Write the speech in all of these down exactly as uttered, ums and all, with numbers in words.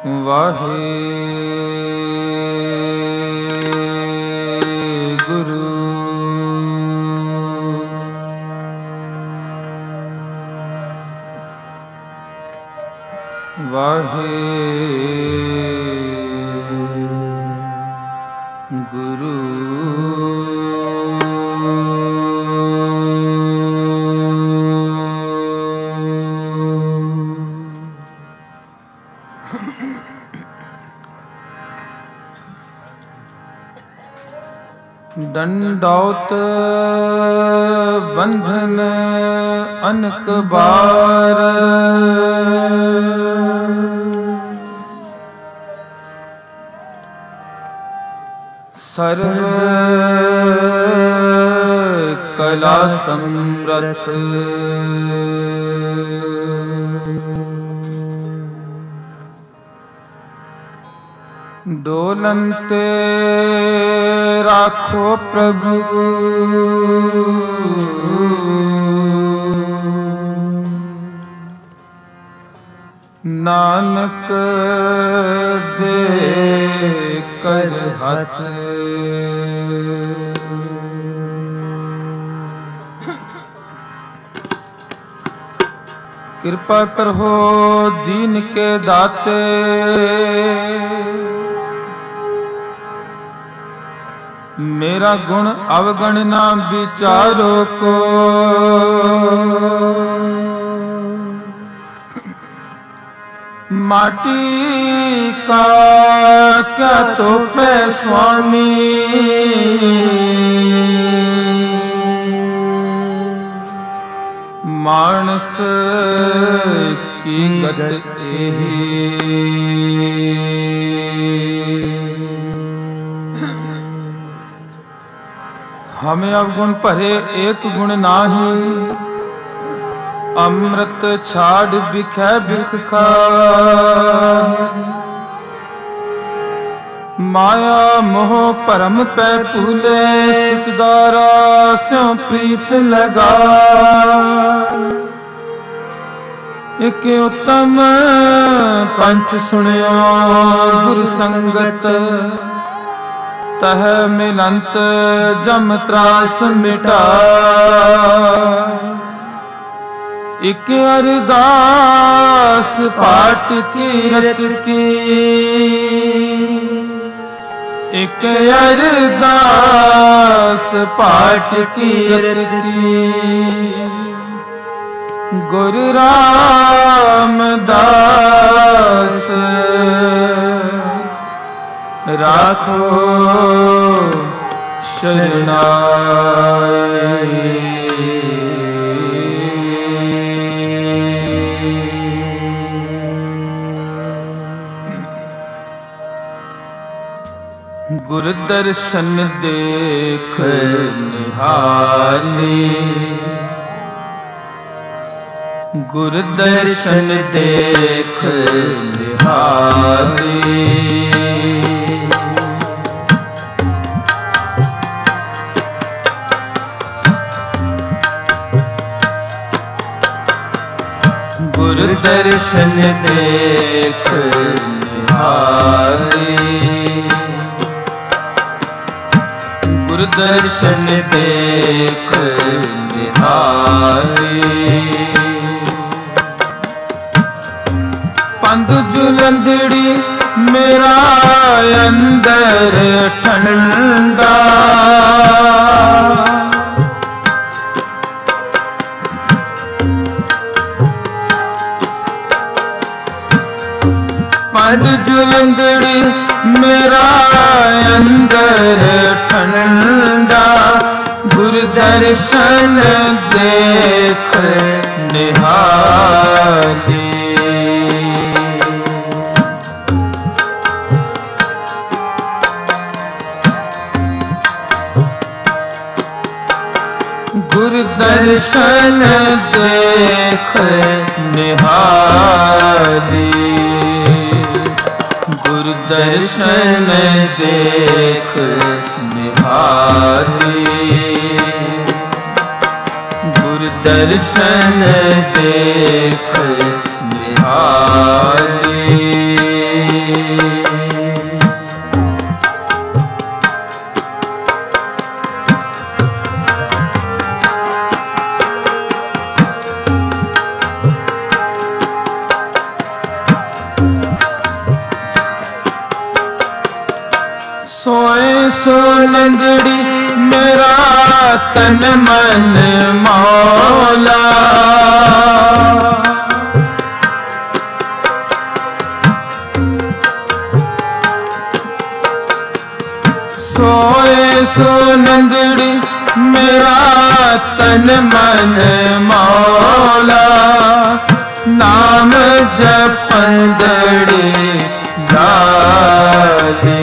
वाहेगुरु वाहेगुरु दंडौत बंधन अनक बार सर्व कला समरथ डोलनते राखो प्रभु नानक दे कर हाथ। कृपा करो दीन के दाते मेरा गुण अवगण ना विचारो को माटी का क्या तो पे स्वामी मानस की गत एही हमें अवगुण परे एक गुण नाही अमृत छाड़ बिखै बिख खाहि माया मोह परम पै फूले सुखदारा स्यों प्रीत लगा एक उत्तम पंच सुनियो गुरु संगत तह मिलंत जम त्रास मिटा एक अरदास पाठ कीरत की एक अरदास पाठ कीरत की गुरु रामदास राखो शरणाई। गुरु दर्शन देख निहाली गुरु दर्शन देख निहाली गुरु दर्शन देख निहाली गुरु दर्शन देख निहाली पंध जुलंदड़ी मेरा अंदर ठंडा पंध जुलंदड़ी मेरा अंदर ठंडा गुरु दर्शन देख निहाली गुरु दर्शन देख निहाली गुरु दर्शन देख निहाली गुरु दर्शन देख निहाली सो नंदड़ी मेरा तन मन मौला। सोए सो नंदड़ी मेरा तन मन मौला। नाम जपंदड़ी लाले।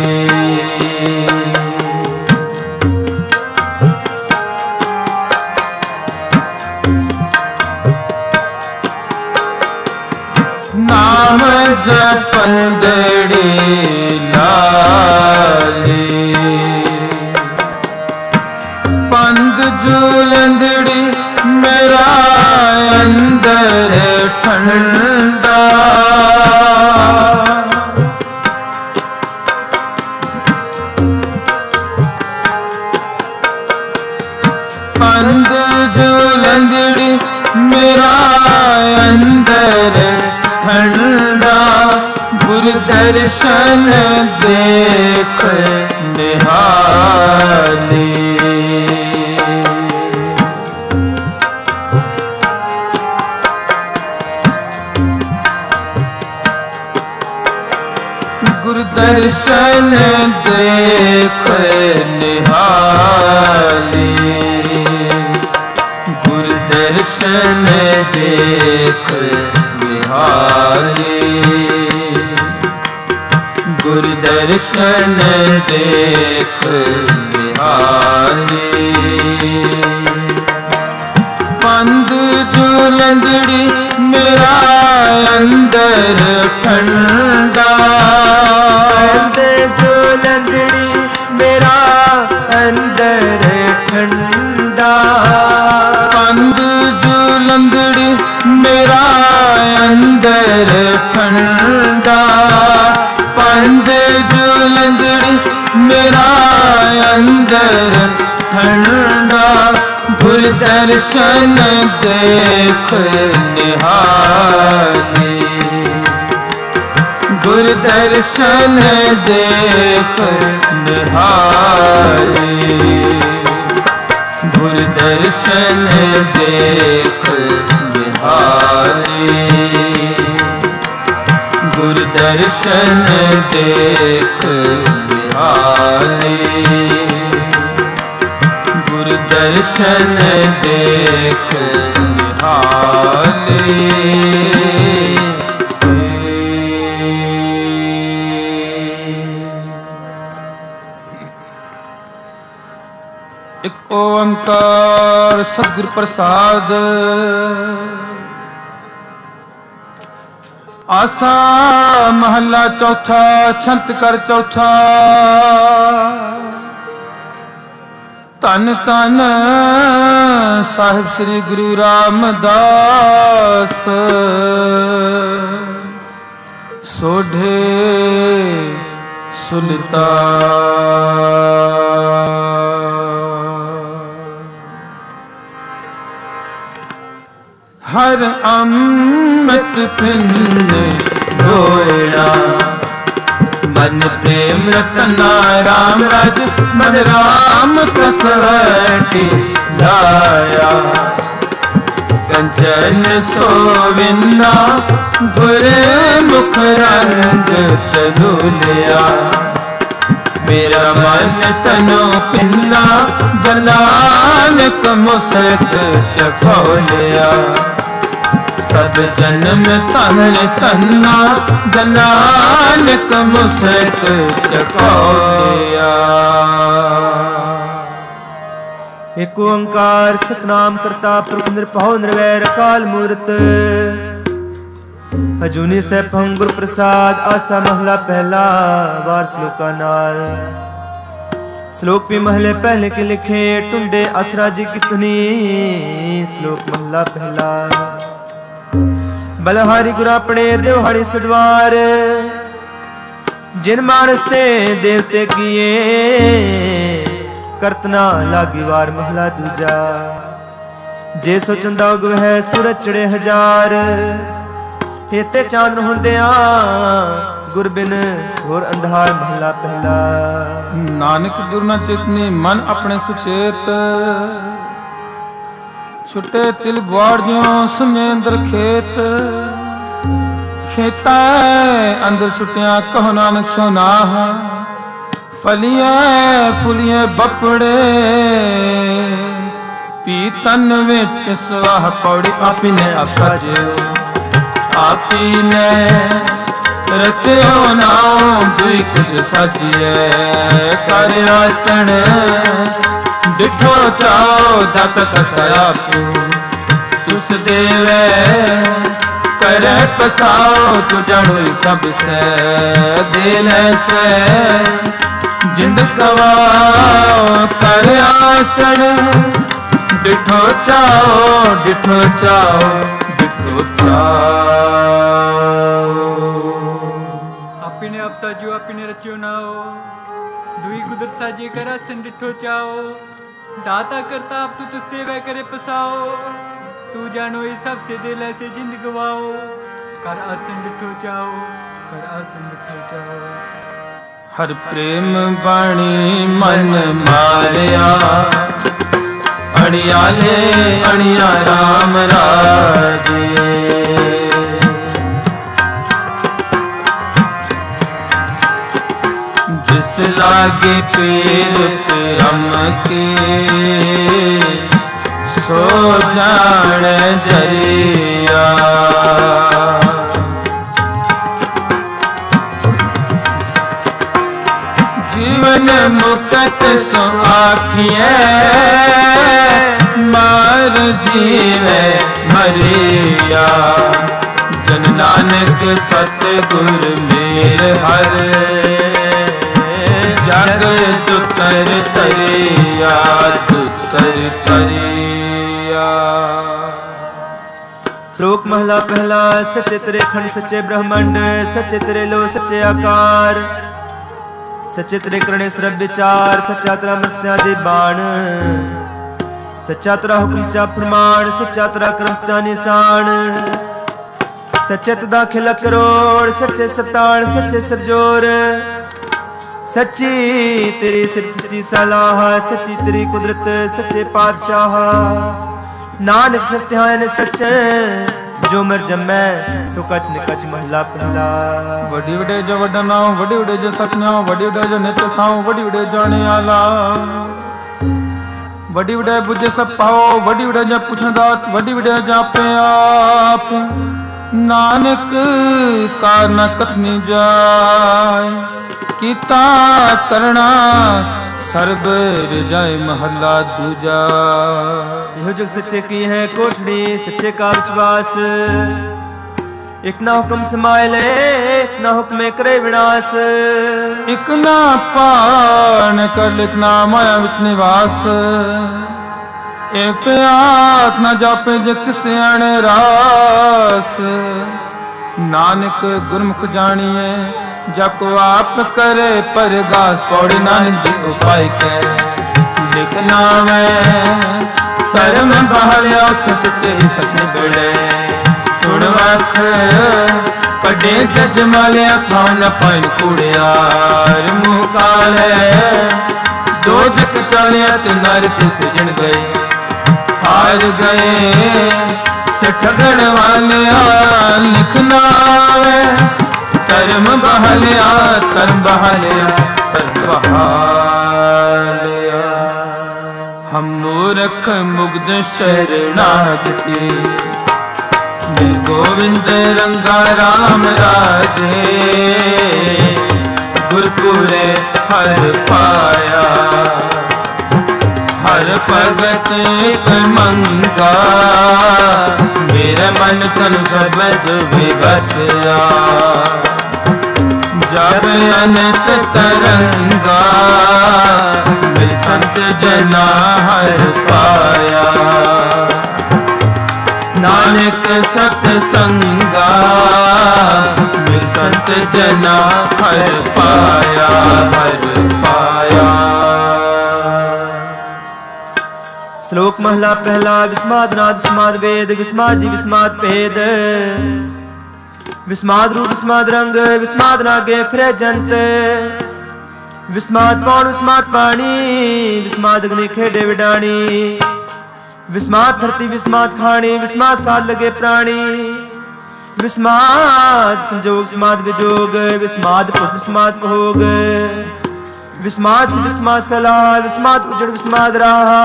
नाम जपंदड़ी लाले। पंद जुलंदड़ी मेरा अंदर ठंडा। पंद जुलंदड़ी मेरा अंदर ठंडा। गुरु दर्शन देख निहाले। गुरु दर्शन देख निहाले। गुरु दर्शन देख निहाले। गुरु दर्शन देख निहाले। पंद जुलंदड़ी मेरा अंदर ठंडा। पंद जुलंदड़ी मेरा अंदर ठंडा। पंद जुलंदड़ी मेरा अंदर ठंडा। पंद जुलंदड़ी मेरा अंदर ठंडा। गुरु दर्शन देख निहाले। गुरु दर्शन देख निहाले। गुरु दर्शन देख निहाले। गुरु दर्शन देख निहाले। गुरु दर्शन देख निहाले। एक ओंकार सतगुर प्रसाद। आसा महला चौथा छंत कर चौथा। तन तन साहिब श्री गुरु रामदास। सोढ़े सुनता हर अमृत पिंड डोड़ा। मन प्रेम रतना राम राज मन राम कसवटी लाया। कंचन सोविन्ना गुरे मुख रंग चलू लिया। मेरा मन तनो पिन्ना जनानक मुसक चखो लिया। सब जन्म तन तन्ना जनानक मुसक चखो लिया। एक ओंकार सतनाम करता प्रभु निरभउ निर्वैर अकाल मूरत। अजूनी सैभं गुरु प्रसाद। आसा महला पहला वार श्लोका नाल। श्लोक भी महले पहले के लिखे टुंडे असरा जी की धुनी। श्लोक महला पहला। बलहारी गुरु अपने देवहारी सदवार। जिन मानसते देवते किए करतना लागी वार महला दूजा। जे सो चंदा उग है सूरज चढ़े हजार। हेते चांद होंदिया सतगुर बिन होर अंधार महला पहला। नानक गुर न चेतनी मन अपने सुचेत, छुटे तिल बुआड़ ज्यों सुने अंदर खेत। खेता अंदर छुटिया कहो नानक सो नाह, फलिए फुलिए बपड़े पीतन विच सुआह पौड़ी। आपी ने आप साजियो, आपी ने रचियो नाम दुई कुदर साजिए। कर आसन डिठो चाओ दत ततापू, तुस देवे करे पसाओ। तू जानो सब से दिल से जिंद गवाओ। कर आसन डिठो चाओ, डिठो चाओ, डिठो चाओ। आपी ने आप साजियो, आपी ने रचियो नाओ, दुई कुदरत साजी कर आसन डिठो चाओ। दाता करता आप तू तुस देवे करे पसाओ। तू जानो ये सब से दिल ऐसे जिंद गवाओ। कर आसन डिठो चाओ, कर आसन डिठो चाओ। हर प्रेम बाणी मन मारिया, अड़ियाले अड़िया राम राजे। जिस लागे पीर रम के, सो जान जरिया। जीवन मुकत सो आखिए, मार जीवे मरिया। जन नानक सतगुर मेर हर, जग तुतर तरिया, तुतर तरिया। श्लोक महला पहला। सच्चे तेरे खंड सच्चे ब्रह्मंड, सच्चे तेरे लो सच्चे आकार। सच्चे तेरे करणे सर्व विचार, सच्चा तेरा मत्स्या दे बाण। सच्चा तेरा हुक्म सच्चा फरमान, सच्चा तेरा कर्म सच्चा निशान। सच्चे तुदा खिल करोड़, सच्चे सरताड़ सच्चे सरजोर। सच्ची तेरी सिफत सच्ची सलाह, सच्ची तेरी कुदरत सच्चे पातशाह। नानक सत्यान सच, जो मर जमै सो कछ न कछ महला पहला। वडी वडे जो वडा नाओ, वडी वडे जो सतनाओ, वडी वडे जो नित थाओ, वडी वडे जाने आला। वडी वडे बुझे सब पाओ, वडी वडे जा पुछन दात, वडी वडे जापे आप। नानक का न कथनी जाय, कीता करना सर्ब रिजाय महला दूजा। यहो जग सच्चे की है कोठड़ी, सच्चे का विश्वास। एक ना हुक्म समाए ले, एक ना हुक्म करे विनाश। एक ना पान कर लिखना माया विच निवास। एक आख न जापे जग सियाण रास। नानक गुरमुख जानिए, जाको आप करे परगास। पौड़ी नानक जी उपाय के लिखना में, धर्म बहालिया उठ सच्चे सपने बड़े। छुड़ वख पड़े जज मालिया, खाओ न पाइन कूड़ियार। मुँह काले दो जग चलिया, ते नर सजन गए हार गए। ठगण वाले लिखना कर्म बहालिया, कर्म बहालिया, कर्म बहालिया। हम मूर्ख मुग्ध शरणागति, मिल गोविंद रंगा राम राजे। गुरपुरे हर पाया, हर भगत एक मंगा। मेरे मन तन सबद विबसया, जब अनंत तरंगा। मिल संत जना हर पाया, नानक सत्संगा। मिल संत जना हर पाया, हर पाया। श्लोक महला पहला। विस्माद नाद विस्माद वेद, विस्माद जी विस्माद भेद। विस्माद रूप विस्माद रंग विस्माद नागे फिरे जंत विस्माद पौन विस्माद पानी विस्माद अग्नि खेडे विडाणी विस्माद धरती विस्माद खानी विस्माद साध लगे प्राणी विस्माद संजोग विस्माद विजोग विस्माद पुत्र विस्माद भोग विस्माद विस्माद सलाह विस्माद उजड़ विस्माद राहा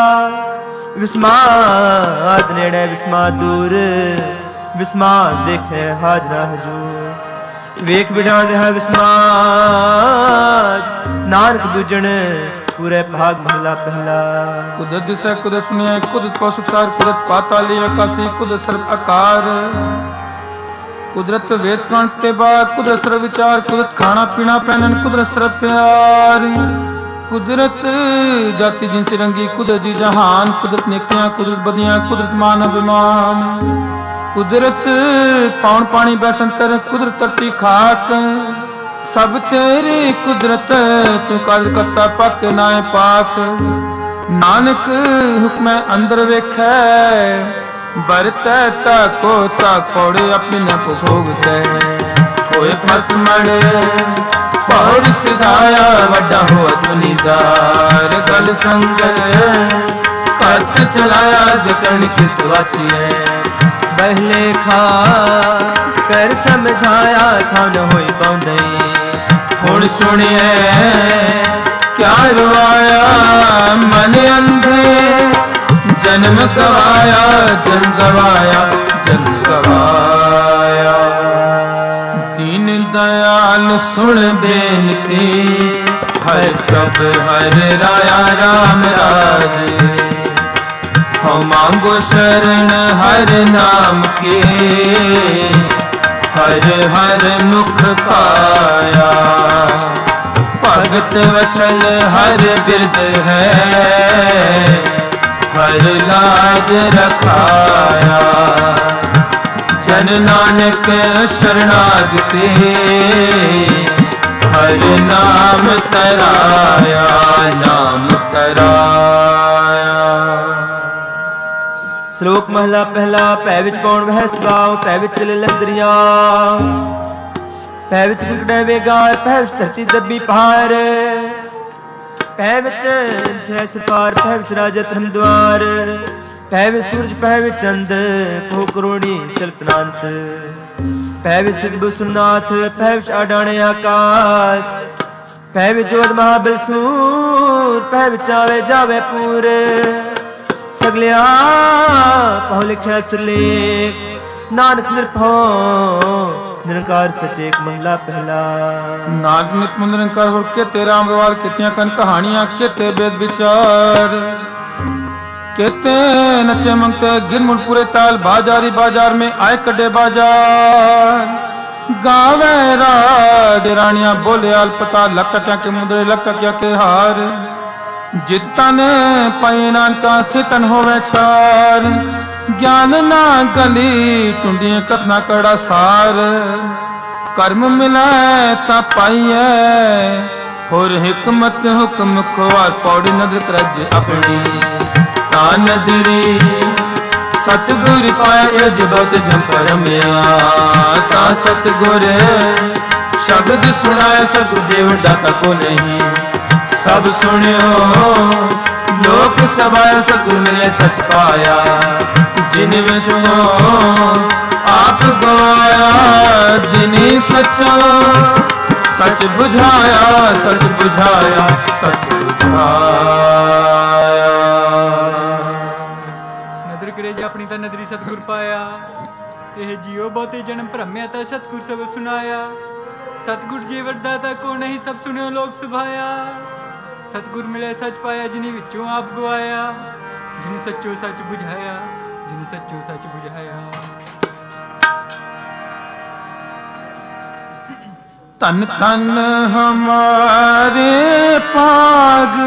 विस्माद नेड़े विस्माद दूर विस्माद देखे हाजरा हजूर वेख विधान रहा विस्माद नानक दूजन पूरे भाग महला पहला कुदरत दिसे कुदरत सुनिए कुदरत को सुखसार कुदरत पाताली आकाशी कुदरत सर्व आकार कुदरत वेद प्राण ते बाद कुदरत सर्व विचार कुदरत खाना पीना पहनन कुदरत सर्व प्यार कुदरत जाति जिनसी रंगी कुदरत जी जहान कुदरत नेकियां कुदरत बदियां कुदरत मान अभिमान कुदरत पौन पानी बैसंतर कुदरत धरती खाक सब तेरी कुदरत तू कार्य करता पक नाए पाक नानक हुक्म अंदर वेखै बरतै ताको ताकोड़े अपने न भोगतै होए फसमण पौर सिधाया वड्डा हो दुनीदार गल संग करत चलाया जतन कित वाचिए पहले खा कर समझाया था न होई पाउंदे हुण सुनिए क्या रुआया मन अंधे जन्म गवाया जन्म गवाया जन्म गवाया दीन दयाल सुन बेनती हर कब हर राया राम राज हो मांगो शरण हर नाम के हर हर मुख पाया भगत वचन हर बिरद है हर लाज रखाया जन नानक शरणागते हर नाम तराया नाम तराया। श्लोक महला पहला पै विच पौण वह सगाओ पै विच चले लंदरिया पै विच कुकड़े वेगार पै विच धरती दबी पहाड़ पै विच फिरै सरकार पै विच राजा धर्म द्वार पै विच सूरज पै विच चंद को करोड़ी चलतनांत पै विच सिद्ध सुनाथ पै विच आडाणे आकाश पै विच जोध महाबल सूर पै विच आवे जावे पूर सगलिया पौ लिखिया सिरलेख नानक निरभौ निरंकार सचे एक महला पहला नानक नित निरंकार होर केते राम व्यवहार कितियां कन कहानियां केते वेद विचार केते नचे मंगते गिरमुड़ पूरे ताल बाजारी बाजार में आए कड़े बाजार गावे राज रानिया बोले आल पता लकटिया के मुद्रे लकटिया के हार जितना ने पाए नानका सितन होवे छार ज्ञान ना गली टुंडिया कथना कड़ा सार कर्म मिले ता पाइए होर हिकमत हुक्म खोवार पौड़ी नदर करज अपनी ता नदरी सतगुर पाए जबत जंपर में ता सतगुर शब्द सुनाए सब जेव दाता को नहीं सब सुनियो लोक सभाया सतगुर मिले सच पाया जिन विच आप गवाया जिनी सचा सच बुझाया सच बुझाया सच बुझाया। नदर करे जे अपनी ता नदरी सतगुर पाया ਇਹ ਜਿਉ ਬਹੁਤੇ ਜਨਮ ਭਰਮਿਆ ਤਾ ਸਤਗੁਰ ਸਬਦ ਸੁਨਾਇਆ सतगुर जीवर दाता को नहीं सब सुनियो लोक सुभाया सतगुर मिले सच पाया जिन्हीं विचों आप गवाया जिन्हें सच्चो सच बुझाया जिन्हें सच्चो सच बुझाया। तन तन हमारे पाग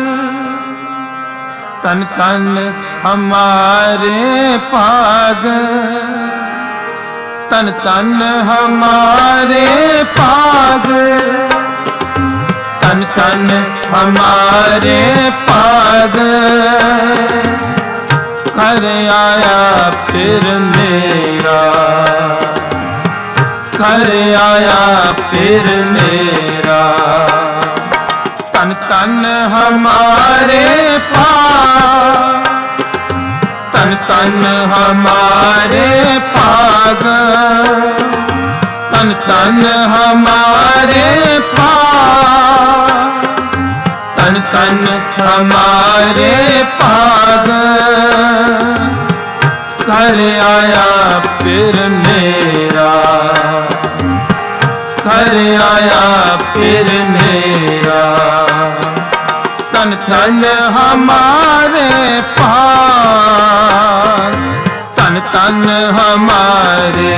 तन तन हमारे पाग तन तन हमारे पाग तन तन हमारे पाग कर आया फिर मेरा घर आया फिर मेरा। तन तन हमारे पाग, तन तन हमारे पाग, तन तन हमारे पाग, तन तन हमारे पाग। घर आया फिर मेरा, घर आया फिर मेरा। तन तन हमारे पाग, तन तन हमारे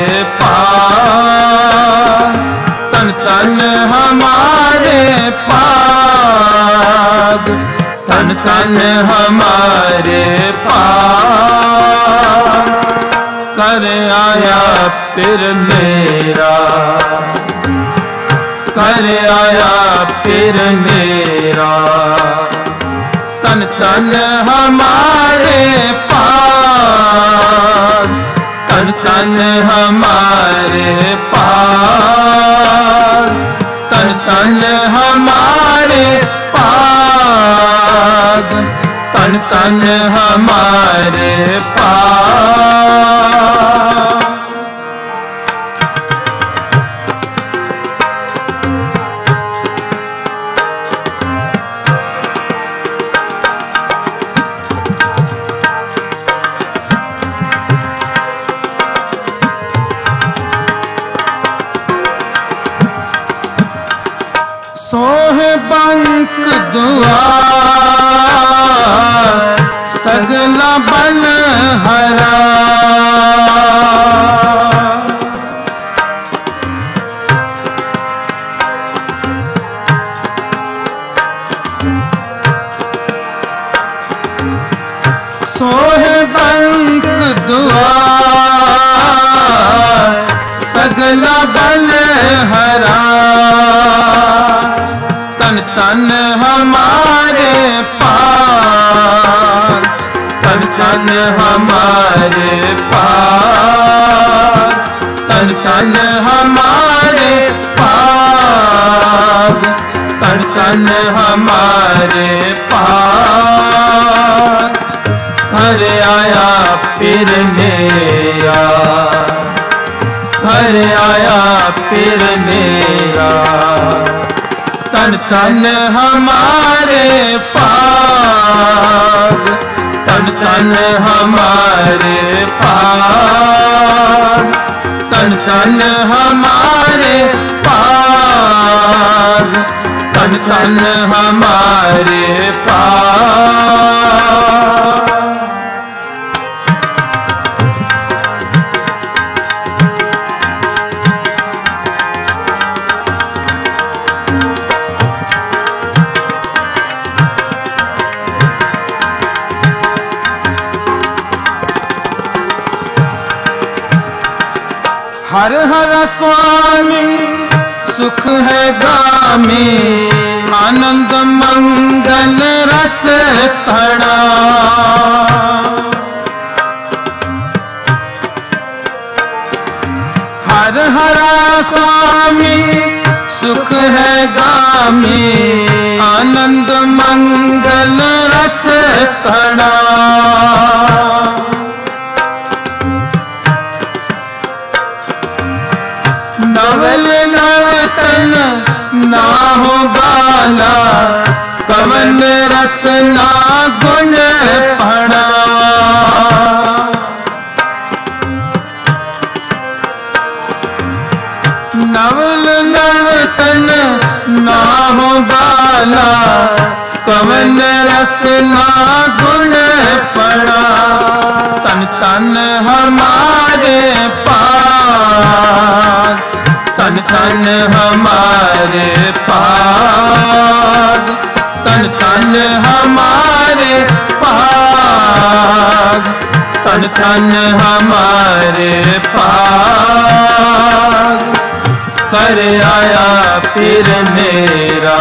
पाग, तन तन हमारे पाग, तन तन हमारे पाग। घर आया फिर मेरा, घर आया फिर मेरा। तन तन हमारे पाग, तन तन हमारे पाग, तन तन हमारे पाग, तन तन हमारे पाग। सोहे बंक दुआर सगला बन हरा। सोहे बंक दुआर सगला बन हरा। तन तन हमारे पाग, तन तन हमारे पाग, तन तन हमारे पाग, तन तन हमारे पाग। घर आया फिर मेरा, घर आया फिर मेरा। तन तन हमारे पाग, तन तन हमारे पाग, तन तन हमारे पाग, तन तन हमारे पाग। हर हर स्वामी सुख है गामी, आनंद मंगल रस तड़ा। हर हर स्वामी सुख है गामी, आनंद मंगल रस तड़ा। नवल नवतन ना हो बाला, कवन रस ना गुण पड़ा। नवल नवतन ना हो बाला, कवन रस ना गुण पड़ा। तन तन हमारे पाग, तन तन हमारे पाग, तन तन हमारे पाग, तन तन हमारे पाग। घर आया फिर मेरा,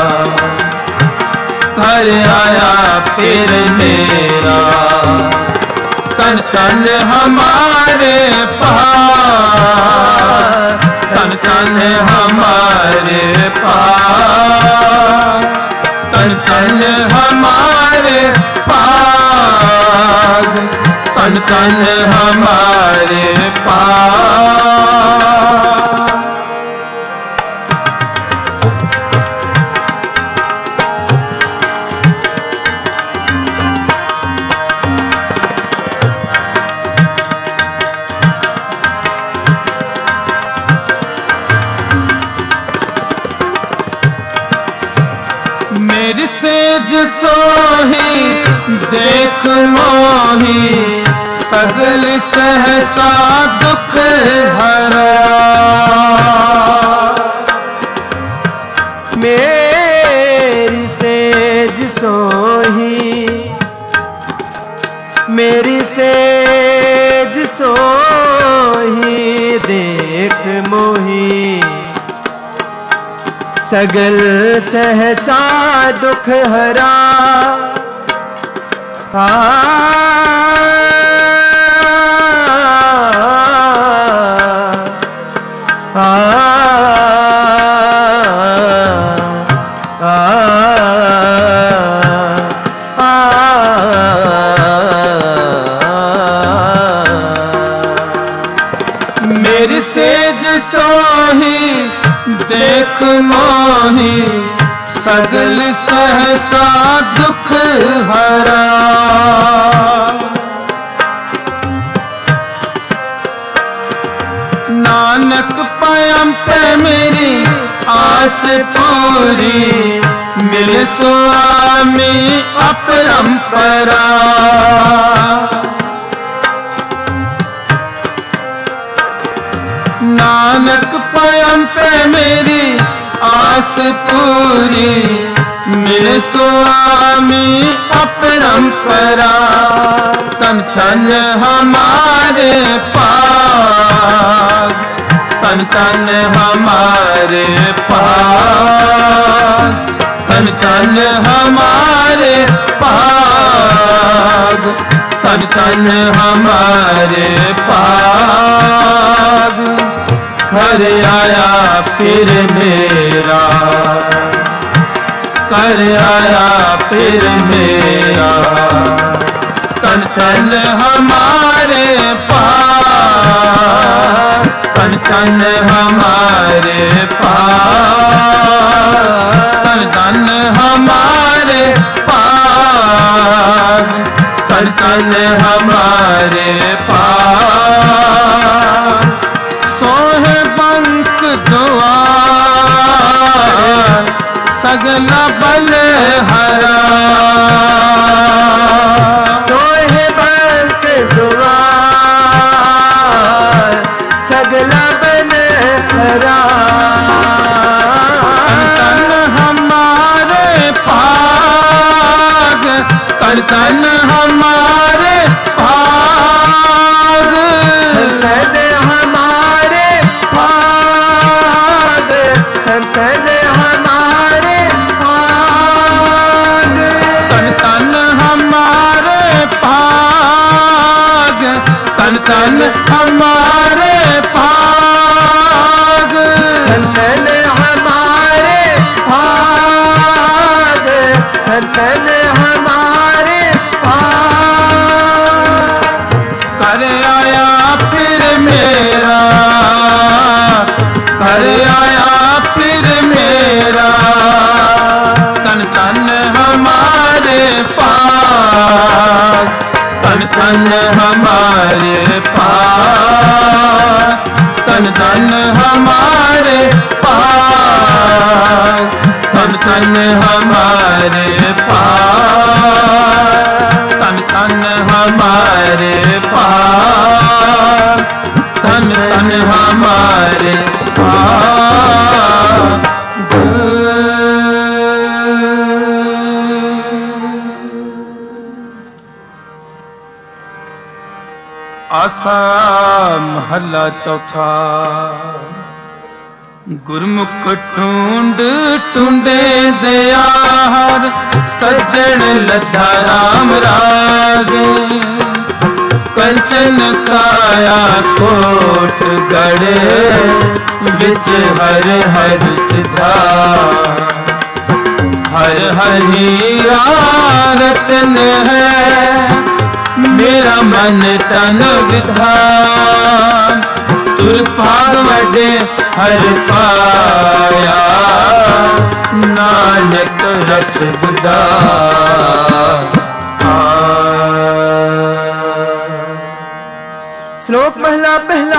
घर आया फिर मेरा। तन तन हमारे पाग, तन हमारे पाग, तन तन हमारे पाग, तन तन हमारे पाग। मेरी सेज सोही देख मोही, सगल सहसा दुख हरा। मेरी सेज सोही, मेरी सेज सोही देख मोही, सगल सहसा दुख हरा। आ, आ, आ, आ, मेरी सेज सोही देख मोही, सगल सहसा दुख हरा। नानक पयम पे मेरी आस पूरी, मिले स्वामी अपरंपरा। नानक पयम पे मेरी आस पूरी, मिले स्वामी अपरंपरा। तन तन हमारे पाग, तन तन हमारे पाग, तन तन हमारे पाग, तन तन हमारे पाग। घर आया फिर मेरा, कर आया फिर मेरा, तन तन हमारे पाग, तन तन हमारे पाग, तन तन हमारे पाग, तन तन हमारे पाग। सोहे बंक द्वार, सगला बल हरा। सोहे बंक द्वार, सगला बल हरा। तन हमारे पाग, तन तन हमारे पाग, तन हमारे पाग, तन हमारे पाग, तन तन हमारे पाग, तन तन हमारे पाग, तन हमारे पाग, तन हमारे पाग। कर आया फिर मेरा, कर आया फिर मेरा, तन तन हमारे पाग, तन तन हमारे पाग, तन तन हमारे पाग, तन तन हमारे पाग, तन तन हमारे पाग, तन तन हमारे पाग। आसा महला चौथा। गुरमुख ढूंढ टूंडे दयार, सज्जन लद्धा राम राज। कंचन तिन काया कोट गड़े विच हर हर सिधा हर हर हीरा रतन है मेरा मन तन विधान तुर भाग वडे हर पाया नानक रस गुदा श्लोक महला पहला।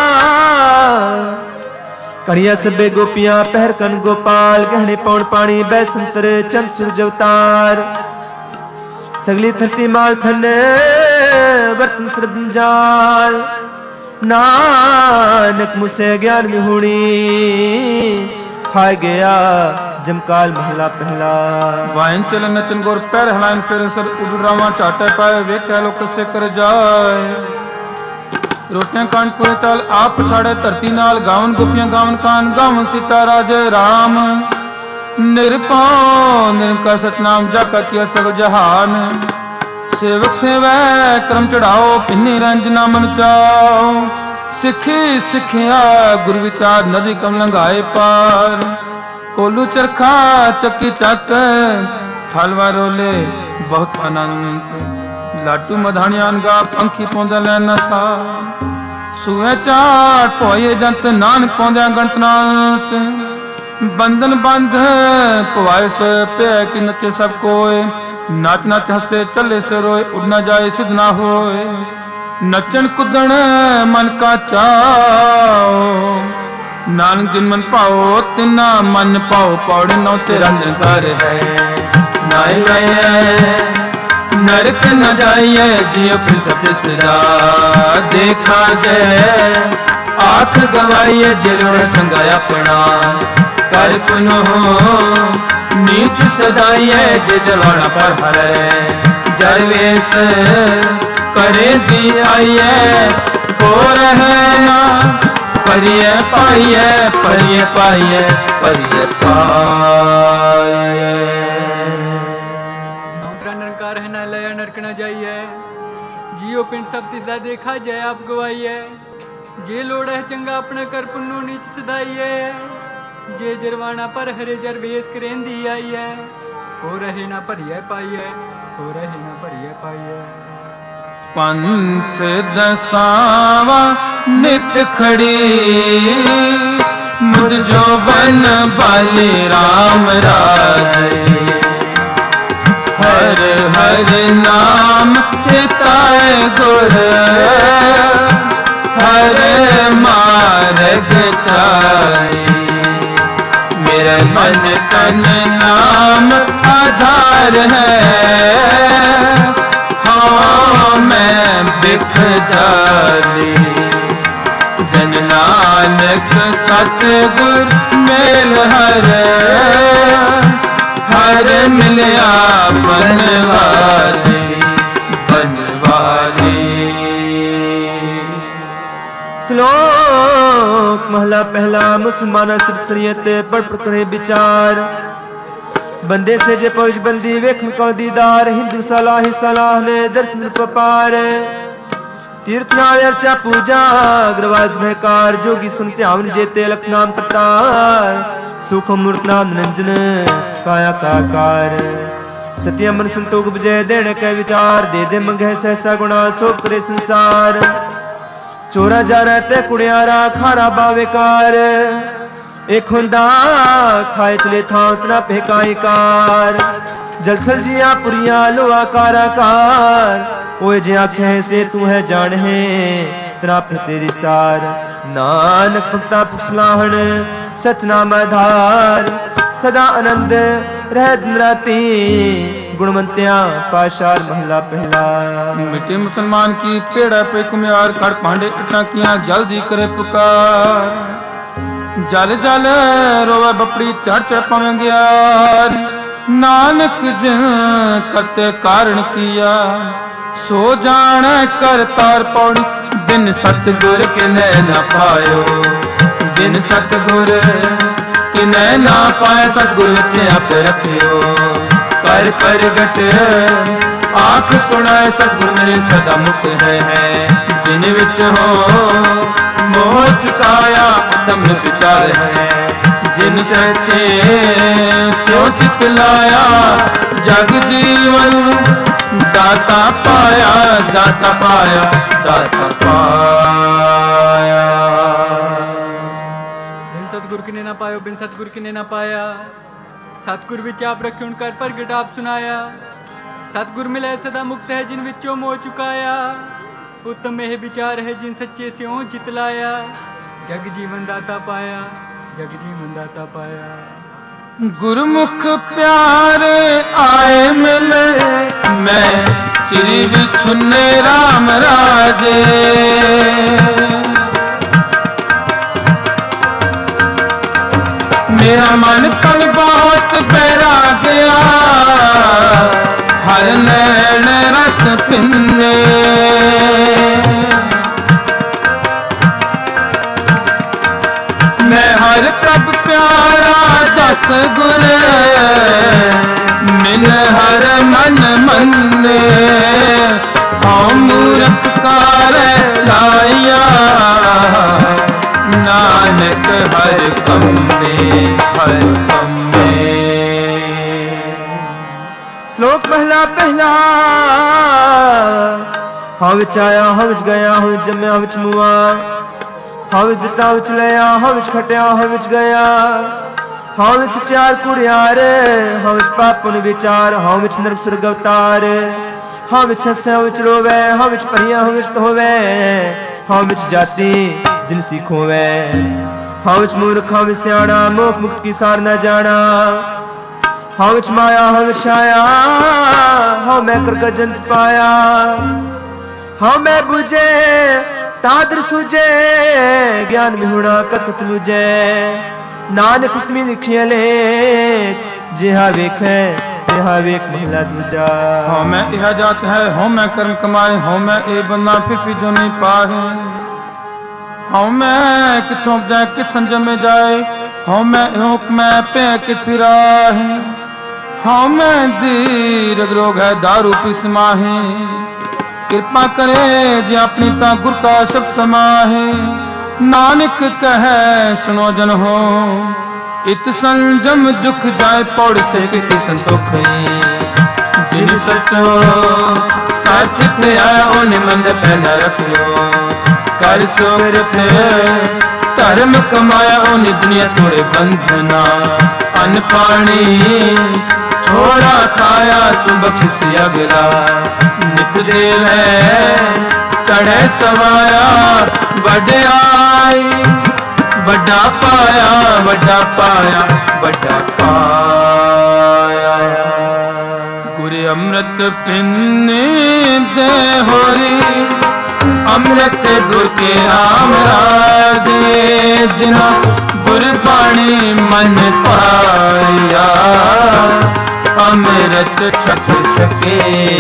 कड़िया सबे गोपियां पहर कन गोपाल गहने पौन पानी बैसंतर चंद सूरज अवतार सगली धरती माल धन बर्तन सरबन जाल नानक मुझसे ज्ञान विहूणी खाए गया जमकाल महला पहला। वाइन चलन नचन गोर पैर हलाइन फिर सर उड़रावा चाटे पाए वे कह लोक से कर जाए रोटियां कान पूरे ताल आप पछाड़े धरती नाल गावन गोपियां गावन कान गावन सीता राजे राम निरपौ निरंकार सतनाम जाका किया सब जहान सेवक सेवै करम चढ़ाओ पिन्नी रंजना मन चाओ सिखी सिखिया गुरु विचार नदी कम लंघाए पार कोलू चरखा चक्की चक थालवा रोले बहुत अनंत लाटू मधानियान गा पंखी पौंदा लैना सा सुए चाट पोए जंत नानक पौंदा गंतनाथ बंधन बंध पवाए सोए पे कि नचे सब कोय नाच नाच हसे चले से रोए उड़ न जाए सिद्ध ना होए नचन कुदन मन का चाओ नानक जिन मन पाओ तिना मन पाओ पौड़े नौ तेरा निरंकार है नाय गए नरक न जाइए जियो फिर सब सदा देखा जय आख गवाइए जिलो चंगा अपना कर पुनो नीच सदाइए जे जलाना पर हरे जरवेश करे दी आइए को रहना परिये पाइए परिये पाइए परिये पाइए रहना लया नरक न जाइए जियो पिंड सब तिदा देखा जाए आप गवाइए जे लोड़ है चंगा अपना कर पुन्नु नीच सदाइए जे जरवाना पर हरे जर बेस करेंदी आई है को रहे ना परिये पाइए को रहे ना परिये पाइए पंथ दसावा नित खड़ी मुद जो बन बाले राम राजे हर हर नाम चिताए गुर हर मार्ग चाहे मेरे मन तन नाम आधार है हाँ मैं बिख जाली जन नानक सतगुर मेल हर हर मिलया बनवाली बनवाली। श्लोक महला पहला मुसलमान शरीयत पढ़ पढ़ करे विचार बंदे से जे पहुंच बंदी वेखन को दीदार हिंदू सलाह सलाह ने दर्शन पार तीर्थ नाम अर्चा पूजा अग्रवास भयकार जोगी सुन ध्यान जेते लख नाम प्रतार सुख मूर्त नाम निरंजन काया काकार सत्य मन संतोष विजय देने के विचार दे दे मंगे सहसा गुणा सो करे संसार चोरा जा रहते कुड़ियारा खारा बावेकार एक हुंदा खाए चले था उतना फेकाई कार जलथल जिया पुरिया लोआ काराकार ओए जे आखे से तू है जान है तेरा फिर तेरी सार नानक भक्ता पुछलाहन सचनाम आधार सदा आनंद रह दिन राती गुणवंतिया पाशार महला पहला मिटे मुसलमान की पेड़ा पे कुम्यार खड़ पांडे इतना किया जल्दी करे पुकार जल जल रोवे बपड़ी चढ़ चढ़ पावेंगे यार नानक जिन करते कारण किया सो जान कर तार पौड़ी बिन सतगुर के न पायो बिन सतगुर के न पाए सतगुर च आप रखियो कर प्रगट आख सुनाए सतगुर मेरे सदा मुक्त है, है जिन विच हो मोह चुकाया तम विचार है, जिन सच्चे सो चित लाया जग जीवन दाता पाया, दाता पाया, दाता पाया। बिन सतगुर किने ना पायो, बिन सतगुर किने ना पाया, सतगुर विच आप रखे उन कर प्रगट आप सुनाया, सतगुर मिले सदा मुक्त है जिन विचों मोह चुकाया, उत्तम यह विचार है जिन सच्चे स्यों चित लाया, जग जीवन दाता पाया, जग जीवन दाता पाया। गुरमुख प्यारे आए मिले, मैं चिरी बिछुने राम राजे, मेरा मन तन बहुत बहरा गया, हर नैन रस पिन्ने, मैं हर प्रभ प्यारा दस गुर, मिन हर मन मन्ने, हाँ मूरख कार लाया, नानक हर कम में, हर कम में। श्लोक पहला पहला। हाँ विच आया हाँ विच गया हाँ विच जम्या हाँ विच मुआ, हाँ विच दिता हाँ विच लिया हाँ विच खटिया हाँ विच गया, हाँ विच सचार कुड़ियार हाँ विच पापन विचार, हाँ विच नरक सुरग अवतार, हाँ विच हंसे हाँ विच रोवे, हाँ विच परिया हाँ विच होवे, हाँ विच जाति जिन सीखोवे, हाँ विच मूर्ख हाँ विच सियाणा, मोह मुक्त की सार न जाना, हाँ विच माया हाँ विच छाया, हाँ मैं कर जंत पाया, हाँ मैं बुझे तादर सुझे, ज्ञान में हुणा कथत मुझे, नानक हुक्मी लिखिया ले, जिहा वेखे तिहा वेख महिला दूजा। हाँ मैं यह जात है, हाँ मैं कर्म कमाए, हाँ मैं ए बंदा फिर भी जो नहीं पाए, हाँ मैं किथों जाए कित संजम में जाए, हाँ मैं हुक्म पे कित फिराहे, हाँ मैं दीर्घ रोग है दारू पिसमाहे, कृपा करे जे अपनी ता गुर का शब्द समाहे, नानक कहे सुनो जन हो, इत संजम दुख जाए पौड़ से कित संतोख, जिन सचो सच ते आया उन मंद पहना रखियो, कर सोर पे धर्म कमाया उन दुनिया तोड़े बंधना, अन्न पानी थोड़ा खाया तू बख्शिश अगला, नित देव है चढ़े सवाया, बड़े आई बड़ा पाया, बड़ा पाया, बड़ा पाया। गुरु अमृत पिन्ने दे होरी, अमृत गुर के राम राजे, जिना गुरबाणी मन पाया, अमृत छक छके,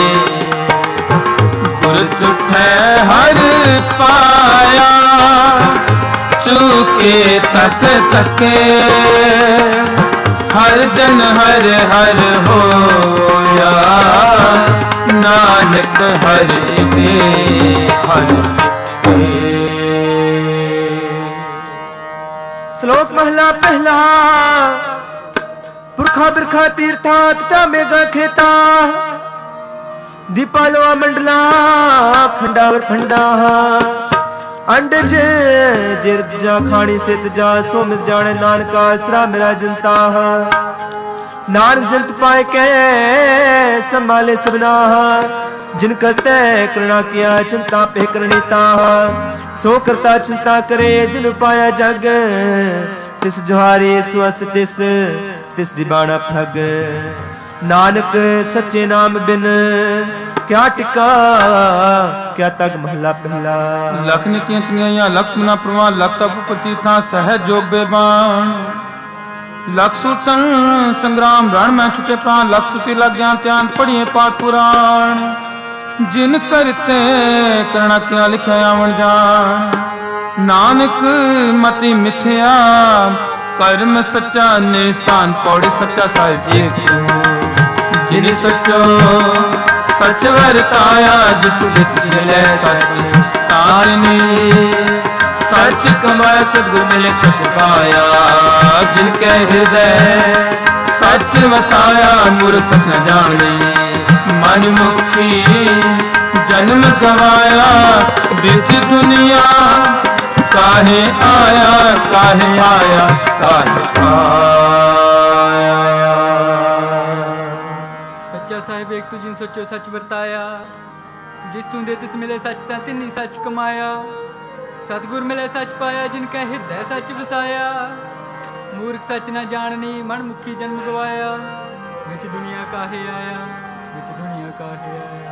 गुर दुखे हर पाया, चूके तक तके, हर जन हर हर होया, नानक हर के हर के। श्लोक महला पहला। पुरखा बिरखा तीर्था तथा मेघा खेता, दीपालवा मंडला खंडावर खंडा, अंडज जिरद जा खानी सित जा, सोमिस जाने नानका सरा मेरा जनता, नानक जंत पाए के संभाले सबना, जिन करते करुणा किया चिंता पे करणीता, सो करता चिंता करे जिन पाया जग, तिस जोहारी सुअस तिस तिस दीवाना ठग, नानक सच्चे नाम बिन क्या टिका क्या तग महला पहला। लख निकियां चंगियां लख मना प्रवान, लख तप पति था सहज जोग बेबान, लख सूतन संग्राम रण में छुटे प्राण, लख सुती लग ज्ञान त्यान पढ़िए पाठ पुराण, जिन करते करना क्या लिखे आवन जान, नानक मति मिथ्या कर्म सच्चा निशान, पौड़ी सच्चा साहिब एक जिन सचो सच वरताया जित जित मिले सच तारनी सच कमाया सदगुर मिले सच पाया जिनके हृदय सच वसाया मूर्ख सच न जाने मन मुखी जन्म गवाया बिच दुनिया काहे आया काहे आया काहे आया। सच्चा साहिब एक तुझिन सच्चो सच वरताया जिस तू दे तिस मिले सच ता तिन्नी सच कमाया सतगुर मिले सच पाया जिनका हृदय सच वसाया मूर्ख सच न जाननी मन मुखी जन्म गवाया विच दुनिया काहे आया विच दुनिया काहे आया।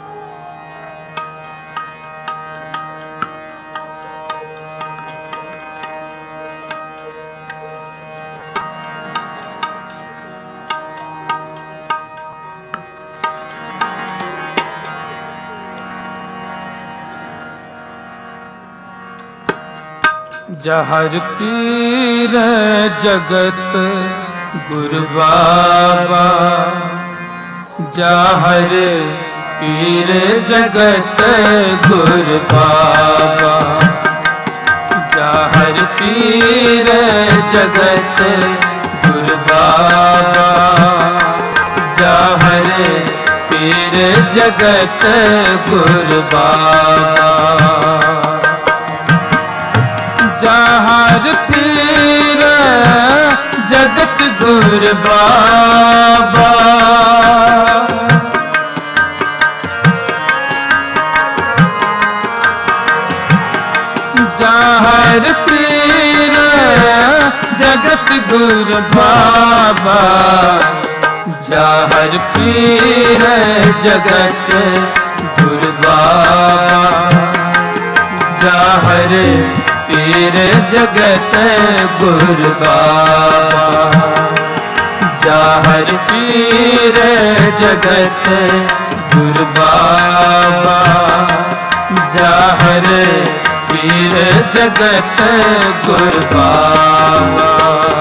जहर पीर जगत गुरु बाबा जहर पीर जगत गुरु बाबा जहर पीर जगत गुरु बाबा जहर पीर जगत गुरु बाबा जहर पीर जगत गुरु बाबा जहर पीर जगत गुरु बाबा जहर पीर जगत गुरु बाबा जहर पीर जगत गुरु बाबा जहर पीर जगत गुरु बाबा जहर पीर जगत गुरु बाबा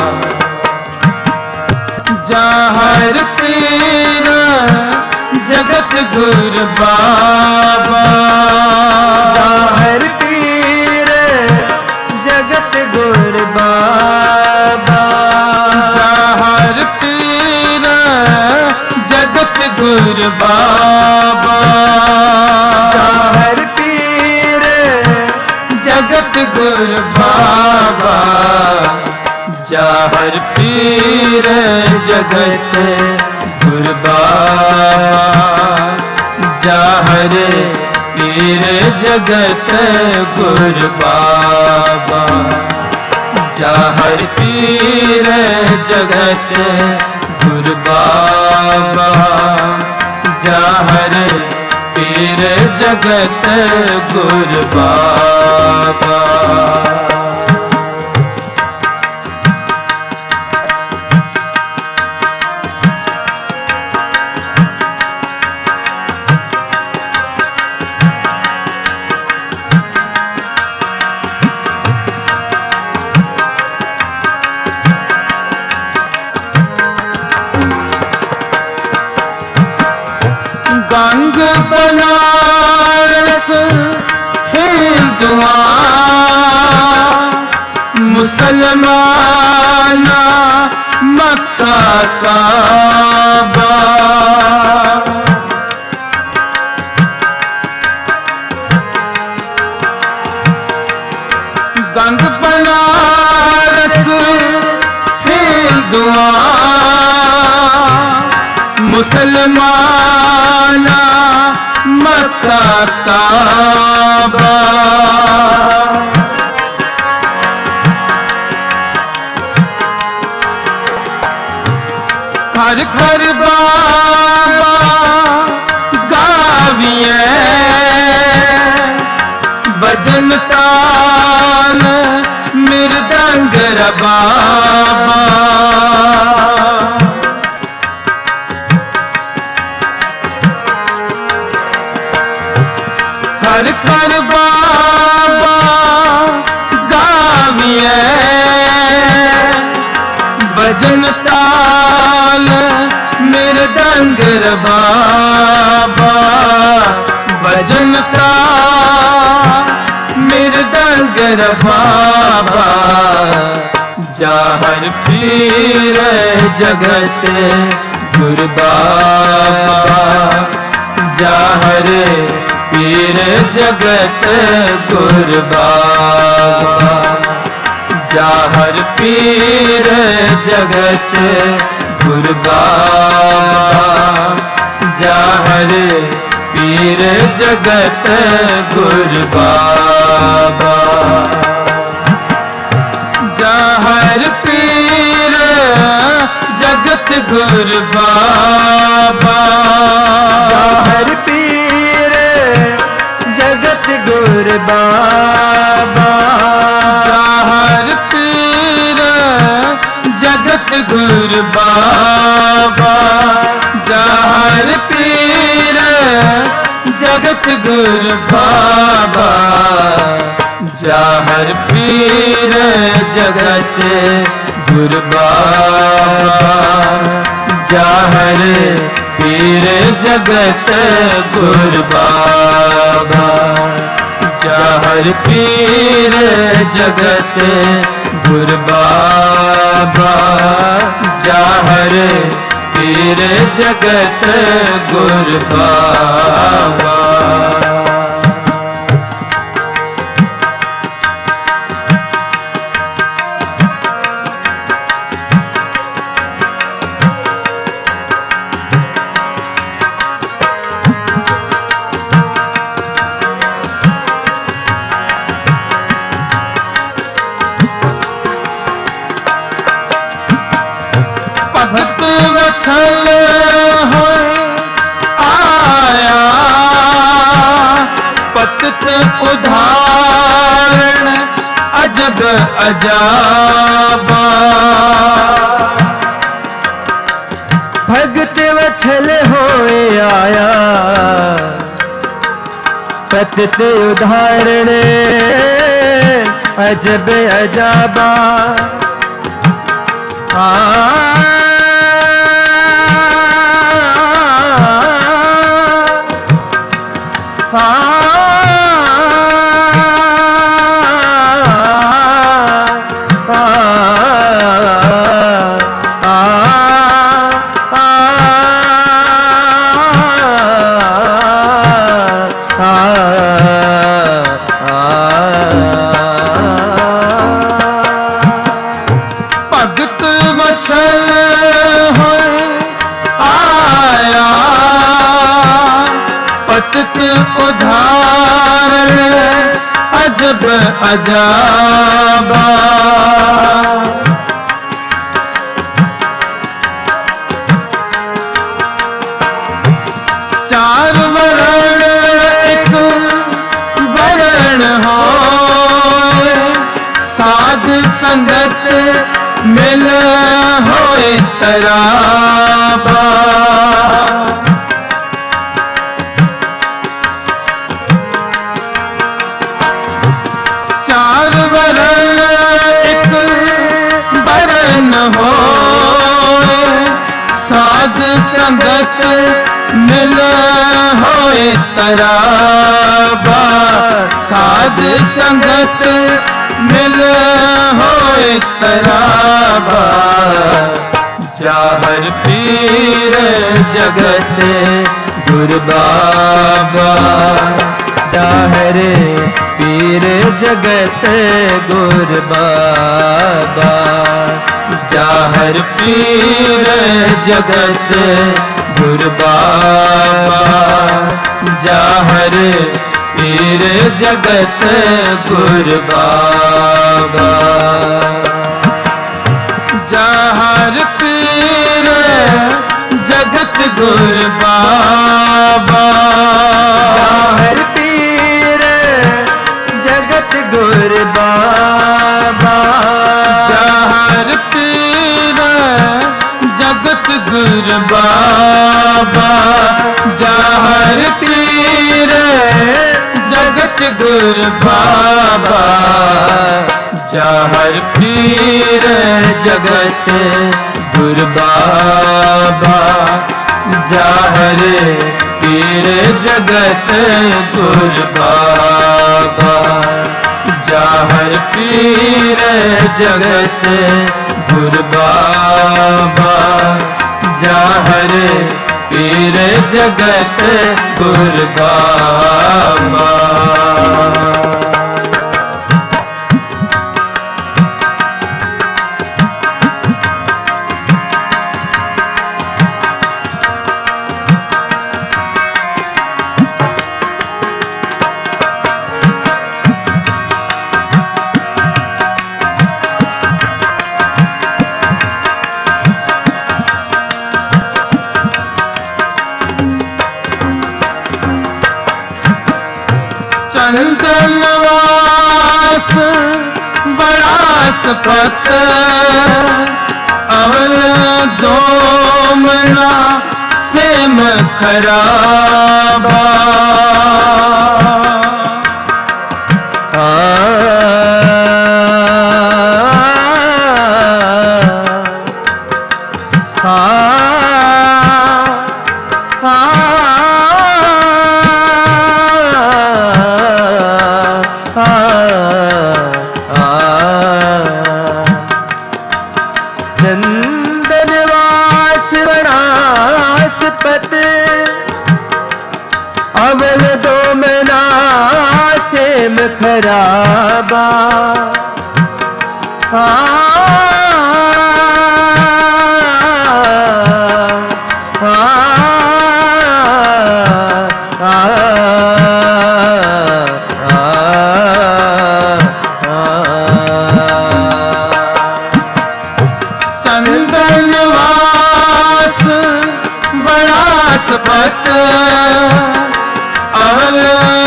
जहर पीर जगत गुरु बाबा जहर पीर जगत गुरु बाबा जहर पीर जगत गुरु बाबा जहर पीर जगत गुरु बाबा जहर पीर जगत गुरु बाबा जहर पीर जगत गुरु बाबा जहर पीर जगत गुरु बाबा जहर पीर जगत गुरु बाबा। गंग बनारस हिंदुआ मुसलमान मक्का काबा गंग बनारस हिंदुआ मुसलमान मक्का काबा घर घर बाबा गाविए भजन ताल मृदंग बाबा हर कर बाबा गाविए भजन ताल मृदंग बाबा मेरा बाबा जाहर पीर जगत गुर बाबा जाहर पीर जगत गुर बाबा जाहर पीर जगत गुर बाबा जाहर पीर जगत गुर बाबा जाहर पीर जगत गुर बाबा जाहर पीर जगत गुर बाबा जाहर पीर जगत गुर बाबा जाहर पीर जगत गुर बाबा जाहर पीर जगत गुर बाबा जाहर पीर जगत गुर बाबा जाहर पीर जगत गुर बाबा जाहर पीर जगत गुर बाबा भक्त वत्सल होए आया पतित उदाहरण अजब अजाबा भगत वत्सल होए आया पतित उदाहरण अजब अजाबा आ भगत वत्सल होए आया पतित उदाहरण अजब अजाबा चार वरण एक वरण होए साध संगत मिल होए तराबा चार वरण एक वरण होए साध संगत मिल होए तराबा साध संगत मिल होए तराबा जाहर पीर जगत गुर बाबा जाहर पीर जगत गुर बाबा जाहर पीर जगत गुर बाबा जाहर पीर जगत गुर बाबा जाहर पीर जगत गुर बाबा जाहर पीर जगत गुर बाबा जाहर पीर जगत गुर बाबा जाहर पीर जगत गुर बाबा जाहर पीर जगत गुर बाबा जाहर पीर जगत गुर बाबा जाहर पीर जगत गुर बाबा, जाहर पीर जगत गुर बाबा। चंदनवास बड़ा सफत, अवल दोमना सेम खराबा। चंदनवास वनास्पत, अवल दोमना सेम खराबा। आ, आ, आ, चंदनवास बड़ा सफत, अवल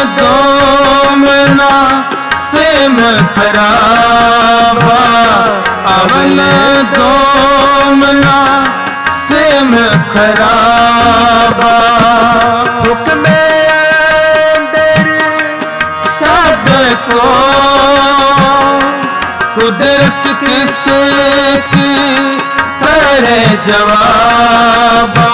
दोमना सेम खराबा। अवल दोमना सेम खराबा। हुक्म अंदर सबको कुदरत किसकी करे जवाबा।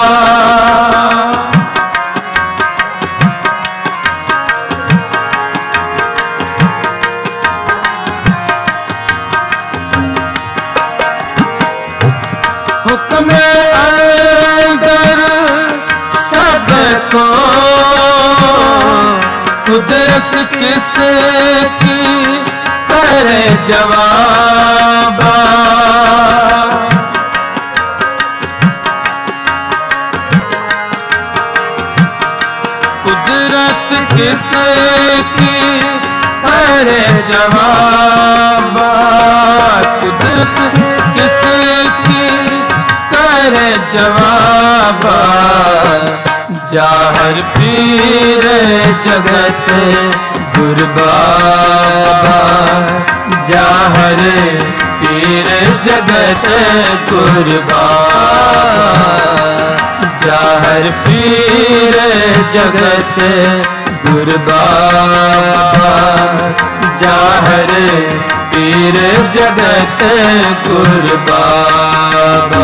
हुक्म अंदर सबको कुदरत किसकी करे जवाबा। कुदरत किसकी करे जवाबा। कुदरत किसकी करे जवाबा। जाहर पीर जगत गुर बाबा, जाहर पीर जगत गुर बाबा। जाहर पीर जगत गुर बाबा, जाहर पीर जगत गुर बाबा।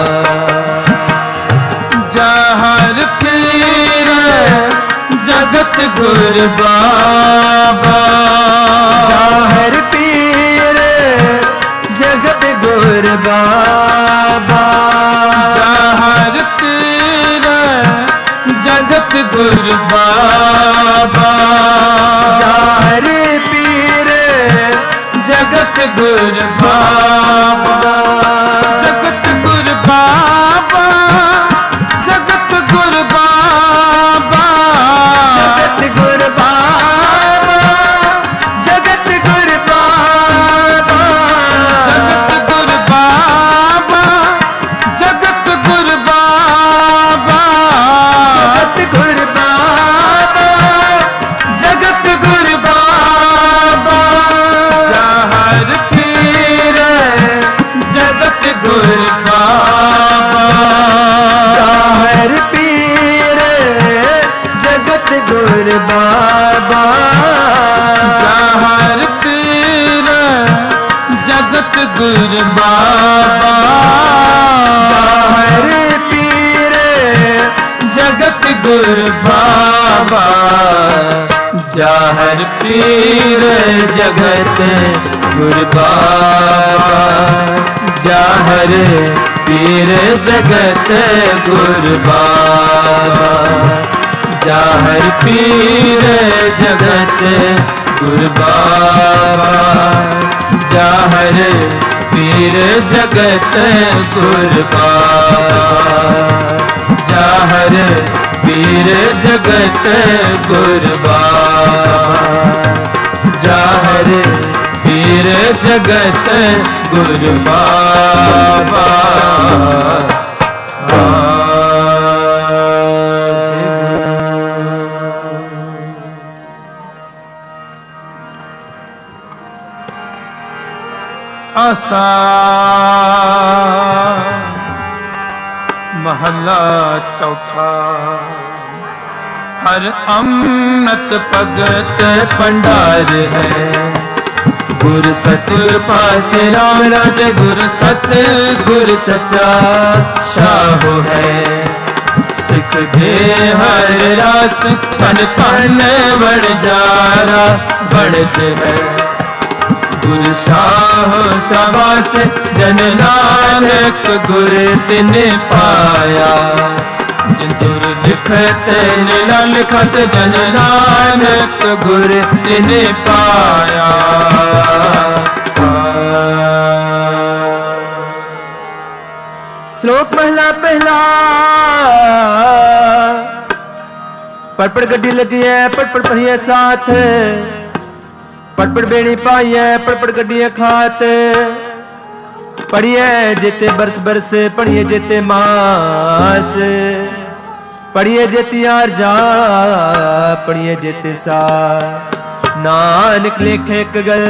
जाहर पीर जगत गुर बाबा, जाहर पीर जगत गुर बाबा। जाहर पीर जगत गुर बाबा, जाहर पीर जगत गुर बाबा। जगत गुर बाबा, जगत गुर बाबा। जगत गुर बाबा, जगत गुर बाबा। जगत गुर बाबा, जगत गुर बाबा। जगत गुर बाबा, जगत गुर बाबा। जाहर पीर जगत गुर बाबा, जाहर पीर जगत गुर बाबा। जाहर पीर जगत गुर बाबा। जाहर पीर जगत गुर बाबा, जाहर पीर जगत गुर बाबा, जाहर पीर जगत गुर बाबा, जाहर पीर जगत गुर बाबा, जाहर पीर जगत गुर बाबा, जाहर पीर जगत गुर बाबा, जाहर पीर जगत गुर बाबा। आसा महला चौथा। हर अमृत भगत भंडार है, गुर सतगुर पास राम राज, गुर सत गुर सचा शाहो है। सिख दे हर रास तन तन बड़ जारा बड़ज है, गुर शाह सवास जन नानक गुर तिन पाया। जिन लिखत लीला लिखस जन नानक गुर तिन पाया। श्लोक महला पहला। पड़ पड़ गड्डी लगी है, पड़ पड़ पहिए साथ, पड़ पड़ बेड़ी पाई है, पड़ पड़ गड्डियां खात। पढ़िए जेते बरस बरस, पढ़िए जेते मास, पढ़िए जेती यार जा, पढ़िए जेते सा। नानक लेखे कगल,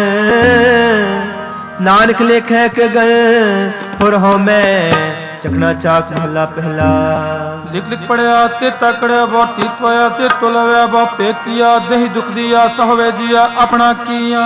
नानक लेखे कगल, पुर हो मैं चकना चाक महला पहला। लिख लिख पढ़िया ते तकड़िया बहुत ठीक पाया, ते तो लव्या बहुत पे किया। दही दुख दिया सहवे जिया अपना किया।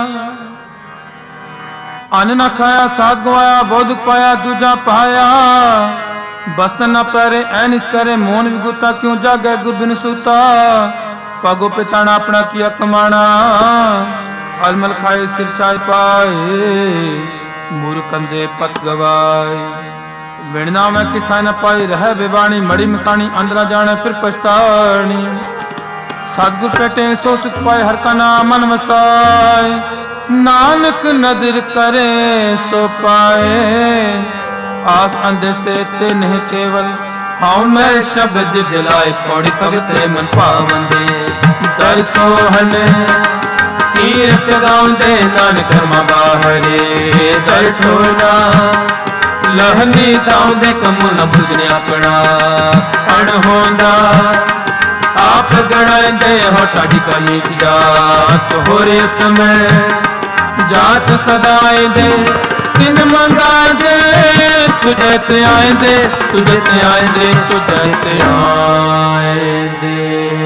अन्न न खाया साथ गवाया, बहुत दुख पाया दूजा पाया। बस्तन न पैरे ऐनिस करे, मोन विगुता क्यों जागे गुर बिन सूता। पगो पिताना अपना किया कमाना, अलमल खाए सिर चाय पाए। मूर कंदे पत गवाए, विणना में किस्ता न पाई रह बेबाणी। मड़ी मसानी अंदरा जाने फिर पछतानी। सतगुर पेटे सो सुख पाए, हर का नाम मन वसाए। नानक नदर करे सो पाए, आस अंधे से ते नहीं केवल। हाँ मैं शब्द जलाए, पौड़ी भगते मन पावन दे। दर सोहन तीर्थ गाँव दे, नानक कर्मा बाहरे दर ठोना। लहनी दाव दे कमु न भुजने अपना अण होंदा। आप गणाए दे हो टाढ़ी का नीच जात, हो रे उत्तम जात सदाए दे। तिन मंगा दे तुझे ते आए दे, तुझे ते आए दे, तुझे ते आए दे।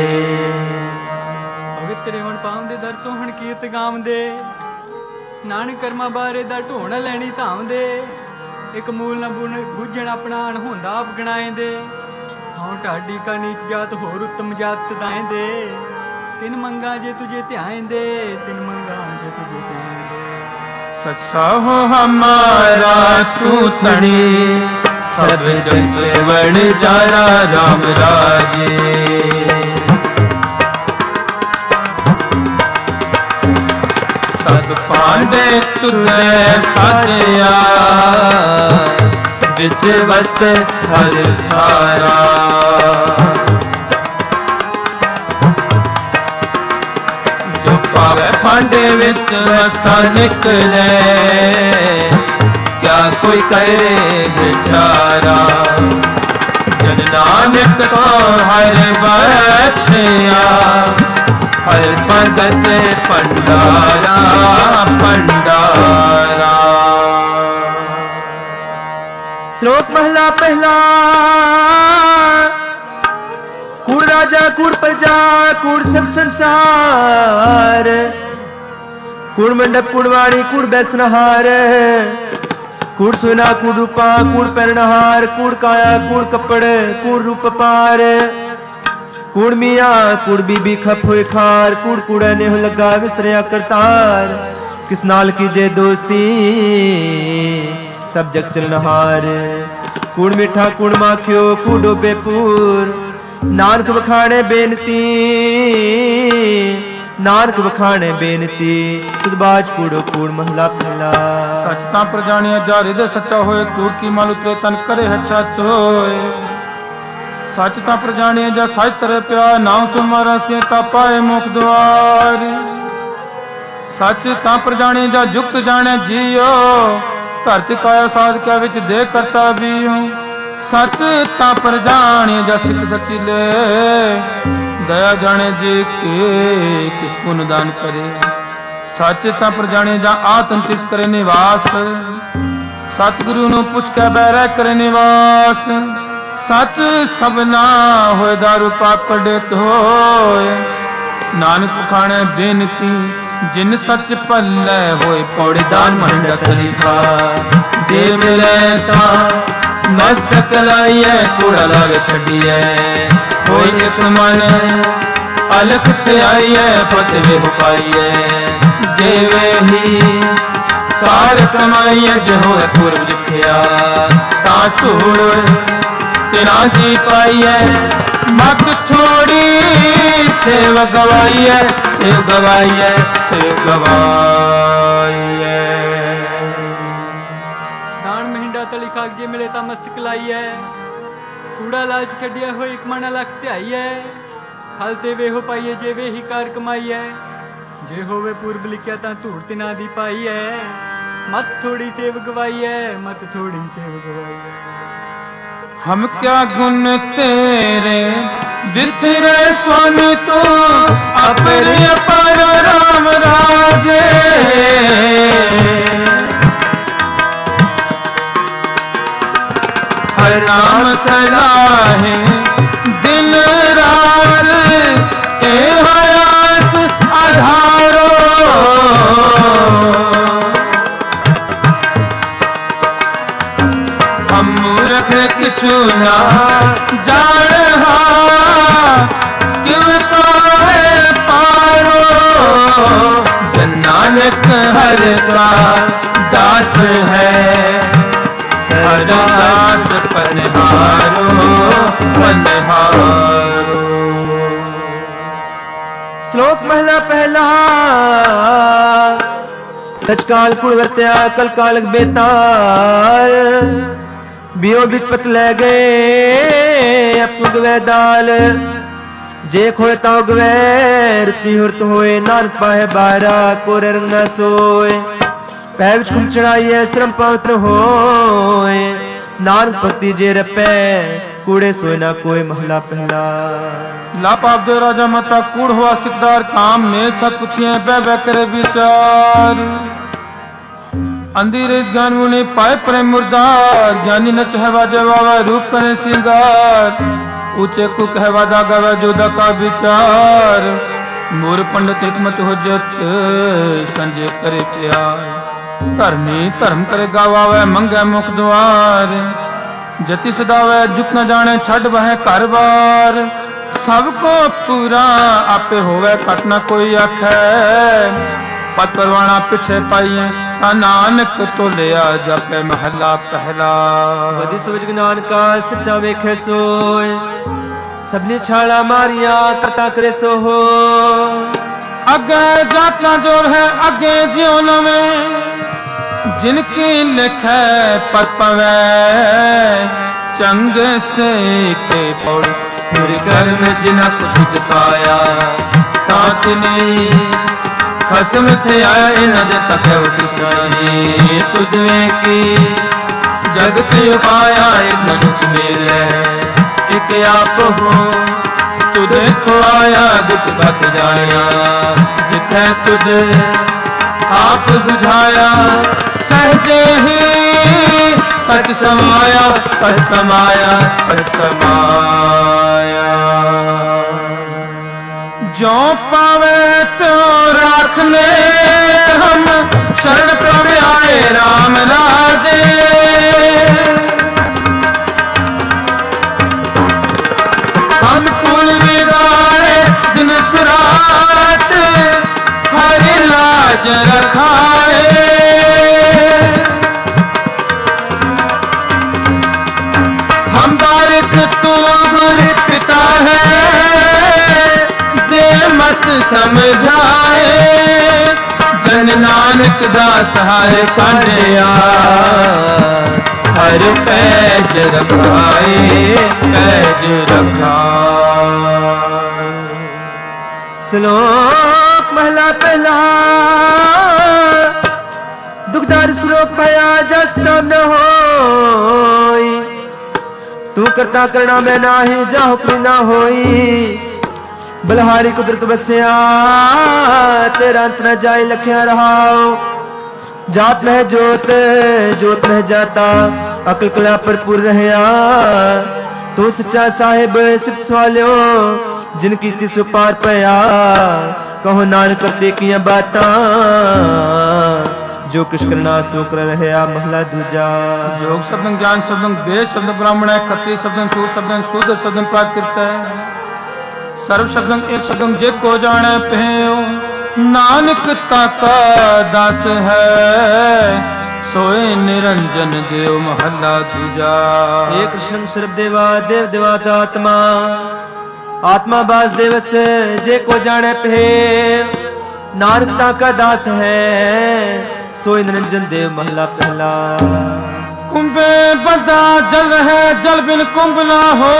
भगत रेवण पाम दे दर सोहण कीर्त गाम दे। नानक कर्मा बारे दा ढोण लैनी धाम दे। एक मूल न बुन बूझण अपना अण होंदा आप गणाए दे। हाँ ढाडी का नीच जात होर उत्तम जात सदाए दे। तिन मंगा जे तुझे ध्यान दे, तिन मंगा जे तुझे ध्यान दे। सच्चा हो हमारा तू तणी, सब जग वण जारा राम राजे। सत पांडे तुझे साजया, बिच वस्त हर थारा। जो पावे फांडे विच हसा निकले, क्या कोई करे बेचारा। जन नानक को हर बख्शिया, हर भगत भंडारा भंडारा। श्लोक महला पहला। कूड़ राजा कूड़ प्रजा कूड़ सब संसार, कूड़ मंडप कूड़ वाणी कूड़ बैसनहार। कूड़ सुना कूड़ रूपा कूड़ पैरनहार, कूड़ काया कूड़ कपड़ कूड़ रूप पार। कूड़ मिया कूड़ बीबी खप हुए खार, कूड़ कूड़ा ने हो लगा विसरिया करतार। किस नाल कीजे दोस्ती सब जग चलनहार। कूड़ मिठा कूड़ माखियो कूड़ डोबे पूर, नानक बखाने बेनती नानक बखाने बेनती। खुद बाज कूड़ो कूड़ महला पहला। सच ता पर जानिया जा हृदय सच्चा होए, कूड़ की माल उतरे तन करे अच्छा होए। सच ता पर जानिया जा सच तरे प्या, नाम तुम्हारा से ता पाए मुख द्वार। सच ता पर जानिया जा जुक्त जाने जियो, धरती काया साध क्या विच दे करता भी हूँ। सच ता पर जानिया जा सिख सची ले, दया जाने जी के किस पुन दान करे। सच ता पर जाने जा आत्म तृप्त करे निवास, सतगुरु नु पुछ के बैरा करे निवास। सच सबना होए दारू पाप पड़ेत होए, नानक खाने बेनती जिन सच पल्ले होए। पौड़े दान मंडा तरीका जे मिले ता मस्तक लाइए, कूड़ा लागे छड़िए होई एक मन अलख ते आइए। फतवे पाइए जे वे ही कार कमाइए, जो होए पूर्व लिखिया ता धूड़ तेरा जी पाइए। मत थोड़ी सेव गवाइए, सेव गवाइए, सेव गवाइए। दान महिंडा तली खाक जे मिले ता मस्तक लाइए, कूड़ा लालच छड़िया हो एक मन लख ध्याइए। हल ते वे हो पाइए जे वे ही कार कमाइए, जे होवे पूर्व लिखिया ता धूड़ तिना दी पाइए। मत थोड़ी सेव गवाइए, मत थोड़ी सेव गवाइए। हम क्या गुण तेरे बिथरे स्वामी तू, अपने अपर राम राजे। हर नाम सलाहे दिन रात, ए हयास आधारो। हम मूर्ख किछु ना जानहा, क्यों पाए पारो। जन नानक हर का दास है, हर दास पनहारो पनहारो। श्लोक महला पहला। सच काल कुड़ वर्त्या कल कालक बेताल, बियो बिपत ले गए अपु गवे दाल। जे खोए ताऊ गवे रति हुरत होए, नानक पाहे बारा कोरे रंग न सोए। पै विच कुम चढ़ाइए श्रम पवित्र होए, नानक भक्ति जे रपै कूड़े सोए ना कोई। महला पहला। लापाप दे राजा मता कूड़ हुआ सिकदार, काम में थक पुछिए बह बह करे विचार। अंधेरे ज्ञान मुनि पाए प्रेम मुर्दार, ज्ञानी न चहवा जवावा रूप करे सिंगार। ऊंचे को कहवा जागवा जोदा का विचार, मोर पंडित हिकमत हो जत संजय करे प्यार। धर्मी धर्म करे गावावे मंगे मुख द्वार, जति सदावे जुक न जाने छड़ वह घर बार। सबको पूरा आपे होवे कट न कोई आखे, पत परवाना पिछे पाइए नानक तो लिया जापे। महला पहला। बदी सोच ज्ञान का सच्चा वेखे सोए, सबने छाड़ा मारिया कता करे सो हो। अगे जातना जोर है अगे जीवन में, जिनकी लिखे पत पवे चंग से के पौड़। फिर घर में जिना कुछ पाया तात नहीं, खसम थे आया इन जत कृष्णी। तुझे की जगत पाया एक मनुख मेरे, एक आप हो तुझे खुआया दुख बत जाया। जिथे तुझे आप बुझाया सहजे ही सच समाया, सच समाया, सच समाया। जो पावे तो राख ले हम, शरण प्रभ आए राम राजे। हम कुल विदा रखाए। हम बारिक तू अमृत पिता है, दे मत समझाए। जन नानक दास हर कन्या, हर पैज रखाए, पैज रखाए। श्लोक महला पहला। दुखदार श्लोक भया जस तब न होई, तू करता करना मैं नाही, जाहु करी ना होई। बलहारी कुदरत बसिया, तेरा अंत न जाए लखिया रहाओ। जात में जोत, जोत में जाता, अकल कला भरपूर रहया। तू सच्चा साहिब सिफ सवालियो, जिनकी तिसु पार पया। कहो नानक करते किया बाता, जो कुछ करना सो कर रहया। महला दूजा। जोग शब्द ज्ञान शब्द वेद शब्द ब्राह्मण है, क्षत्रिय शब्द सूर शब्द शूद्र शब्द प्राकृत है। सर्व शब्द एक शब्द जे को जाने पहयो, नानक ताका दास है, सोए निरंजन देव। महला दूजा। एक कृष्ण सर्व देवा देव देवात्मा, आत्मा बास देवस जे को जाने पे। नानक ताका दास है, सोए निरंजन देव। महला पहला। कुंभे बदा जल है, जल बिन कुंभ ना हो।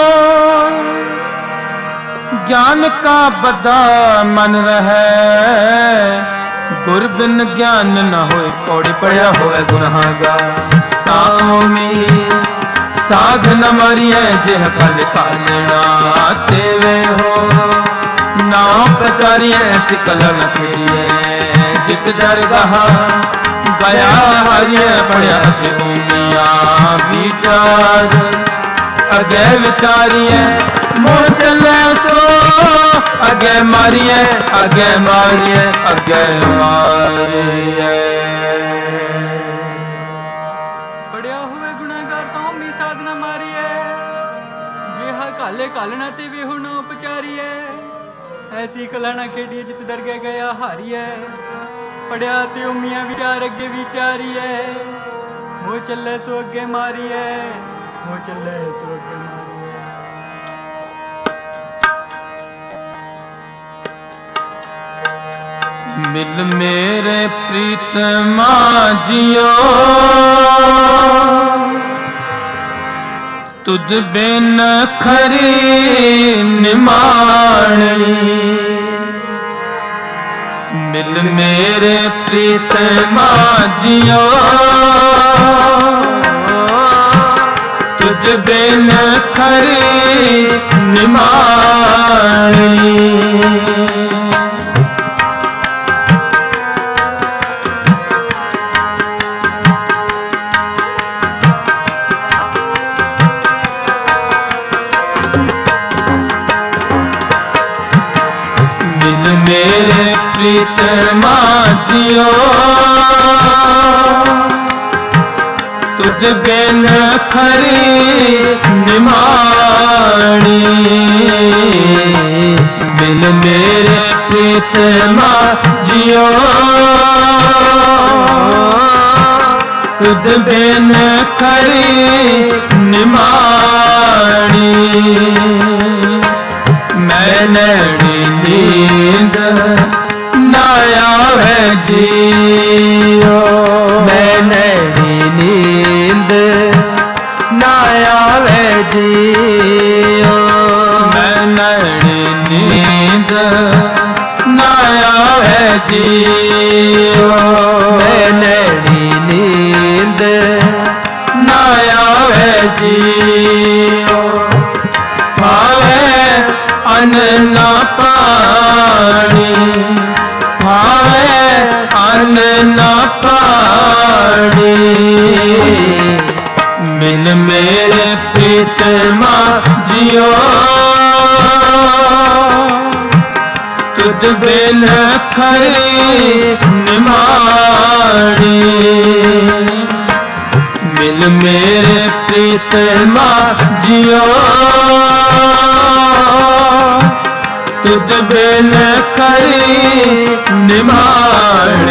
ज्ञान का बदा मन रहे, गुर बिन ज्ञान न होए। पौड़ी पड़िया होए गुनाहगा, ताओ में साध न मारिए। जेह फल खालेना तेवे हो, नाव प्रचारिए सिकल न फेरिए। जित दरगाह गया हरिए, पड़िया थे उमिया विचार। अगे विचारिए मोह चले सो, अगे मारिए, अगे मारिए, अगे मारिए। बड़िया हुए गुनाहगार ताऊ मी साधना मारिए। जेहा काले कालना ते वे हो ना उपचारिए। ऐसी कला ना खेडिए जित दरगे गया हारिए। पड़िया ते उमिया विचार अगे विचारिए। वो चले सो अगे मारिए, वो चले सो अगे मारिए। मिल मेरे प्रीतमा जियो, तुद बिन खरी निमाणी। मिल मेरे प्रीतमा जियो, तुद बिन खरी निमाणी। मेरे प्रीतमा जियो, तुझ बिन खरी निमाणी। बिन मेरे प्रीतमा जियो, तुझ बिन खरी निमाणी। मैं नैनी नींद ना आवे जियो, मैं नैनी नींद ना आवे जियो। मैं नैनी नींद ना आवे जियो, मैं नैनी नींद ना आवे जियो। अन्न ना पानी, भावे अन्न ना पानी। बिन मेरे प्रीतमा जियो, तुझ बिन खरी निमाणी। बिन मेरे प्रीतमा जियो, तुझ बिन खरी निमाणी।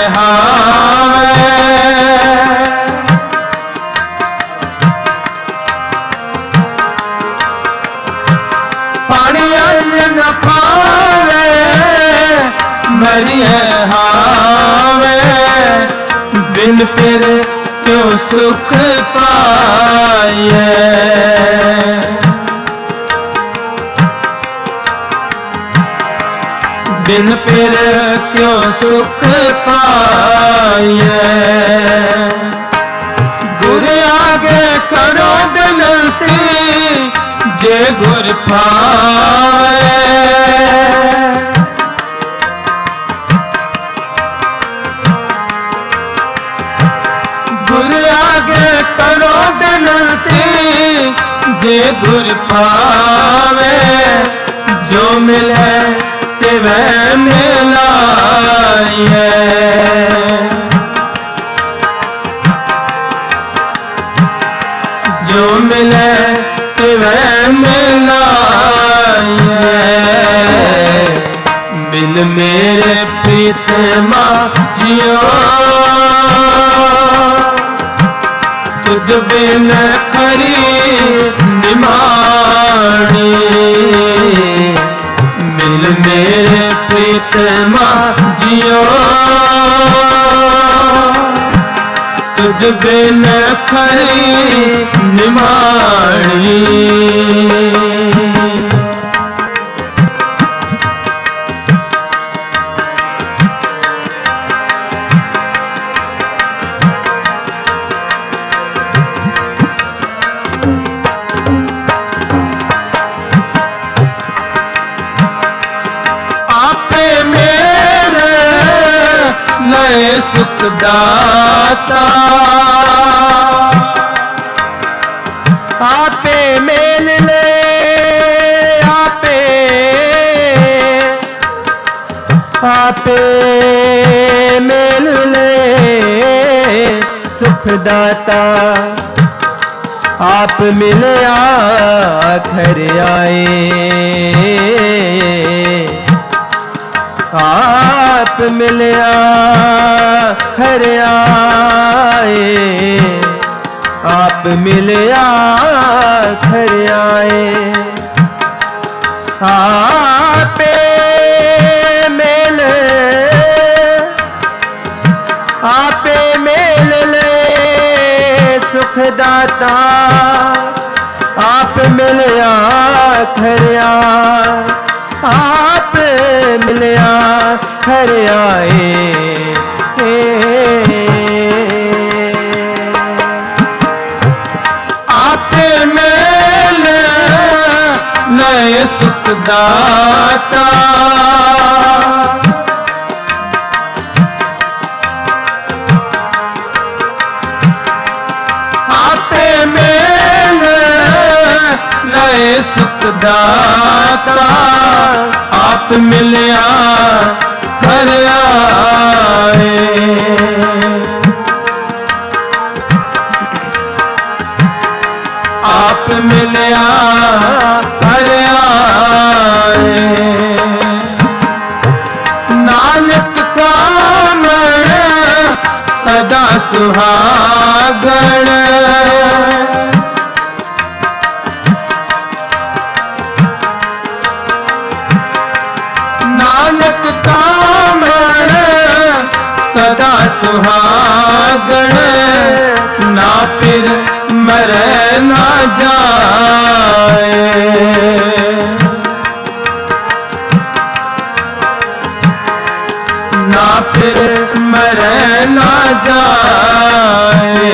हावे पानी अन्न न पावे मरिए हावे बिन फिर क्यों सुख पाए बिन फिर क्यों सुख पाए गुर आगे करो बिनती जे गुर पावे गुर आगे करो बिनती जे गुर पावे जो मिले वह मिलाए जो मिले वह मिलाए बिन मेरे प्रीतमा जियो तुझ बिन खरी निमाणी मिल मेरे प्रीतमा जियो तुझ बिन खरी निमाणी सुख दाता आपे मेल ले आपे आपे मेल ले सुख दाता आप मिले आखर आए आप मिलिया हर आए आप मिलिया हर आए आपे मेल आपे मेल ले सुखदाता आप मिलिया हर आप मिलिया हर आए आपे मेल नए सुखदाता आपे मेल नए सुखदाता आप मिलिया हर आए आप मिलिया हर आए नानक कामण सदा सुहागण सदा सुहागण ना फिर मरे ना जाए ना फिर मरे ना जाए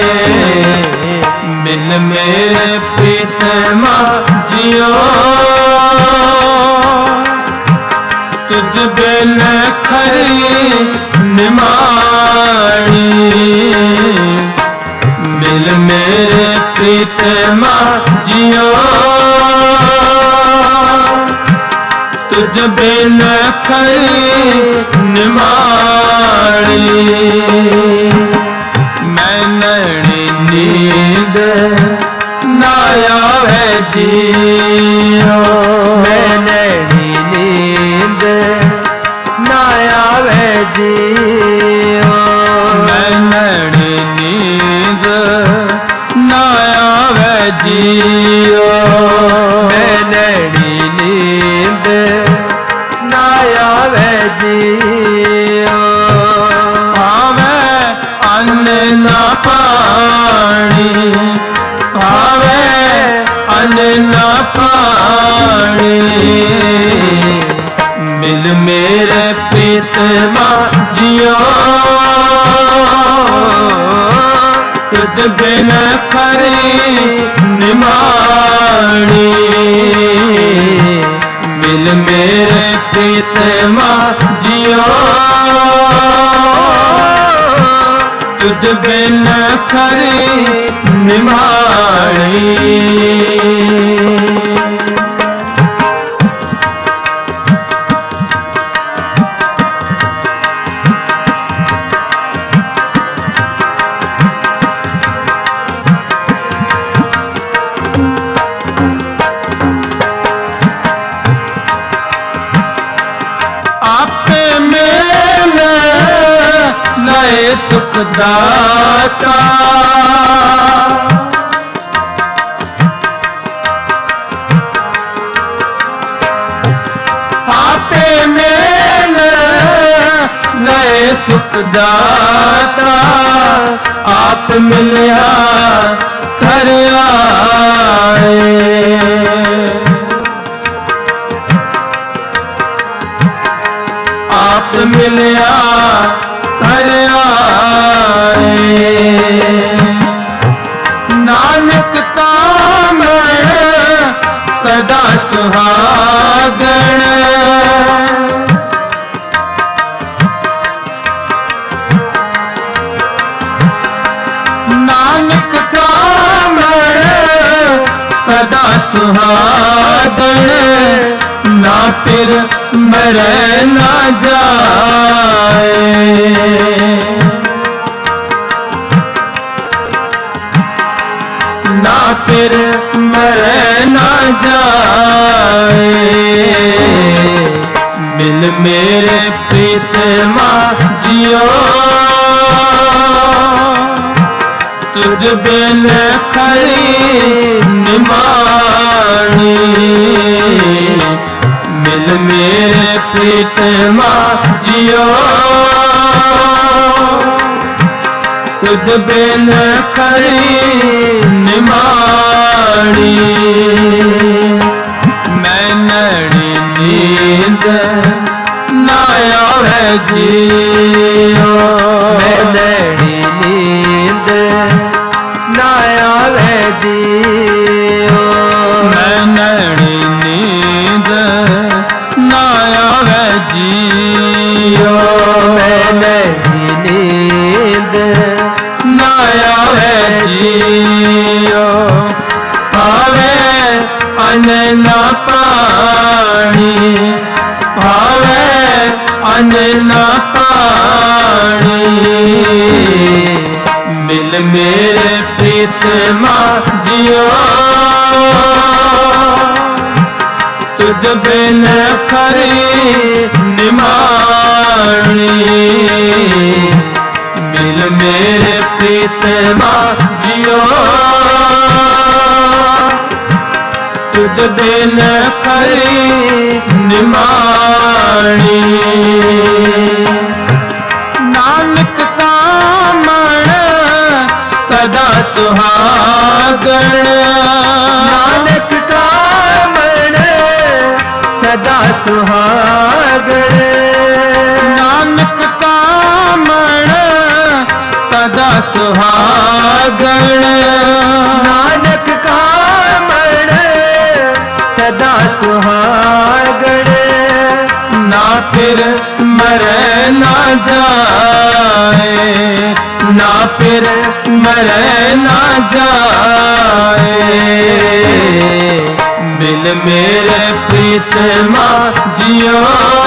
बिन मेरे प्रीतमा जियो तुझ बिन खरी निमाणी मिल मेरे प्रीतमा जियो तुझ बिन खरी निमाणी मैं नैनी नींद ना आवे जियो मैं नैनी नींद ना आवे जी बिन खरी निमाणी मिल मेरे प्रीतमा जियो तुझ बिन खरी निमाणी सुखदाता आपे मेल नए सुखदाता आप मिलिया घर आए आप मिलिया घर नानक काम सदा सुहागण नानक काम सदा सुहागण ना फिर मरे ना जाए ना फिर मरे ना जाए मिल मेरे प्रीतमा जियो तुझ बिन खरी निमाणी मिल मेरे प्रीतमा जियो तुझ बिन खरी निमाणी मैं नैनी नींद ना आवे जियो मैं नैनी नींद ना आवे जियो मैं नैनी नींद ना आवे जियो मैं नैनी नींद ना आवे जियो पावे अन्न ना पानी पावे अन्न ना पानी मिल मेरे प्रीतमा जियो तुझ बिन खरी निमाणी मिल मेरे प्रीतमा जियो तुझ बिन खरी निमाणी नानक कामण सदा सुहागण नानक कामण सदा सुहागण नानक कामण सदा सुहागण नानक कामण सदा सुहागण ना फिर मरे ना जाए ना फिर मरे ना जाए मिल मेरे प्रीतमा जियो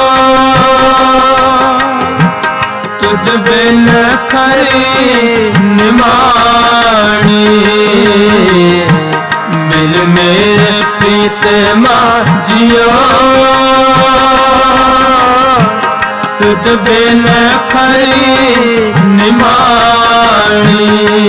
तुझ बिन खरी निमाणी मिल मेरे प्रीतमा जियो तुझ बिन खरी निमाणी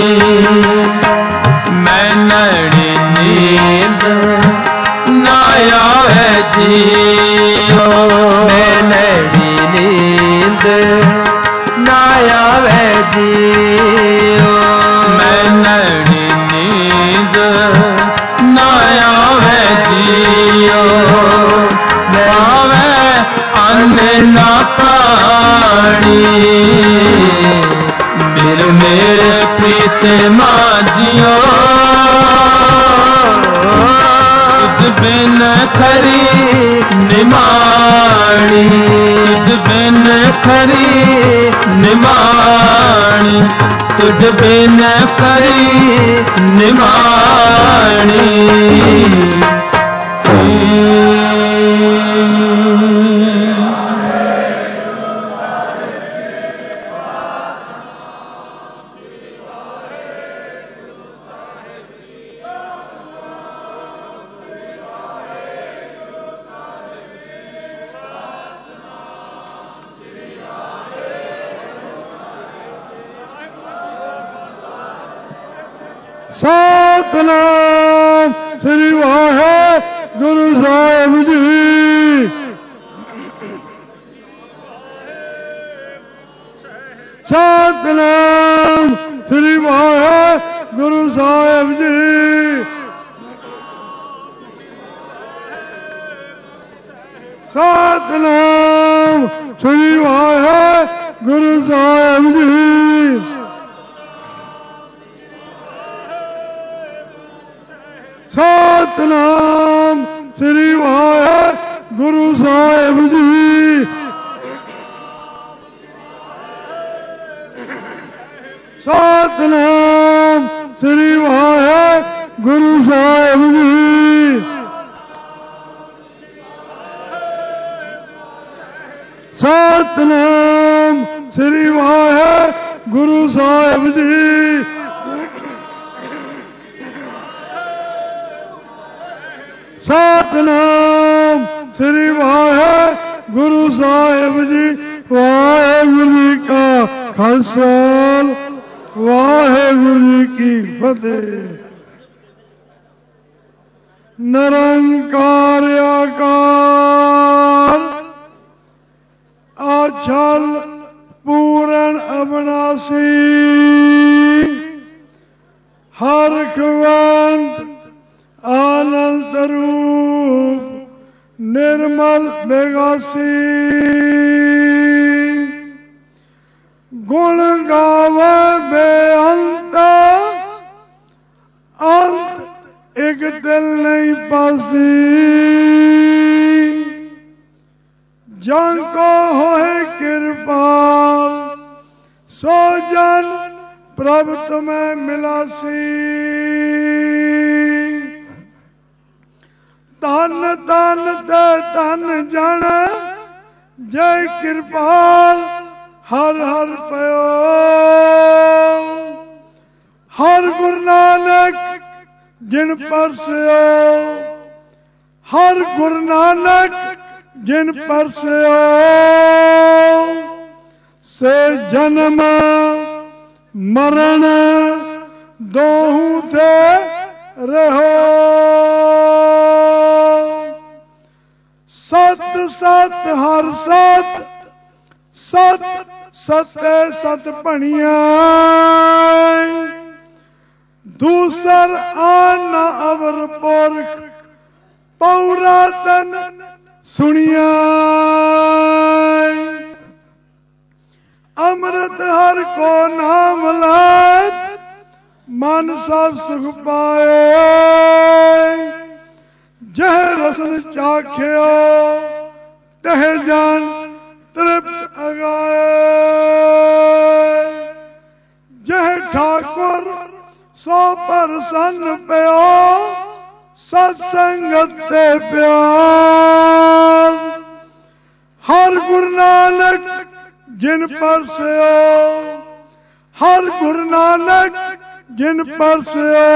मैं नैनी नींद ना आवे जियो मैं नैनी नींद ना आवे जियो मैं नैनी नींद ना आवे जियो पावे अन्न ना पानी मिल मेरे प्रिय ते माझियो तुझ बिन खरी निमाणी तुझ बिन खरी निमाणी तुझ बिन खरी निमाणी सतनाम श्री वाहेगुरु साहिब जी। सतनाम श्री वाहेगुरु साहिब जी। सतनाम श्री वाहेगुरु साहिब जी। सतनाम श्री वाहेगुरु साहिब जी। सतनाम श्री वाहेगुरु साहिब जी। सतनाम श्री वाहेगुरु साहिब जी। सतनाम श्री वाहेगुरु साहिब जी। वाहेगुरु जी का खालसा वाहेगुरु जी की फतेह। निरंकार आकार अचल पूर्ण अविनाशी हरखवंत आनंद रूप निर्मल बेगासी गुण गावे बेअंत अंत एक दिल नहीं पासी। जन को होए कृपाल सो जन प्रभु तुम्हें मिलासी। धन धन दे धन जन जय कृपाल हर हर पयो। हर गुरु नानक जिन परसयो हर गुरु नानक जिन परसयो से जन्म मरण दोहू थे रहो। सत सत हर सत सत सते सत भणिया दूसर आन अवर पुरख पौरातन सुनिया। अमृत हर को नाम लात मन सब सुख पाए। जह रसन चाख्यो तह जान तृप्त अगाए। जह ठाकुर सो प्रसन्न प्यो सत्संगत ते प्यार। हर गुरु नानक जिन परसयो हर गुरु नानक जिन परसयो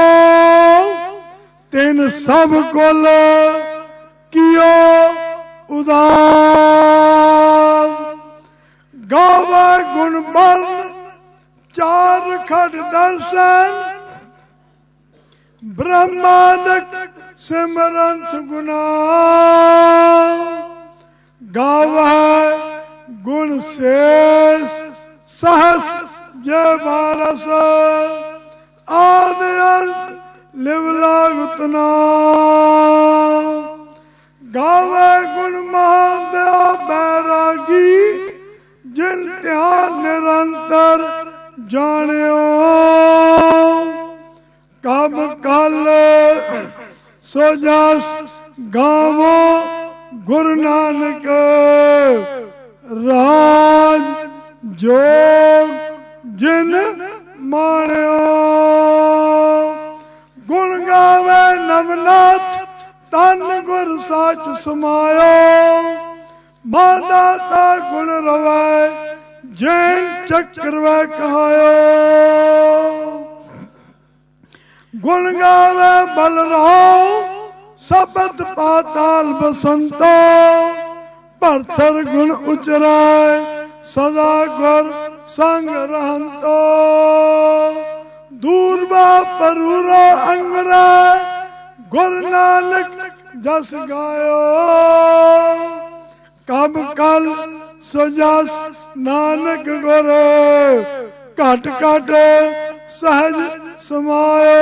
तिन सब कुल कियो उदार। गावा गुण बल चार खड़ दर्शन ब्रह्मांड सिमरंत गुना। गावा गुण शेष सहस जय भारस आदि अंत लिवलागुतना। गावे गुण महादेव बैरागी जिन ध्यान निरंतर ਜਾਣਿਓ ਕਬ ਕਲ ਸੋ ਜਸ ਗਾਵੋ ਗੁਰੂ ਨਾਨਕ ਰਾਜ ਜੋਗ ਜਿਨ ਮਾਣਿਓ ਗੁਣ ਗਾਵੇ ਨਵਨਾਥ ਤਨ ਗੁਰ ਸਾਚ ਸਮਾਇਓ ਮਾਦਾਤਾ ਗੁਣ ਰਵੈ ਜੈਨ ਚੱਕਰ ਵੈ ਕਹਾਇਓ ਗੁਣ ਗਾਵੇ ਬਲ ਰਹਾਉ ਸਬਦ ਪਾਤਾਲ ਬਸੰਤੋ ਭਰਥਰ ਗੁਣ ਉਚਰੈ ਸਦਾ ਗੁਰ ਸੰਗ ਰਹੰਤੋ ਦੂਰਬਾ ਪਰੂਰੋ ਅੰਗਰੈ ਗੁਰ ਨਾਨਕ ਜਸ ਗਾਇਓ ਕਬ ਕਲ ਸੋ ਜਸ ਨਾਨਕ ਗੁਰ ਘਟ ਘਟ ਸਹਜ ਸਮਾਇਓ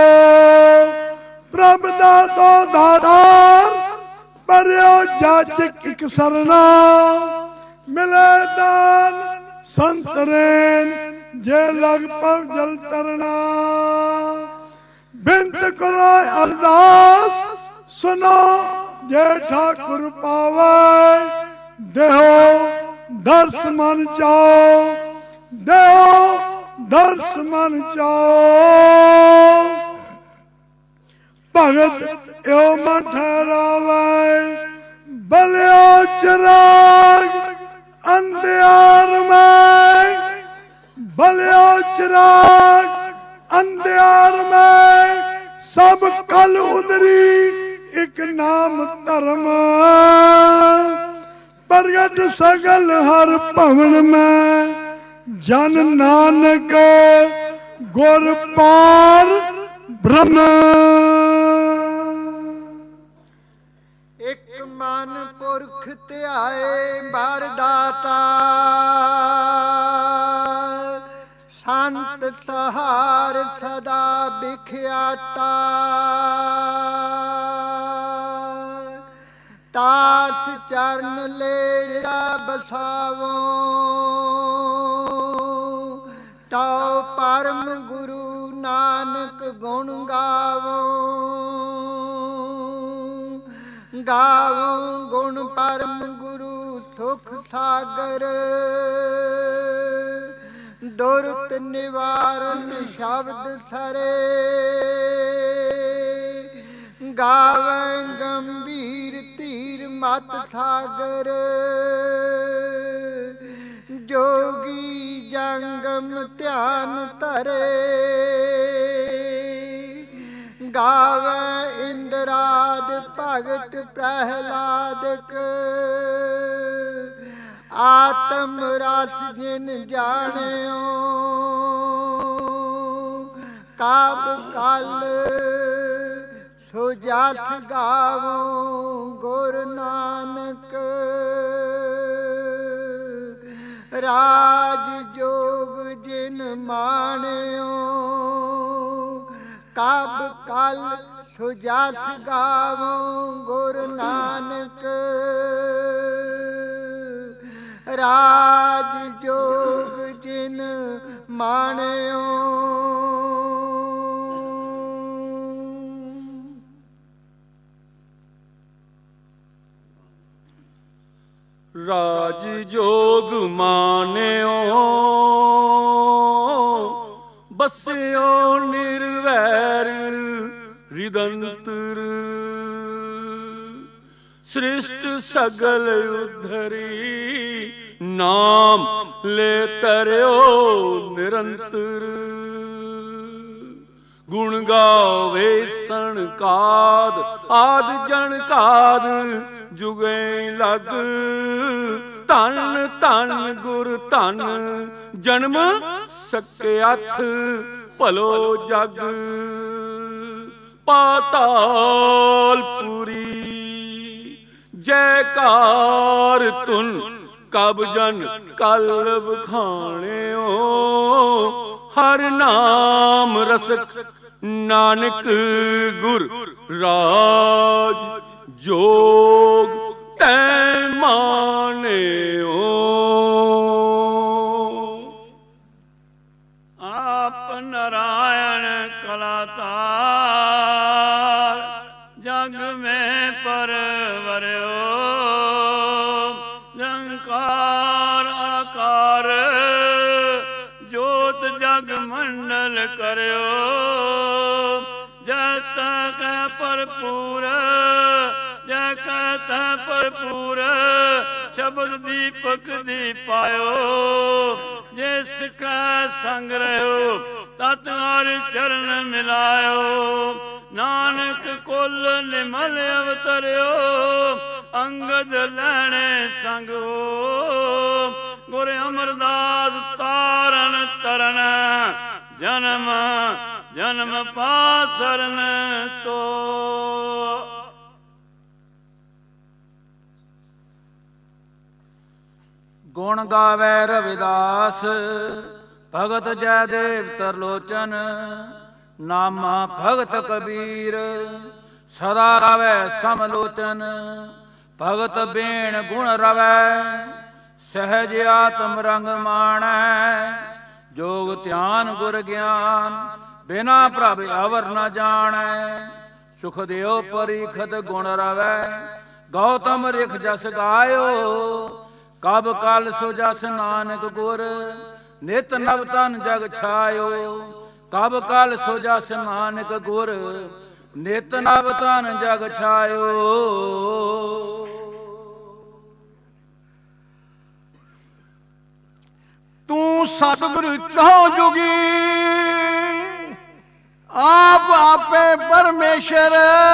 ਪ੍ਰਭ ਦਾ ਤੋ ਦਾਤਾਰ ਪਰਿਓ ਜਾਚਕ ਇਕ ਸਰਨਾ ਮਿਲੇ ਦਾਨ ਸੰਤਰੇਨ ਜੇ ਲਗ ਪਵ ਜਲ ਤਰਨਾ ਬਿੰਤ ਕਰੋ ਅਰਦਾਸ ਸੁਨੋ ਜੇ ਠਾਕੁਰ ਪਾਵੈ ਦੇਹੋ ਦਰਸ ਮਨ ਚਾਓ ਦੇਹੋ ਦਰਸ ਮਨ ਚਾਓ ਭਗਤ ਏਉ ਮਨ ਠਹਿਰਾਵੈ ਬਲਿਓ ਚਿਰਾਗ ਅੰਧਿਆਰ ਮੈਂ ਬਲਿਓ ਚਿਰਾਗ ਅੰਧਿਆਰ ਮੈਂ ਸਭ ਕਲ ਉਦਰੀ ਇਕ ਨਾਮ ਧਰਮ ਪ੍ਰਗਟ ਸਗਲ ਹਰ ਭਵਨ ਮੈਂ ਜਨ ਨਾਨਕ ਗੁਰ ਪਾਰ ਬ੍ਰਹਮ ਇਕ ਮਨ ਪੁਰਖ ਧਿਆਏ ਬਰ ਦਾਤਾ ਸੰਤ ਸਹਾਰ ਸਦਾ ਬਿਖਿਆਤਾ ਤਾਸ ਚਰਨ ਲੇੜਾ ਬਸਾਵੋ ਤਉ ਪਰਮ ਗੁਰੂ ਨਾਨਕ ਗੁਣ ਗਾਵੋ ਗਾਵੋ ਗੁਣ ਪਰਮ ਗੁਰੂ ਸੁਖ ਸਾਗਰ ਦੁਰਤ ਨਿਵਾਰਨ ਸ਼ਬਦ ਸਰੇ ਗਾਵੇ ਗੰਭੀਰ ਧੀਰ ਮਤ ਸਾਗਰ ਜੋਗੀ ਜੰਗਮ ਧਿਆਨ ਧਰੇ ਗਾਵੇ ਇੰਦਰਾਦ ਭਗਤ ਪ੍ਰਹਿਲਾਦਕ ਆਤਮ ਰਸ ਜਿਨ ਜਾਣਿਓ ਕਾਬ ਕਲ ਸੋ ਜਸ ਗਾਵੋ ਗੁਰ ਨਾਨਕ ਰਾਜ ਜੋਗ ਜਿਨ ਮਾਣਿਓ ਕਬ ਕਲ ਸੋ ਜਸ ਗਾਵੋ ਗੁਰ ਨਾਨਕ ਰਾਜ ਜੋਗ ਜਿਨ ਮਾਣਿਓ ਰਾਜ ਜੋਗ ਮਾਨਿਓ ਬਸਿਓ ਨਿਰਵੈਰ ਰਿਦੰਤਰ ਸ੍ਰਿਸ਼ਟ ਸਗਲ ਉਧਰੀ ਨਾਮ ਲੈ ਤਰਿਓ ਨਿਰੰਤਰ ਗੁਣ ਗਾਵੇ ਸਣਕਾਦ ਆਦ ਜਣਕਾਦ ਜੁਗੇ ਲਗ ਧਨ ਧਨ ਗੁਰ ਧਨ ਜਨਮ ਸਕਿਆਥ ਭਲੋ ਜਗ ਪਾਤਾਲ ਪੁਰੀ ਜੈਕਾਰ ਤੁਨ ਕਬ ਜਨ ਕਲ ਬਖਾਣਿਓ ਹਰ ਨਾਮ ਰਸਕ ਨਾਨਕ ਗੁਰ ਰਾਜ ਜੋਗ ਤੈ ਮਾਨਿਓ। ਆਪ ਨਾਰਾਇਣ ਕਲਾਤਾਰ ਜਗ ਮੈਂ ਪਰਵਰਿਓ ਨਿਰੰਕਾਰ ਆਕਾਰ ਜੋਤ ਜਗ ਮੰਡਲ ਕਰਿਓ ਜੈ ਤਕ ਭਰਪੂਰ ਜੈ ਕਹਤਾ ਭਰਪੂਰ ਸ਼ਬਦ ਦੀਪਕ ਦੀ ਪਾਇਓ ਜਿਸ ਕਾ ਸੰਗ ਰਹਿਓ ਤਤ ਹਰਿ ਚਰਨ ਮਿਲਾਇਓ ਨਾਨਕ ਕੁਲ ਨਿਮਲ ਅਵਤਰਿਓ ਅੰਗਦ ਲੈਣੇ ਸੰਗ ਹੋ ਗੁਰ ਅਮਰਦਾਸ ਤਾਰਨ ਤਰਨ ਜਨਮ ਜਨਮ ਪਾਸਰਨ ਤੋ। ਗੁਣ ਗਾਵੇ ਰਵਿਦਾਸ ਭਗਤ ਜੈਦੇਵ ਤਰਲੋਚਨ ਨਾਮਾ ਭਗਤ ਕਬੀਰ ਸਦਾ ਗਾਵੇ ਸਮਲੋਚਨ ਭਗਤ ਬੇਣ ਗੁਣ ਰਵੈ ਸਹਿਜ ਆਤਮ ਰੰਗ ਮਾਣੈ ਜੋਗ ਧਿਆਨ ਗੁਰ ਗਿਆਨ ਬਿਨਾ ਪ੍ਰਭ ਅਵਰ ਨ ਜਾਣੈ ਸੁਖਦੇਵ ਪਰੀਖਤ ਗੁਣ ਰਵੈ ਗੌਤਮ ਰਿਖ ਜਸ ਗਾਇਓ ਕਬ ਕਲ ਸੋ ਜਸ ਨਾਨਕ ਗੁਰ ਨਿਤ ਨਵ ਤਨ ਜਗ ਛਾਇਓ ਕਬ ਕਲ ਸੋ ਜਸ ਨਾਨਕ ਗੁਰ ਨਿਤ ਨਵ ਤਨ ਜਗ ਛਾਇਓ। ਤੂੰ ਸਤਿਗੁਰ ਚਹੁ ਜੁਗੀ ਆਪ ਆਪੇ ਪਰਮੇਸ਼ਰ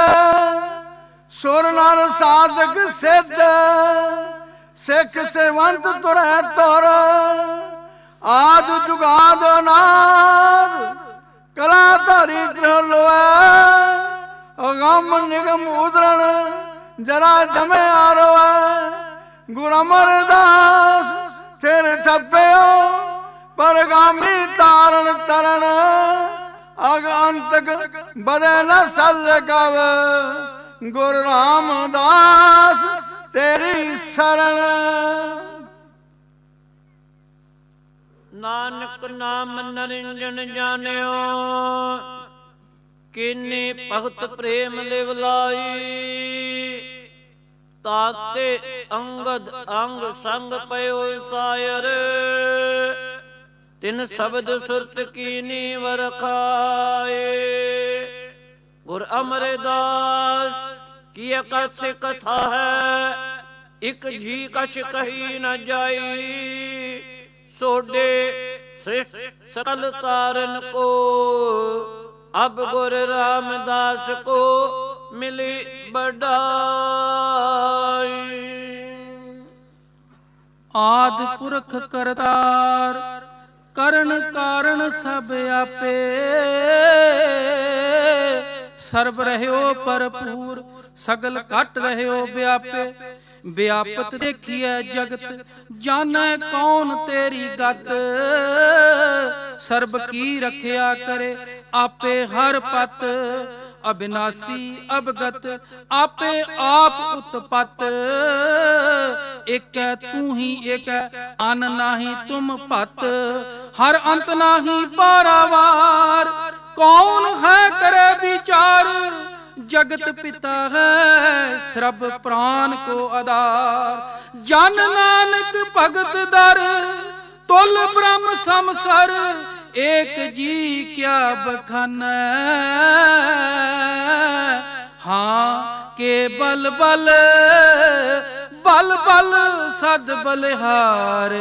ਸੁਰ ਨਰ ਸਾਧਕ ਸਿੱਧ ਸਿੱਖ ਸੇਵੰਤ ਤੁਰੈ ਤੁਰ ਆਦ ਜੁਗਾਦ ਅਨਾਦ ਕਲਾ ਧਾਰੀ ਗ੍ਰਹ ਲੋਐ ਅਗੰਮ ਨਿਗਮ ਉਦਰਣ ਜਰਾ ਜਮੇ ਆਰੋਐ ਗੁਰ ਅਮਰਦਾਸ ਫਿਰ ਠੱਪਿਓ ਪਰਗਾਮੀ ਤਾਰਨ ਤਰਨ ਅਗ ਅੰਤਕ ਬਦੇ ਨ ਸਲ ਕਵ ਗੁਰ ਰਾਮਦਾਸ ਤੇਰੀ ਸਰਣ। ਨਾਨਕ ਨਾਮ ਨਰਿੰਜਨ ਜਾਣਿਓ ਕਿਨੇ ਭਗਤ ਪ੍ਰੇਮ ਲਿਵ ਲਾਈ ਤਾਤੇ ਅੰਗਦ ਅੰਗ ਸੰਗ ਪਇਓ ਸਾਇਰ ਤਿਨ ਸ਼ਬਦ ਸੁਰਤ ਕੀਨੀ ਵਰਖਾਏ ਗੁਰ ਅਮਰਦਾਸ ਕੀ ਕਥ ਕਥਾ ਹੈ ਇਕ ਜੀ ਕਛ ਕਹੀ ਨ ਜਾਈ ਸੋਡੇ ਸ੍ਰਿਸ਼ਟ ਸਕਲ ਤਾਰਨ ਕੋ ਅਬ ਗੁਰ ਰਾਮਦਾਸ ਕੋ ਮਿਲੀ ਬੜਾਈ। ਆਦਿ ਪੁਰਖ ਕਰਤਾਰ ਕਰਨ ਕਾਰਨ ਸਭ ਆਪੇ ਸਰਬ ਰਹਿਓ ਭਰਪੂਰ ਸਗਲ ਘਟ ਰਹਿਓ ਵਿਆਪੇ ਵਿਆਪਤ ਦੇਖੀਐ ਜਗਤ ਜਾਣੈ ਕੌਣ ਤੇਰੀ ਗਤ ਸਰਬ ਕੀ ਰਖਿਆ ਕਰੇ ਆਪੇ ਹਰ ਪਤ ਅਬਿਨਾਸੀ ਅਬਗਤ ਆਪੇ ਆਪ ਉਤਪਤ ਏਕੈ ਤੂੰ ਹੀ ਏਕੈ ਅਨ ਨਾਹੀ ਤੁਮ ਭਤ ਹਰ ਅੰਤ ਨਾਹੀ ਪਾਰਾਵਾਰ ਕੌਣ ਹੈ ਕਰੇ ਵਿਚਾਰ जगत पिता है सरब प्राण को आधार जन नानक भगत दर तुल ब्रह्म समसर एक जी क्या बखान हाँ के बल बल बल बल सद बलिहार।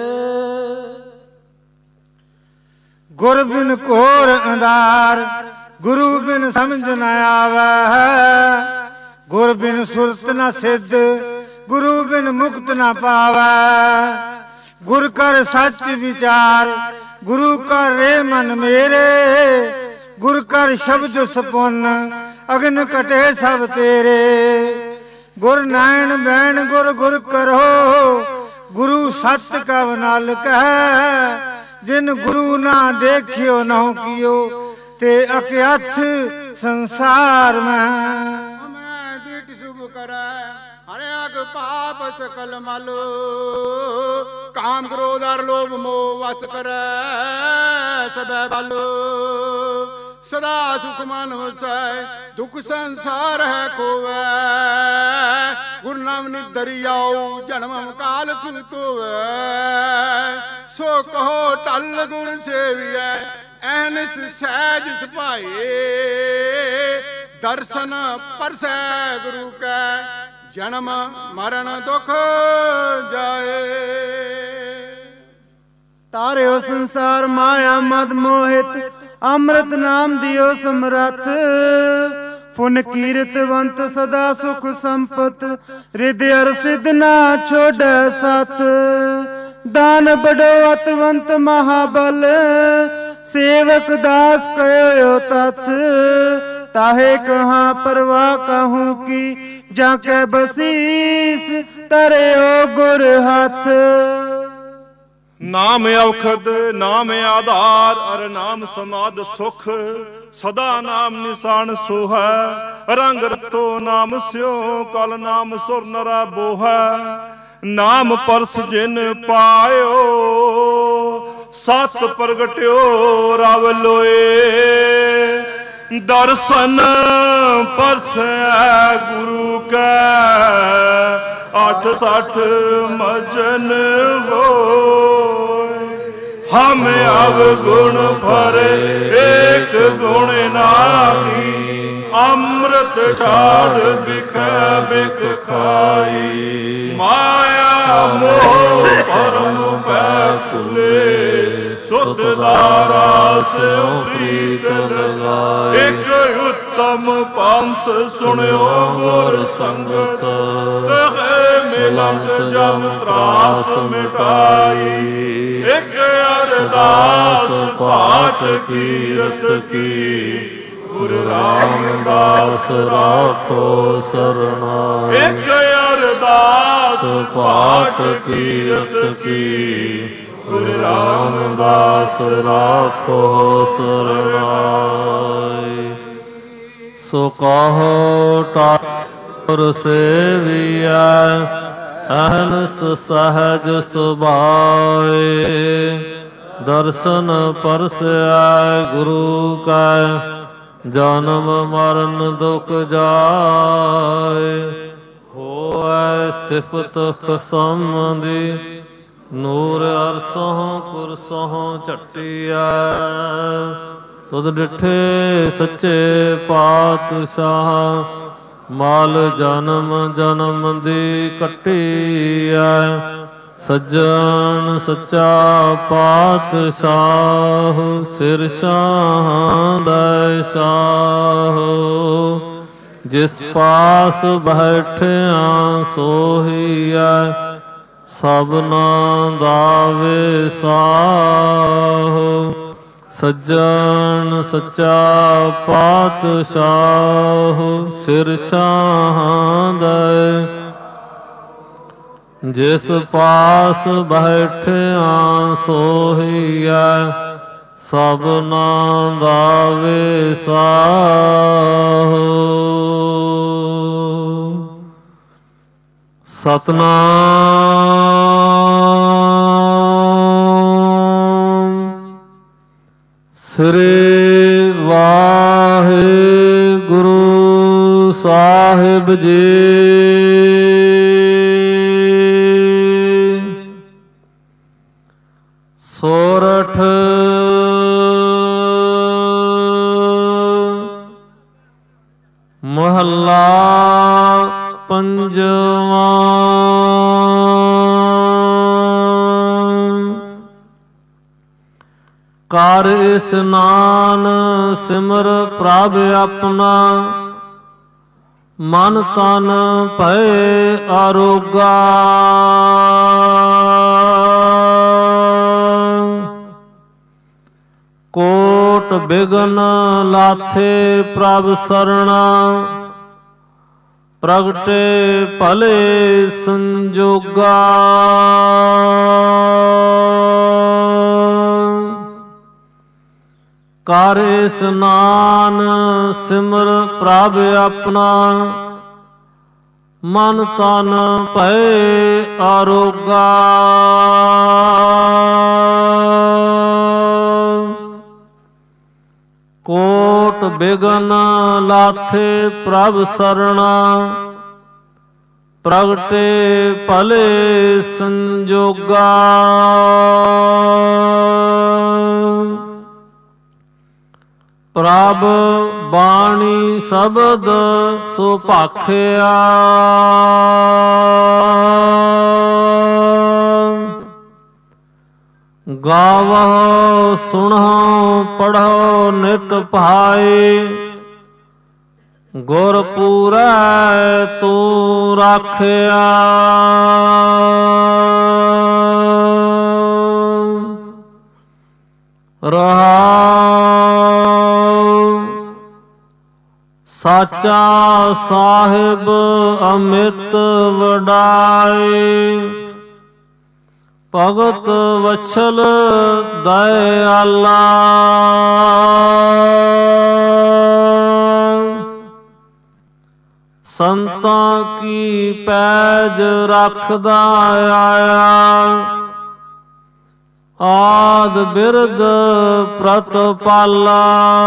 गुर बिन घोर अंधार गुरु बिन समझ न आवे गुर बिन सुरत न सिद्ध गुरु बिन मुक्त न पावे गुर कर सच विचार गुरु कर रे मन मेरे गुर कर शब्द सपुन अगन कटे सब तेरे गुर नायण बैण गुर गुर करो गुरु सत कव नाल कह जिन गुरु ना देखियो नहु कियो ते अक्यथ संसार में दृष्टि शुभ करे हरे अग पाप सकल मलो काम क्रोध और लोभ मोह वस करे ਸਦਾ ਬਲ ਸਦਾ ਸੁਖ ਮਨ ਵਸੈ ਦੁਖ ਸੰਸਾਰ ਹੈ ਖੋਵੈ ਗੁਰੂ ਨਾਮ ਨਿਦਰਿਆਉ ਜਨਮ ਕਾਲ ਕੁਤ ਹੋਵੈ ਸੋ ਕਹੋ ਟਲ ਗੁਰ ਸੇਵੀਐ ਐਨਸ ਸਹਿਜ ਸੁਭਾਏ ਦਰਸ਼ਨ ਪਰਸੈ ਗੁਰੂ ਕੈ ਜਨਮ ਮਰਨ ਦੁਖ ਜਾਏ। ਤਾਰਿਓ ਸੰਸਾਰ ਮਾਇਆ ਮਦ ਮੋਹਿਤ ਅੰਮ੍ਰਿਤ ਨਾਮ ਦਿਓ ਸਮਰੱਥ ਫੁਨ ਕੀਰਤਵੰਤ ਸਦਾ ਸੁਖ ਸੰਪਤ ਰਿਦ ਅਰ ਸਿਧ ਨਾ ਛੋੜੈ ਸਤ ਦਾਨ ਬੜੋ ਅਤਵੰਤ ਮਹਾਬਲ ਸੇਵਕ ਦਾਸ ਕਯੋ ਤਤ ਤਾਹੇ ਕਹਾਂ ਪਰਵਾਹ ਕਹੂੰ ਕੀ ਜਾਂ ਕੈ ਬਸੀਸ ਤਰਿਓ ਗੁਰ ਹੱਥ। ਨਾਮ ਔਖਦ ਨਾਮ ਆਧਾਰ ਅਰ ਨਾਮ ਸਮਾਦ ਸੁਖ ਸਦਾ ਨਾਮ ਨਿਸ਼ਾਨ ਸੋਹੈ ਰੰਗ ਰਤੋ ਨਾਮ ਸਿਓ ਕਲ ਨਾਮ ਸੁਰ ਨਰਾ ਬੋਹੈ ਨਾਮ ਪਰਸ ਜਿਨ ਪਾਇਓ ਸਤ ਪ੍ਰਗਟਿਓ ਰਵ ਲੋਏ ਦਰਸ਼ਨ ਪਰਸੈ ਗੁਰੂ ਕੈ ਅੱਠ ਸੱਠ ਮਜਨ ਹੋਏ ਹਮ ਅਵਗੁਣ ਭਰੇ ਏਕ ਗੁਣ ਨਾਹੀ ਅੰਮ੍ਰਿਤ ਛਾੜ ਬਿਖੈ ਬਿਖ ਖਾਈ ਮਾਇਆ ਮੋਹ ਪਰਮ ਪੈ ਭੁਲੇ ਸੁਧ ਦਾਰਾ ਸਿਉ ਪ੍ਰੀਤ ਲਗਾਈ ਇਕ ਉਤਮ ਪੰਥ ਸੁਣਿਓ ਗੁਰ ਸੰਗਤ ਤਹਿ ਮਿਲੰਤ ਜਮ ਤਰਾਸ ਮਿਟਾਈ ਇਕ ਅਰਦਾਸ ਪਾਠ ਕੀਰਤ ਕੀ ਗੁਰੂ ਰਾਮਦਾਸ ਰਾਖੋ ਸਰਨਾਈ ਇਕ ਅਰਦਾਸ ਪਾਠ ਕੀਰਤ ਕੀ ਗੁਰੂ ਰਾਮਦਾਸ ਰਾਖੋ ਸਰਨਾਈ। ਸੋ ਕਹੋ ਠਾਕੁਰ ਸੇਵੀਐ ਅਹਨਸ ਸਹਜ ਸੁਭਾਏ ਦਰਸ਼ਨ ਪਰਸੈ ਗੁਰੂ ਕੈ ਜਨਮ ਮਰਨ ਦੁਖ ਜਾਏ ਹੋਐ ਸਿਫਤ ਖਸਮ ਦੀ ਨੂਰ ਅਰਸੋਂ ਕੁਰਸੋਂ ਝਟਿਆ ਤੁਧ ਡਿਠੇ ਸੱਚੇ ਪਾਤਸ਼ਾਹ ਮਾਲ ਜਨਮ ਜਨਮ ਦੀ ਕੱਟਿਆ ਸੱਜਣ ਸੱਚਾ ਪਾਤਸ਼ਾਹ ਸਿਰ ਸ਼ਾਹ ਦੈ ਸ਼ਾਹ ਜਿਸ ਪਾਸ ਬੈਠਿਆ ਸੋਹੀਐ ਸਭਨਾ ਦਾ ਵਿਸਾਹ ਸੱਜਣ ਸੱਚਾ ਪਾਤਸ਼ਾਹ ਸਿਰ ਸ਼ਾਹ ਦੈ ਜਿਸ ਪਾਸ ਬੈਠਿਆ ਸੋਹੀਐ ਸਭਨਾ ਦਾ ਵਿਸਾਹ ਸਤਨਾਮ ਸ੍ਰੀ ਵਾਹਿਗੁਰੂ ਸਾਹਿਬ ਜੀ। ਸੋਰਠ ਮਹੱਲਾ ਪੰਜਵਾਂ। ਕਰ ਇਸਨਾਨ ਸਿਮਰ ਪ੍ਰਭ ਆਪਣਾ ਮਨ ਤਨ ਭਏ ਆਰੋਗਾ ਕੋਟ ਬਿਗਨ ਲਾਥੇ ਪ੍ਰਭ ਸਰਣਾ ਪ੍ਰਗਟੇ ਭਲੇ ਸੰਜੋਗਾ ਕਰ ਇਸਨਾਨ ਸਿਮਰ ਪ੍ਰਭ ਆਪਣਾ ਮਨ ਤਨ ਭਏ ਆਰੋਗਾ ਕੋਟ ਬਿਗਨ ਲਾਥੇ ਪ੍ਰਭ ਸਰਣਾ, ਪ੍ਰਗਟੇ ਭਲੇ ਸੰਜੋਗਾ। ਪ੍ਰਭ ਬਾਣੀ ਸ਼ਬਦ ਸੁਭਾਖਿਆ, ਗਾਵਹੁ ਸੁਣਹੁ ਪੜਹੁ ਨਿਤ ਭਾਏ, ਗੁਰ ਪੂਰੈ ਤੂੰ ਰਾਖਿਆ। ਰਹਾਉ ਸਾਚਾ ਸਾਹਿਬ ਅਮਿਤ ਵਡਾਈ, ਭਗਤ ਵਛਲ ਦਇਆਲਾ। ਸੰਤਾਂ ਕੀ ਪੈਜ ਰੱਖਦਾ ਆਇਆ, ਆਦ ਬਿਰਦ ਪ੍ਰਤਪਾਲਾ।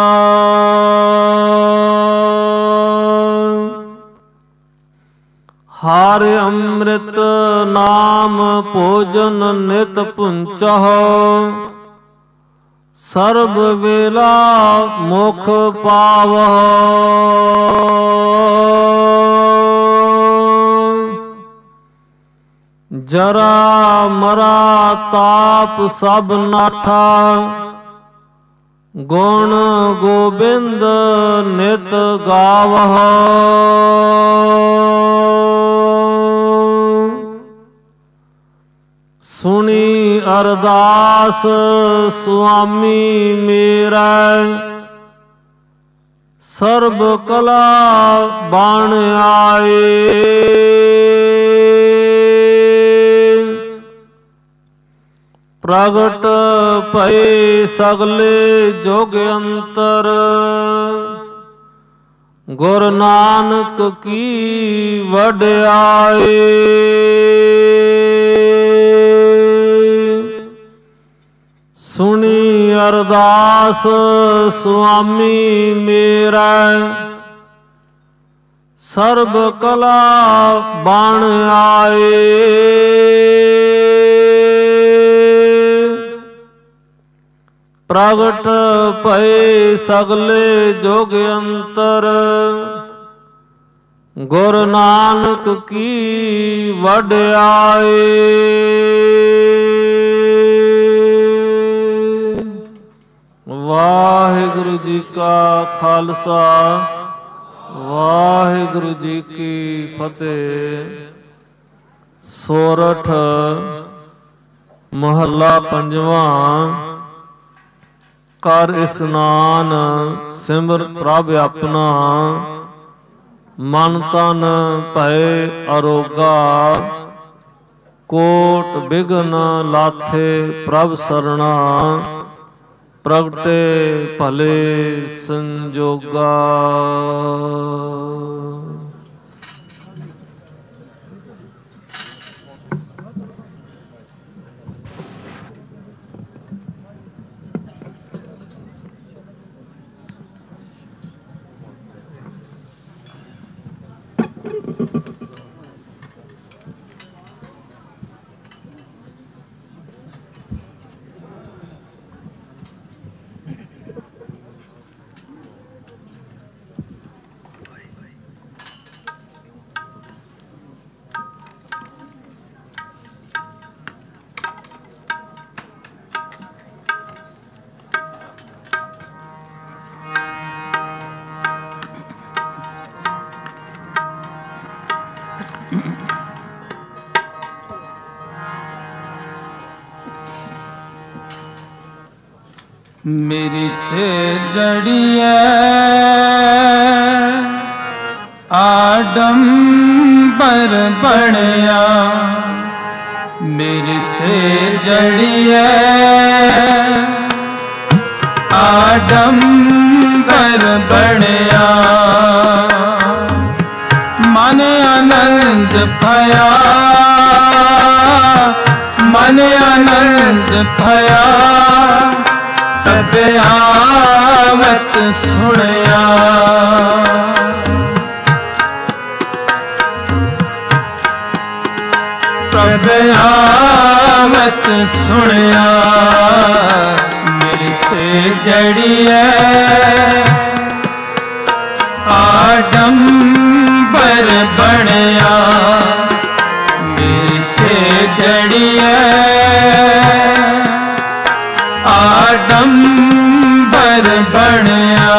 ਹਰਿ ਅੰਮ੍ਰਿਤ ਨਾਮ ਭੋਜਨ ਨਿਤ ਪੁੰਚਹੁ, ਸਰਬ ਵੇਲਾ ਮੁਖ ਪਾਵਹੁ। ਜਰਾ ਮਰਾ ਤਾਪ ਸਭ ਨਾਠਾ, ਗੁਣ ਗੋਬਿੰਦ ਨਿਤ ਗਾਵਹੁ। ਸੁਣੀ ਅਰਦਾਸ ਸੁਆਮੀ ਮੇਰਾ, ਸਰਬ ਕਲਾ ਬਣ ਆਏ। ਪ੍ਰਗਟ ਭਏ ਸਗਲੇ ਜੁਗ ਅੰਤਰ, ਗੁਰ ਨਾਨਕ ਕੀ ਵਡਿਆਈ। ਸੁਣੀ ਅਰਦਾਸ ਸੁਆਮੀ ਮੇਰਾ, ਸਰਬ ਕਲਾ ਬਣ ਆਏ। ਪ੍ਰਗਟ ਭਏ ਸਗਲੇ ਜੁਗ ਅੰਤਰ, ਗੁਰ ਨਾਨਕ ਕੀ ਵਡਿਆਈ। ਵਾਹਿਗੁਰੂ ਜੀ ਕਾ ਖਾਲਸਾ, ਵਾਹਿਗੁਰੂ ਜੀ ਕੀ ਫਤਿਹ। ਸੋਰਠ ਮਹੱਲਾ ਪੰਜਵਾਂ। ਕਰ ਇਸਨਾਨ ਸਿਮਰ ਪ੍ਰਭ ਆਪਣਾ, ਮਨ ਤਨ ਭਏ ਅਰੋਗਾ। ਕੋਟ ਬਿਗਨ ਲਾਥੇ ਪ੍ਰਭ ਸਰਣਾ, ਪ੍ਰਗਟੇ ਭਲੇ ਸੰਜੋਗਾ। मेरी से जड़िए आडंबर बढ़िया, मेरी से जड़िए आडंबर बढ़िया। मन आनंद भया, मन आनंद भया, प्रभ आवत सुनिया। प्रभ आवत सुनिया मेरी से जड़िए आडंबर बनया। मेरी से जड़िए आडंबर बनया।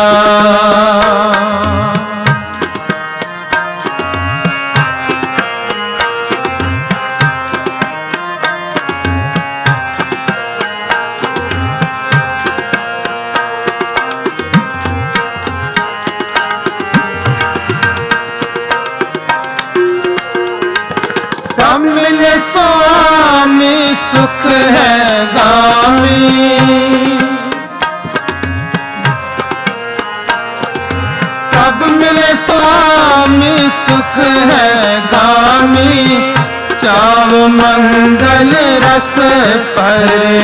कब मिले स्वामी सुख है गामी। कब मिले स्वामी सुख है गामी। चाव मंगल रस परे।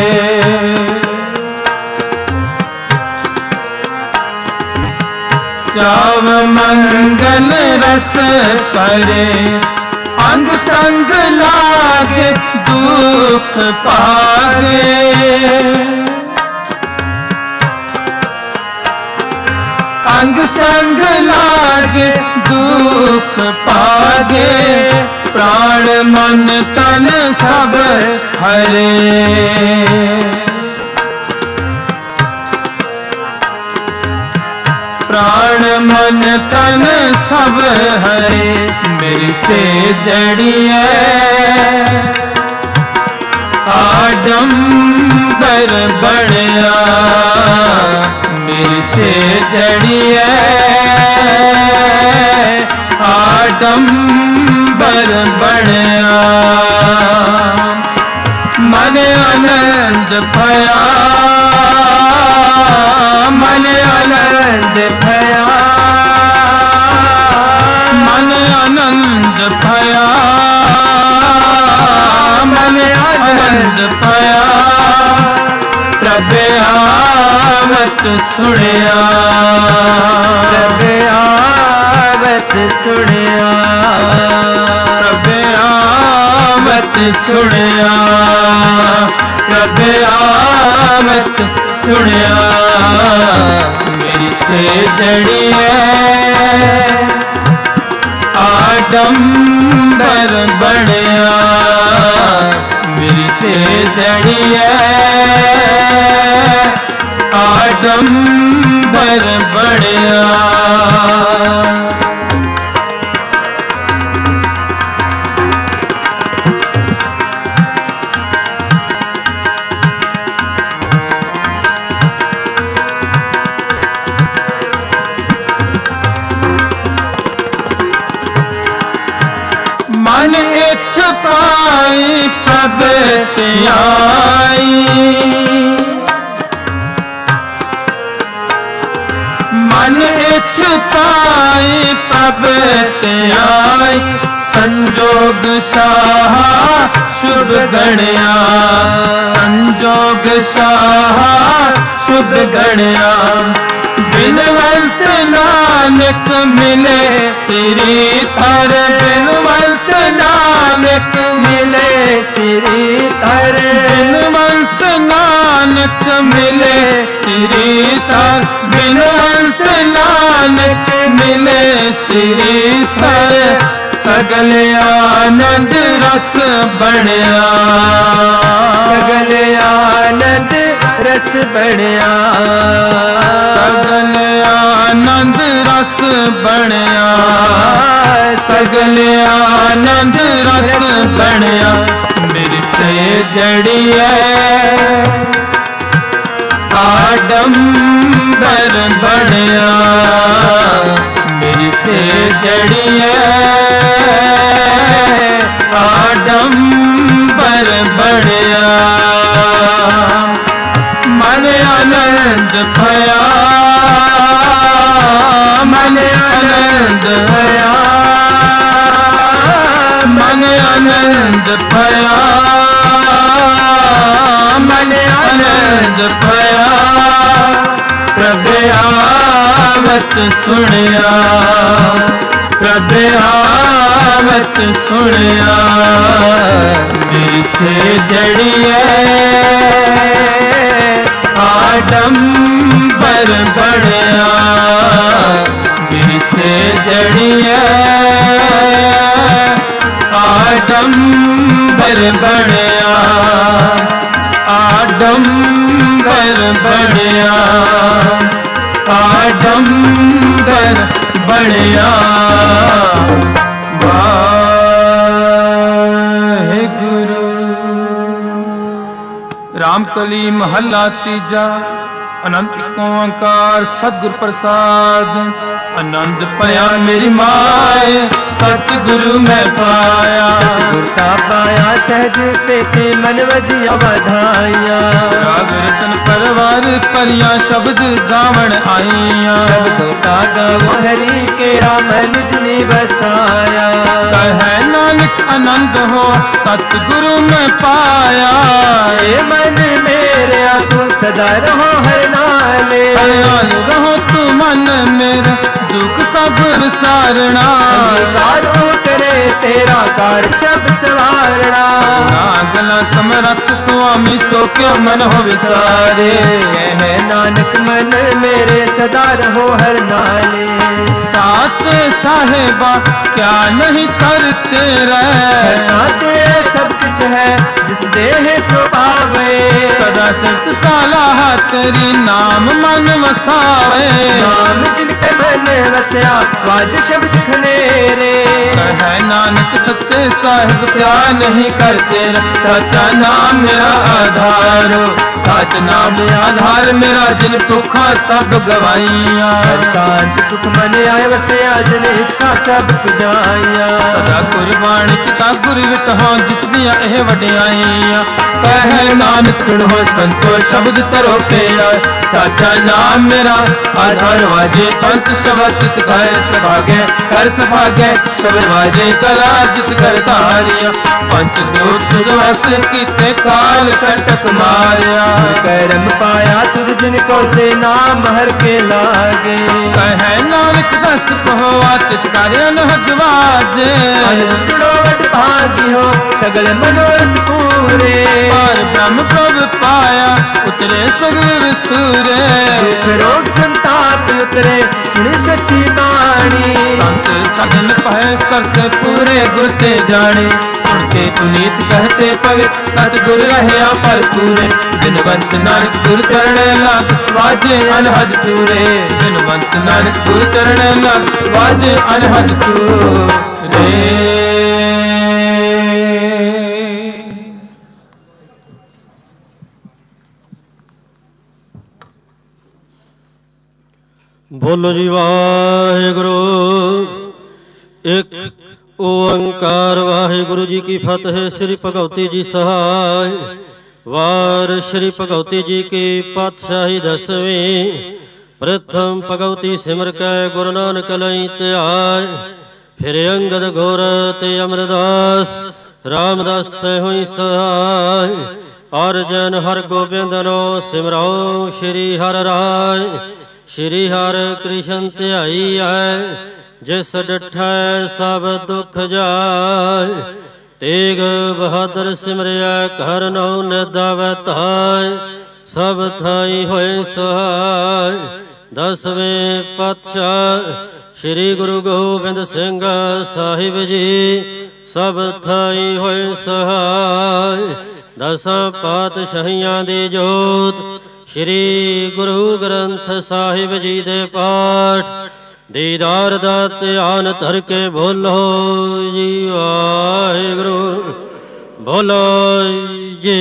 चाव मंगल रस परे। अंग संग लागे दुख पागे। अंग संग लागे दुख पागे। प्राण मन तन सब हरे। प्राण मन तन सब हरे। मेरी से जड़िए आडंबर बढ़िया। मेरी से जड़िए आडंबर बढ़िया। मन आनंद भया। मन आनंद भया। मन आनंद भया। मन आनंद भया। प्रभ आवत सुनिया। प्रभ आवत सुनिया। प्रभ आवत सुनिया। प्रभ आवत सुनिया मेरी से जड़िए आडंबर बढ़िया। मेरी से जड़िए आडंबर बढ़िया। मन इच्छ पाई प्रभ त्याई। मन इच्छ पाई प्रभ त्याई। संजोग शाह शुभ गणया। संजोग शाह शुभ गणया। बिनवंत नानक मिले श्री थर। बिनवंत नानक मिले श्री थर। बिनवंत नानक मिले श्री थर। बिनवंत नानक मिले श्री थर। सगल आनंद रस बढ़िया। सगल आनंद रस बढ़िया। सगल आनंद रस बढ़िया। सगल आनंद रस बढ़िया। मेरी से जड़िए आडंबर बढ़िया। मेरी से जड़िए आडंबर बढ़िया। मन आनंद भया। मन आनंद भया। मन आनंद भया। मन आनंद भया। आवत सुनिया, प्रभ आवत सुनिया, मेरी से जड़िए आडंबर बढ़िया, मेरी से जड़िए आडंबर बढ़िया, आडंबर बढ़िया, आडंबर बढ़िया। वाहेगुरु। रामकली महला तीजा। अनंत ओंकार सतगुर प्रसाद। आनंद पाया मेरी माए, सतगुरु मैं पाया, सतगुर का पाया सहज से थे मन वजिया बधाइया। राग रतन परवार परिया शब्द गावण आईया, शब्दों का गावो हरि के राम निज ने बसाया। कहे नानक आनंद हो सतगुरु में पाया, ए मन मेरे तू सदा रहो हर नाले, हर नाल रहो तू मन मेरा दुख सब विसारना। कारो करे तेरा कार सब सवारना, गला समरथ स्वामी सो क्यों मन हो विसारे। है नानक मन मेरे सदा रहो हर नाले। साचे साहेबा क्या नहीं करते रहे, सब कुछ है जिस देह सो पावे। सदा सिर्फ सालाह तेरी नाम मन वसावे, नाम जिनके मन वसया वाज शब्द खलेरे। है नानक सच्चे साहिब क्या नहीं करते, सच्चा नाम मेरा आधार, सच नाम आधार मेरा जिन दुखा सब गवाइया। शांत सुख मन आए वसया जिन इच्छा सब पुजाइया। सदा कुर्बानी पिता गुरु विट हो जिस दिया एह वडियाइया। कहे नानक सुनो संतो शब्द तरो पिया, साचा नाम मेरा आधार वाजे पंच शब्द चित गाय सभागे कर सभागे, शब्द वाजे कला जित कर तारिया। पंच दूत तुझ वस कीते काल कटक मारिया, करम पाया तुझ जिनको से नाम हर के लागे। कहे नानक दस कहो आतित कार्य नहग वाजे, सुनो वट भागी हो सगल मनोरथ पूरे। और ब्रह्म प्रभ पाया उतरे सगल विसुरे, दुख रोग संताप उतरे सुनी सच्ची बाणी। संत सदन पहे सर से पूरे गुर ते जाने, सुनते पुनीत कहते पवित्र सतगुर रहे पर पूरे। बिनवंत नानक गुर चरण लाग वाजे अनहद पूरे, बिनवंत नानक गुर चरण लाग वाजे अनहद पूरे। बोलो जी वाहेगुरु। एक ओंकार वाहेगुरु जी की फतेह। श्री भगवती जी सहाय। वार श्री भगवती जी की पातशाही दसवीं। प्रथम भगवती सिमर कै गुरु नानक लई त्याय। फिर अंगद घोर ते अमरदास रामदास से हुई सहाय। और जन हर गोबिंद नो सिमराओ श्री हर राय। श्री हर कृष्ण ध्याई है जिस डिठै सब दुख जाय। तेग बहादुर सिमरिया कर नौ निदावै ताय। सब थाई होए सहाय। दसवें पातशाह श्री गुरु गोबिंद सिंह साहिब जी सब थाई होए सहाय। दसां पातशाहियां दी जोत श्री गुरु ग्रंथ साहिब जी दे पाठ। दीदार दा ध्यान धर के बोलो जी वाहिगुरु। बोलो जी।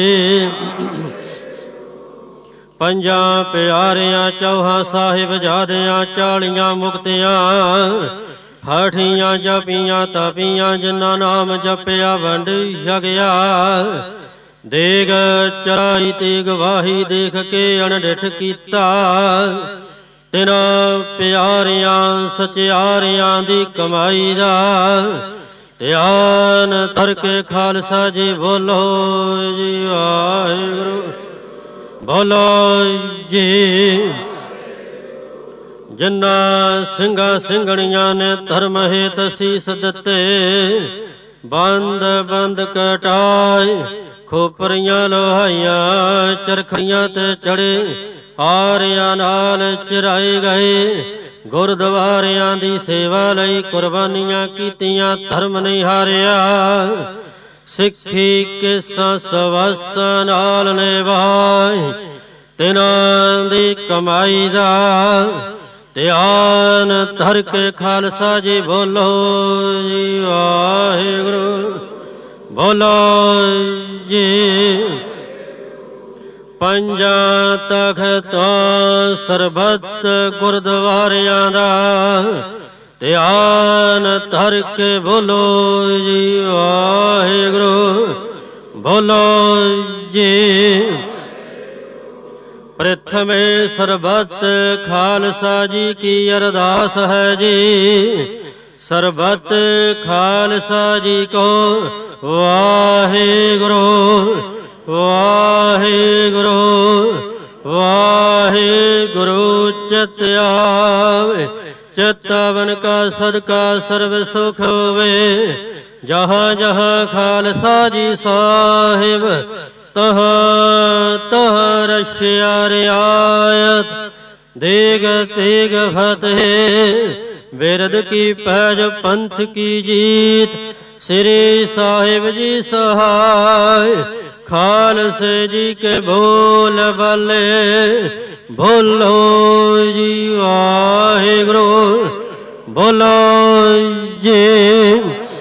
पंजा प्यारियां चौहां साहिब जादियां चालियां मुक्तियां। हाठियां जपियां तपियां जिन्ना नाम जपिया वंड छकिया। देग चराई ते गवाही देख के अनडिठ कीता। तिना प्यारियां सचियारियां दी कमाई दा। ध्यान धर के खालसा जी बोलो जी वाहिगुरु। बोलो जी। ਜਿਨਾ ਸਿੰਘਾਂ ਸਿੰਘਣੀਆਂ ਨੇ ਧਰਮ ਹੇਤ ਸੀਸ ਦਿੱਤੇ, ਬੰਦ ਬੰਦ ਕਟਾਏ ਖੋਪਰੀਆਂ ਲੋਹਾਈਆਂ, ਚਰਖੀਆਂ ਤੇ ਚੜੇ ਹਾਰਿਆਂ ਨਾਲ ਚਰਾਏ ਗਏ। ਗੁਰਦੁਆਰਿਆਂ ਦੀ ਸੇਵਾ ਲਈ ਕੁਰਬਾਨੀਆਂ ਕੀਤੀਆਂ, ਧਰਮ ਨਹੀਂ ਹਾਰਿਆ। ਸਿੱਖੀ ਕੇਸਾਂ ਸਵਾਸਾਂ ਨਾਲ ਨਿਭਾਏ, ਤਿਨਾਂ ਦੀ ਕਮਾਈ ਦਾ ਧਿਆਨ ਧਰ ਕੇ ਖਾਲਸਾ ਜੀ ਬੋਲੋ ਜੀ ਵਾਹਿਗੁਰੂ, ਬੋਲੋ ਜੀ। ਪੰਜਾਂ ਤਖ਼ਤਾਂ ਸਰਬੱਤ ਗੁਰਦੁਆਰਿਆਂ ਦਾ ਧਿਆਨ ਧਰ ਕੇ ਬੋਲੋ ਜੀ ਵਾਹਿਗੁਰੂ, ਬੋਲੋ ਜੀ। ਪ੍ਰਥਮੇ ਸਰਬੱਤ ਖਾਲਸਾ ਜੀ ਕੀ ਅਰਦਾਸ ਹੈ ਜੀ, ਸਰਬੱਤ ਖਾਲਸਾ ਜੀ ਕੋ ਵਾਹਿਗੁਰੂ, ਵਾਹਿਗੁਰੂ, ਵਾਹਿਗੁਰੂ। ਚਿਤ ਆਵੇ ਚਿਤਵਨ ਕਾ ਸਦਕਾ ਸਰਬ ਸੁਖ ਹੋਵੇ, ਜਹਾਂ ਜਹਾਂ ਖਾਲਸਾ ਜੀ ਸਾਹਿਬ ਤਹਾਂ ਤਹਾਂ ਰਸ਼ਿਆ ਰਿਆਇਤ। ਦੇਗ ਤੇਗ ਫਤਿਹ ਬਿਰਦ ਕੀ ਪੈਜ ਪੰਥ ਕੀ ਜੀਤ, ਸ੍ਰੀ ਸਾਹਿਬ ਜੀ ਸਹਾਇ ਖਾਲਸੇ ਜੀ ਕੇ ਬੋਲ ਬਲੇ, ਬੋਲੋ ਜੀ ਵਾਹਿਗੁਰੂ, ਬੋਲੋ ਜੀ।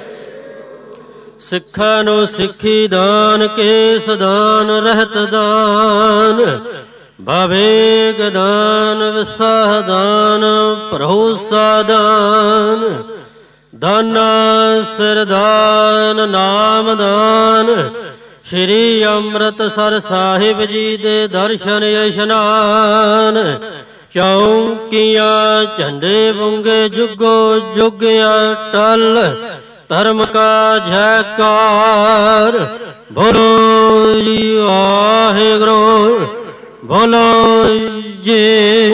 ਸਿੱਖਾਂ ਨੂੰ ਸਿੱਖੀ ਦਾਨ, ਕੇਸ ਦਾਨ, ਰਹਿਤ ਦਾਨ, ਭਾਵੇਕ ਦਾਨ, ਵਿਸਾਹ ਦਾਨ, ਭਰੋਸਾ ਦਾਨ, ਦਾਨਾ ਸਿਰ ਦਾਨ, ਨਾਮ ਦਾਨ, ਸ਼੍ਰੀ ਅੰਮ੍ਰਿਤਸਰ ਸਾਹਿਬ ਜੀ ਦੇ ਦਰਸ਼ਨ ਇਸ਼ਨਾਨ। ਚੌਂਕੀਆਂ ਝੰਡੇ ਬੁੰਗੇ ਜੁਗੋ ਜੁਗ ਅਟਲ, ਧਰਮ ਕਾ ਜੈਕਾਰ, ਬੋਲੋ ਜੀ ਵਾਹਿਗੁਰੂ, ਬੋਲੋ ਜੀ।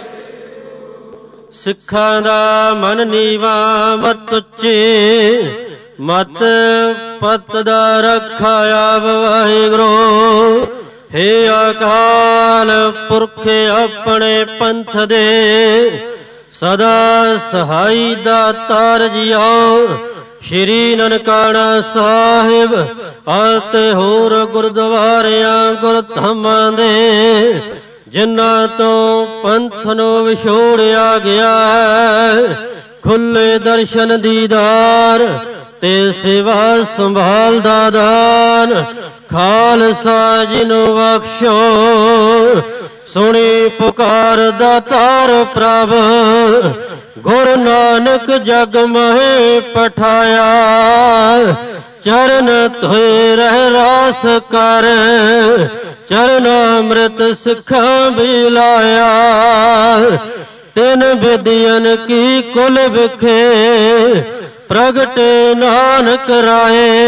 ਸਿੱਖਾਂ ਦਾ ਮਨ ਨੀਵਾ ਮਤ ਉੱਚੀ, ਮਤ ਪਤ ਦਾ ਰੱਖਾ ਆਪ ਵਾਹਿਗੁਰੂ। ਹੇ ਅਕਾਲ ਪੁਰਖ ਆਪਣੇ ਪੰਥ ਦੇ, ਸਦਾ ਸਹਾਈ ਦਾਤਾਰ ਜੀਓ। ਸ਼੍ਰੀ ਨਨਕਾਣਾ ਸਾਹਿਬ ਅਤੇ ਹੋਰ ਗੁਰਦੁਆਰਿਆਂ ਗੁਰਧਾਮਾਂ ਦੇ, ਜਿਨ੍ਹਾਂ ਤੋਂ ਪੰਥ ਨੂੰ ਵਿਛੋੜਿਆ ਗਿਆ ਹੈ, ਖੁੱਲੇ ਦਰਸ਼ਨ ਦੀਦਾਰ ਤੇ ਸੇਵਾ ਸੰਭਾਲ ਦਾ ਦਾਨ ਖਾਲਸਾ ਜੀ ਨੂੰ ਬਖਸ਼ੋ। ਸੁਣੀ ਪੁਕਾਰ ਦਾਤਾਰ ਪ੍ਰਭ, ਗੁਰੂ ਨਾਨਕ ਜਗ ਮਹਿ ਪਠਾਇਆ। ਚਰਨ ਧੋਏ ਰਹਿ ਰਾਸ ਕਰ, ਚਰਨ ਅੰਮ੍ਰਿਤ ਸਿੱਖਾਂ ਵੀ ਲਾਇਆ। ਤਿੰਨ ਵਿਦਿਅਨ ਕੀ ਕੁਲ ਵਿਖੇ, ਪ੍ਰਗਟੇ ਨਾਨਕ ਰਾਏ।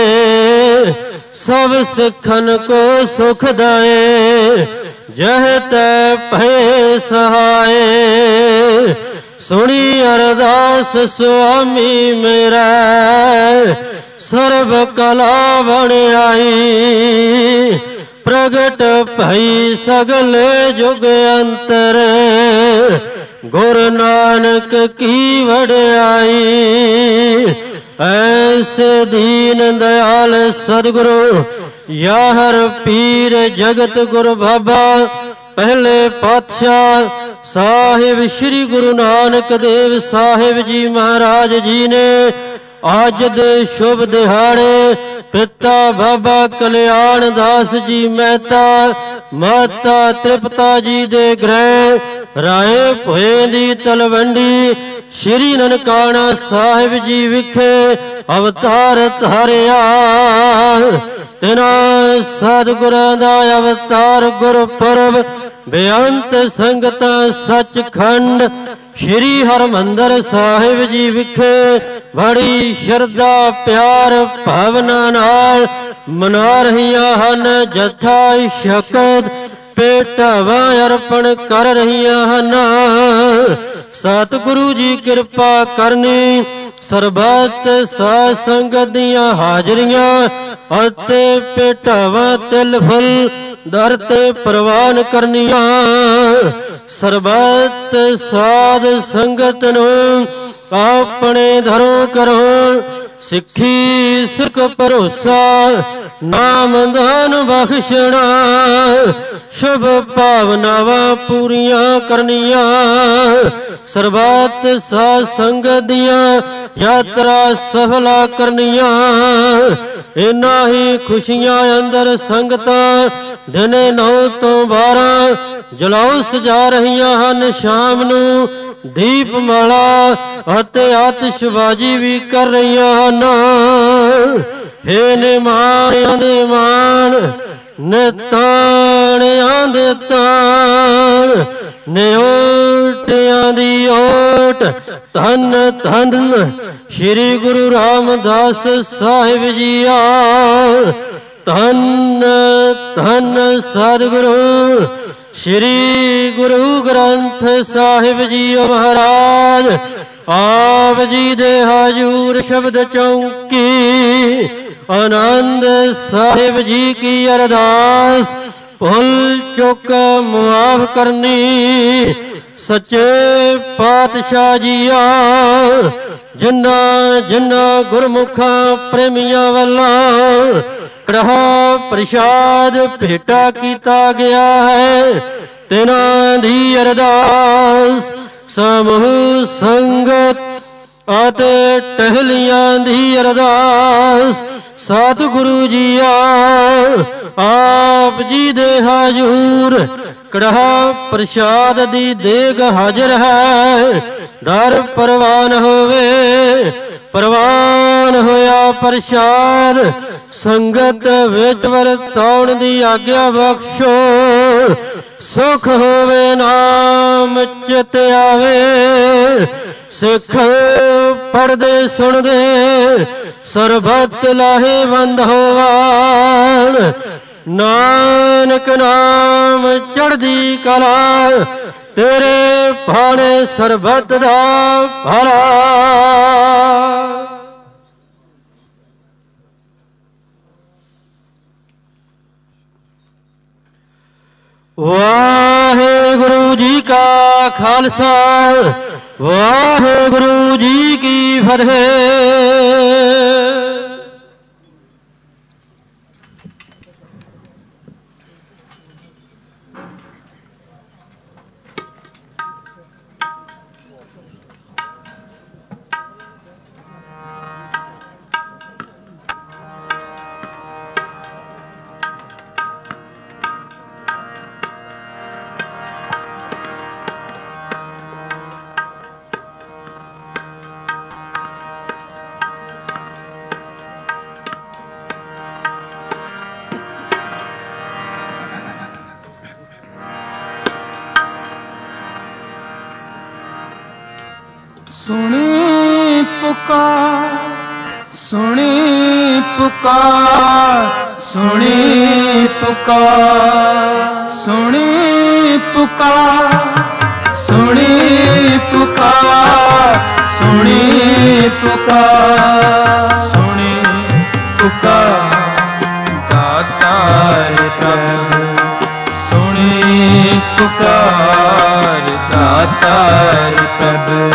ਸਭ ਸਿੱਖਨ ਕੋ ਸੁਖ ਦਾਏ, ਜਹ ਤੈ ਭੈ ਸਹਾਏ। ਸੁਣੀ ਅਰਦਾਸ ਸੁਆਮੀ ਮੇਰਾ, ਸਰਬ ਕਲਾ ਵਣਿਆਈ। ਪ੍ਰਗਟ ਭਈ ਸਗਲੇ ਜੁਗ ਅੰਤਰ, ਗੁਰੂ ਨਾਨਕ ਕੀ ਵਡਿਆਈ। ਐਸੇ ਦੀਨ ਦਿਆਲ ਸਤਿਗੁਰੂ, ਯਾਹਰ ਪੀਰ ਜਗਤ ਗੁਰੂ ਬਾਬਾ ਪਹਿਲੇ ਪਾਤਸ਼ਾਹ ਸਾਹਿਬ ਸ੍ਰੀ ਗੁਰੂ ਨਾਨਕ ਦੇਵ ਸਾਹਿਬ ਜੀ ਮਹਾਰਾਜ ਜੀ ਨੇ ਅੱਜ ਦੇ ਸ਼ੁਭ ਦਿਹਾੜੇ ਪਿਤਾ ਬਾਬਾ ਕਲਿਆਣ ਦਾਸ ਜੀ ਮਹਿਤਾ, ਮਾਤਾ ਤ੍ਰਿਪਤਾ ਜੀ ਦੇ ਗ੍ਰਹਿ ਰਾਏ ਭੋਏ ਦੀ ਤਲਵੰਡੀ ਸ਼੍ਰੀ ਨਨਕਾਣਾ ਸਾਹਿਬ ਜੀ ਵਿਖੇ ਅਵਤਾਰ ਧਾਰਿਆ। ਤਿਨਾਂ ਸਤਿਗੁਰਾਂ ਦਾ ਅਵਤਾਰ ਗੁਰਪੁਰਬ ਬੇਅੰਤ ਸੰਗਤਾਂ ਸੱਚਖੰਡ ਸ਼੍ਰੀ ਹਰਿਮੰਦਰ ਸਾਹਿਬ ਜੀ ਵਿਖੇ ਬੜੀ ਸ਼ਰਧਾ ਪਿਆਰ ਭਾਵਨਾ ਨਾਲ ਮਨਾ ਰਹੀਆਂ ਹਨ। ਜਥਾ ਸ਼ਕਤ ਭੇਟਾਵਾਂ ਅਰਪਣ ਕਰ ਰਹੀਆਂ ਹਨ। ਸਤਿਗੁਰੂ ਜੀ ਕਿਰਪਾ ਕਰਨੀ, ਸਰਬੱਤ ਸਾਧ ਸੰਗਤ ਦੀਆਂ ਹਾਜ਼ਰੀਆਂ ਅਤੇ ਭੇਟਾਵਾਂ ਤਿਲ ਫੁੱਲ ਦਰ ਤੇ ਪ੍ਰਵਾਨ ਕਰਨੀਆਂ। ਸਰਬੱਤ ਸਾਧ ਸੰਗਤ ਨੂੰ ਆਪਣੇ ਧਰੋਂ ਕਰੋ, ਸਿੱਖੀ ਸਿੱਖ ਭਰੋਸਾ, ਨਾਮ ਦਾਨ ਬਖਸ਼ਣਾ, ਸ਼ੁਭ ਭਾਵਨਾਵਾਂ ਪੂਰੀਆਂ ਕਰਨੀਆਂ। ਸਰਬੱਤ ਸਾਧ ਸੰਗਤ ਦੀਆਂ ਯਾਤਰਾ ਸਫਲਾ ਕਰਨੀਆਂ। ਇਨਾਂ ਹੀ ਖੁਸ਼ੀਆਂ ਅੰਦਰ ਸੰਗਤਾਂ ਦਿਨੇ ਨੌ ਤੋਂ ਬਾਰਾਂ ਜਲਾਉ ਸਜਾ ਰਹੀਆਂ ਹਨ। ਸ਼ਾਮ ਨੂੰ ਦੀਪਮਾਲਾ ਅਤੇ ਆਤਿਸ਼ਬਾਜ਼ੀ ਵੀ ਕਰ ਰਹੀਆਂ ਹਨ। ਹੇ ਨਿਮਾਣਿਆਂ ਦੇ ਮਾਣ, ਨਿਤਾਣਿਆਂ ਦੇ ਤਾਣ, ਨਿਓਟਿਆਂ ਦੀ ਓਟ, ਧੰਨ ਧੰਨ ਸ਼੍ਰੀ ਗੁਰੂ ਰਾਮਦਾਸ ਸਾਹਿਬ ਜੀਆ। ਧੰਨ ਧੰਨ ਸਤਿਗੁਰੂ ਸ਼੍ਰੀ ਗੁਰੂ ਗ੍ਰੰਥ ਸਾਹਿਬ ਜੀ ਮਹਾਰਾਜ। ਆਪ ਜੀ ਦੇ ਹਜੂਰ ਸ਼ਬਦ ਚੌਂਕੀ ਆਨੰਦ ਸਾਹਿਬ ਜੀ ਕੀ ਅਰਦਾਸ, ਭੁੱਲ ਚੁੱਕ ਮੁਆਫ ਕਰਨੀ। ਸੱਚੇ ਪਾਤਸ਼ਾਹ ਜੀਆ, ਜਿਨ੍ਹਾਂ ਜਿਨ੍ਹਾਂ ਗੁਰਮੁਖਾਂ ਪ੍ਰੇਮੀਆਂ ਵੱਲੋਂ ਕੜਾਹ ਪ੍ਰਸ਼ਾਦ ਭੇਟਾ ਕੀਤਾ ਗਿਆ ਹੈ, ਤਿਨਾਂ ਦੀ ਅਰਦਾਸ ਸਮੂਹ ਸੰਗਤ ਅਤੇ ਟਹਿਲੀਆਂ ਦੀ ਅਰਦਾਸ। ਸਤਿਗੁਰੂ ਜੀਆ, ਆਪ ਜੀ ਦੇ ਹਜੂਰ ਕੜਾਹ ਪ੍ਰਸ਼ਾਦ ਦੀ ਦੇਗ ਹਾਜ਼ਰ ਹੈ। ਦਰ ਪ੍ਰਵਾਨ ਹੋਵੇ, ਪ੍ਰਵਾਨ ਹੋਇਆ ਪ੍ਰਸ਼ਾਦ ਸੰਗਤ ਵਿੱਚ ਵਰਤਾਉਣ ਦੀ ਆਗਿਆ ਬਖਸ਼ੋ। ਸੁਖ ਹੋਵੇ ਨਾਮ ਚਿਤ ਆਵੇ, ਸਿੱਖ ਪੜਦੇ ਸੁਣਦੇ ਸਰਬੱਤ ਲਾਹੇਵੰਦ ਹੋਵਣ। ਨਾਨਕ ਨਾਮ ਚੜ੍ਹਦੀ ਕਲਾ, ਤੇਰੇ ਭਾਣੇ ਸਰਬੱਤ ਦਾ ਭਲਾ। ਵਾਹਿਗੁਰੂ ਜੀ ਕਾ ਖਾਲਸਾ, ਵਾਹਿਗੁਰੂ ਜੀ ਕੀ ਫਤਿਹ। ਸੁਣੀ ਪੁਕਾਰ, ਸੁਣੀ ਪੁਕਾਰ, ਸੁਣੀ ਪੁਕਾਰ, ਸੁਣੀ ਪੁਕਾਰ, ਸੁਣੀ ਪੁਕਾਰ, ਸੁਣੀ ਪੁਕਾਰ, ਸੁਣੀ ਪੁਕਾਰ ਦਾਤਾਰ ਪ੍ਰਭੂ। ਸੁਣੀ ਪੁਕਾਰ ਦਾਤਾਰ ਪ੍ਰਭੂ।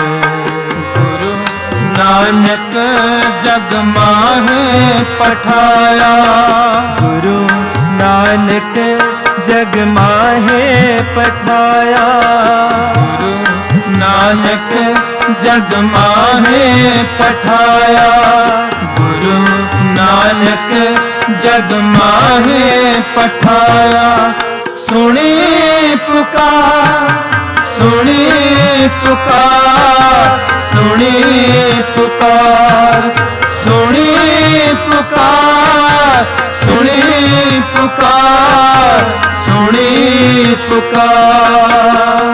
ਨਾਨਕ ਜਗ ਮਾਹੇ ਪਠਾਇਆ, ਗੁਰੂ ਨਾਨਕ ਜਗ ਮਾਹੇ ਪਠਾਇਆ। ਗੁਰੂ ਨਾਨਕ ਜਗ ਮਾਹੇ ਪਠਾਇਆ, ਗੁਰੂ ਨਾਨਕ ਜਗ ਮਾਹੇ ਪਠਾਇਆ। ਸੁਣੀ ਪੁਕਾਰ, ਸੁਣੀ ਪੁਕਾਰ, ਸੁਣੀ ਪੁਕਾਰ, ਸੁਣੀ ਪੁਕਾਰ, ਸੁਣੀ ਪੁਕਾਰ, ਸੁਣੀ ਪੁਕਾਰ।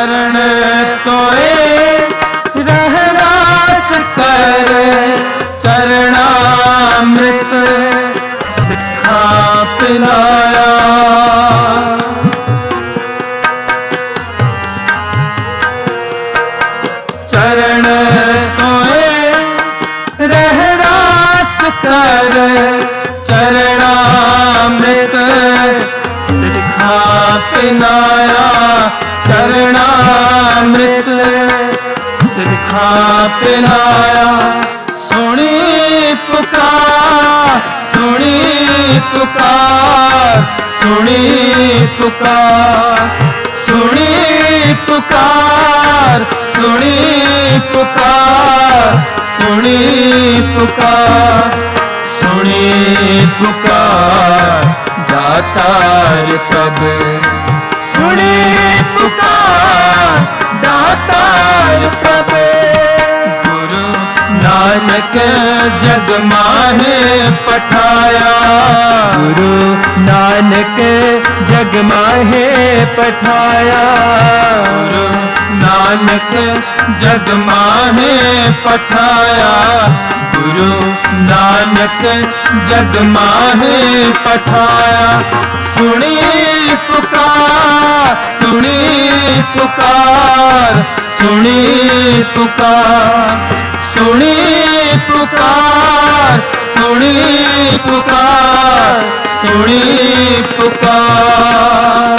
चरण तोए रह रास कर चरणामृत सिखा पिलाया। चरण तोए रह रास कर चरणामृत सिखा पिलाया। चरणामृत सिखा पिलाया। सुनी पुकार सुनी पुकार सुनी पुकार सुनी पुकार सुनी पुकार सुनी पुकार सुनी पुकार दातार प्रभु। सुनी पुकार दातार प्रभु। गुरु नानक जग माहे पठाया। गुरु नानक जग माहे पठाया। गुरु नानक जग माहे पठाया। गुरु नानक जग माहे पठाया। सुनी पुकार सुनी पुकार सुनी पुकार सुनी पुकार सुनी पुकार सुनी पुकार।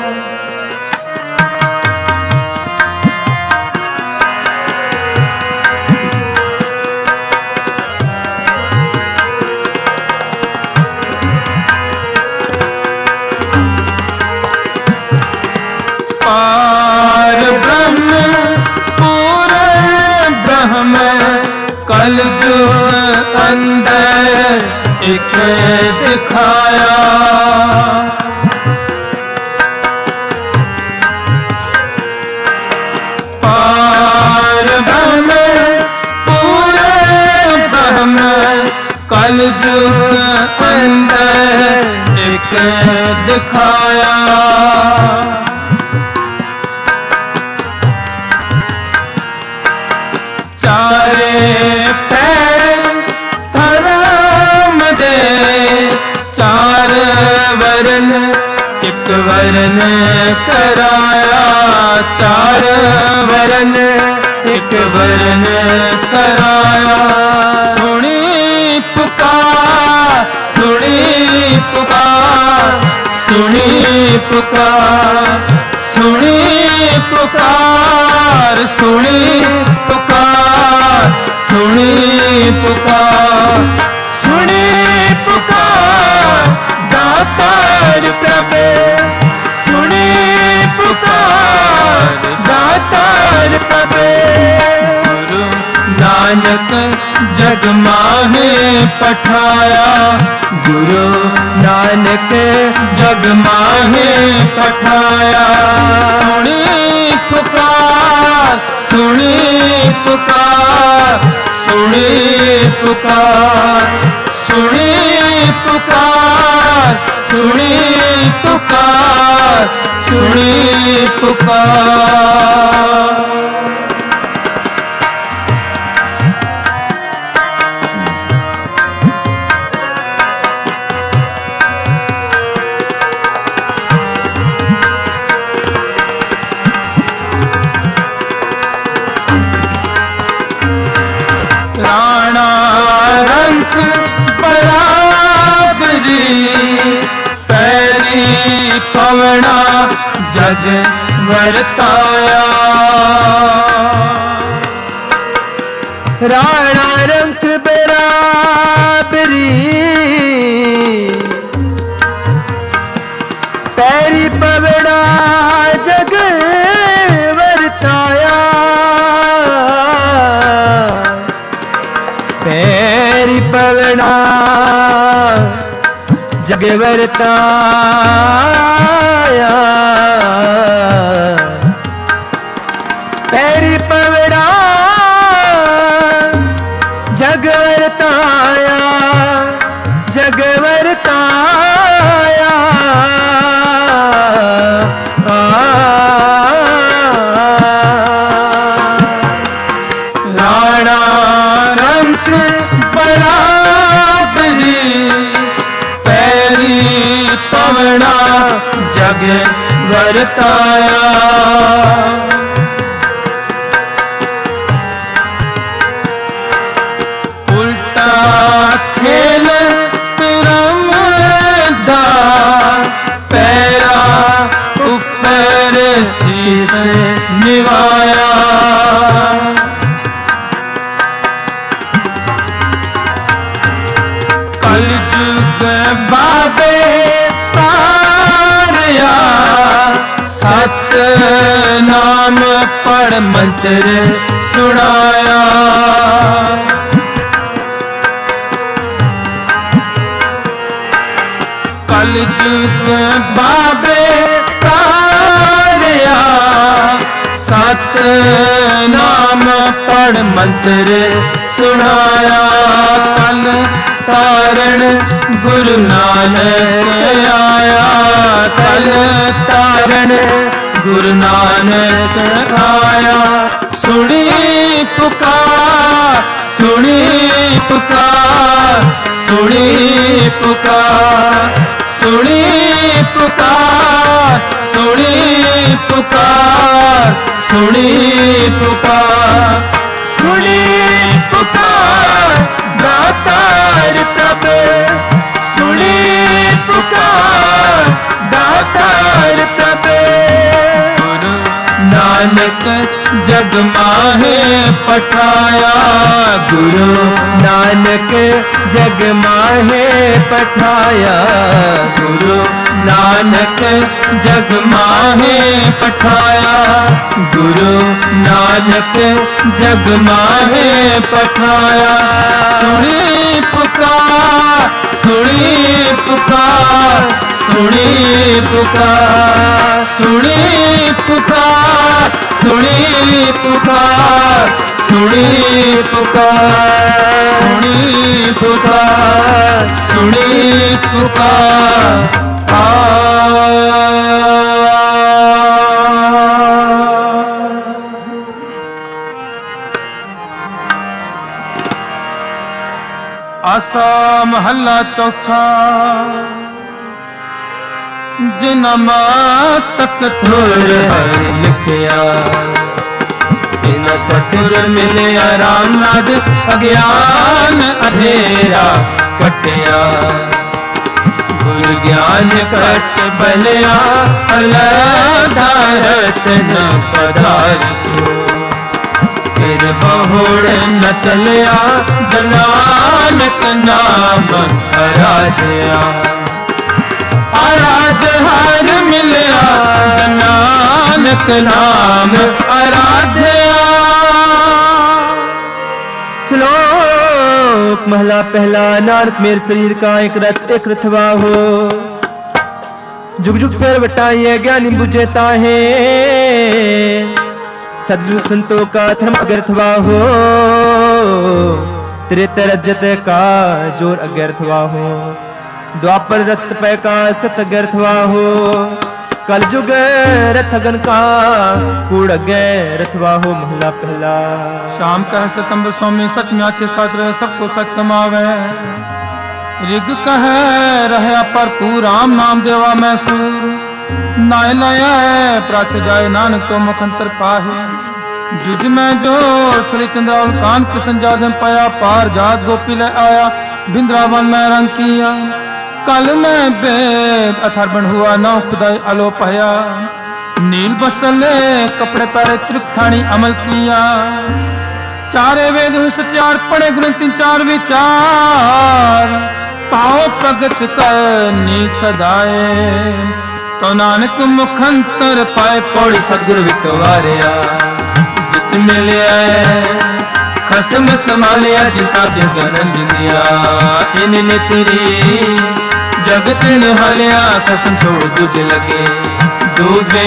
पार ब्रह्म पूर्ण ब्रह्म कल युग अंदर एक दिखाया। पार ब्रह्म पूर्ण ब्रह्म कल युग अंदर एक दिखाया। चारे पैर धर्म दे चार वरन एक वरन कराया। चार वरन एक वरन कराया। सुनी पुकार सुनी पुकार सुनी पुकार सुनी पुकार सुनी पुकार सुनी पुकार सुनी पुकार दातार प्रभु। सुनी पुकार दातार प्रभु। गुरु नानक जग माहे पठाया। गुरु नानक जग माहे पठाया। सुनी पुकार सुनी पुकार सुनी पुकार सुनी पुकार सुनी पुकार सुनी पुकार। राणा रंक बराबरी पैरी पवना जग वरताया। राणा रंक बराबरी पैरी पवना जग वरताया। पैरी पवना जग वरताया। पैरी पवना जग वरताया। जग वरताया। आ लागे वरताया। उल्टा खेल परम दा पैरा ऊपर शीस निवाया। कलयुग बाबे तारया सत नाम पढ़ मंत्र सुनाया। कलयुग बाबे तारया सत नाम पढ़ मंत्र सुनाया। कल तारण गुरु नानक आया। कल तारण गुरु नानक आया। सुनी पुकार सुनी पुकार सुनी पुकार सुनी पुकार सुनी पुकार सुनी पुकार सुनी पुकार दातार प्रभु सुनी पुकार दातार प्रभु। गुरु नानक जग माहे पठाया। गुरु नानक जग माहे पठाया। गुरु नानक जग माहे पठाया। गुरु नानक जग माहे पठाया। सुनी पुकार सुनी पुकार सुनी पुकार सुनी पुकार सुनी पुकार सुनी पुकार सुनी पुकार सुनी पुकार। आसा महला चौथा जिन मस्तक थोर हर लिखिया। इन ससुर मिले राम नाद अज्ञान अंधेरा कटिया। गुरु ज्ञान कट बलिया अलधारत न पधारियो। फिर बहुड़ न चलिया नानक नाम आराध्या। आराध हर मिलिया नानक नाम आराध्या। श्लोक महला पहला। नानक मेरे शरीर का एक रथ एक रथवा हो। जुग जुग पैर बटाइए ज्ञानी बुझे ताहे। सदगुरु संतों का धर्म अगर्थवा हो। त्रेता रजत का जोर अगर्थवा हो। द्वापर रथ पै का सत अगर्थवा हो। कल जुग रथगन का कूड़ अगे रथवा हो। महला पहला। शाम कह सितंबर स्वामी सच में अच्छे साथ रहे सबको सच समावे। ऋग कह रहे भरपूर राम नाम देवा मैं सूर। नाय लाया प्राच जाए नानक तो मुखंतर पाहे। जुज में जो श्री चंद्रावल कान कृष्ण जादम पाया। पार जात गोपी ले आया बिंद्रावन में रंग किया। कल में बेद अथर्वण हुआ नौ खुदाई अलो पया। नील वस्त्र ले कपड़े पहरे त्रिक थानी अमल किया। चारे वेद हुए सचार पड़े गुण तीन चार विचार। पाओ प्रगट करनी सदाए। तो नानक मुखंतर पाए पौड़ी सदगुरु विटवारिया। जित मिले खसम संभालिया जिता जिस गनन जिंदिया। इनने तेरी जगत निहालिया खसम छोड़ तुझे लगे डूबे।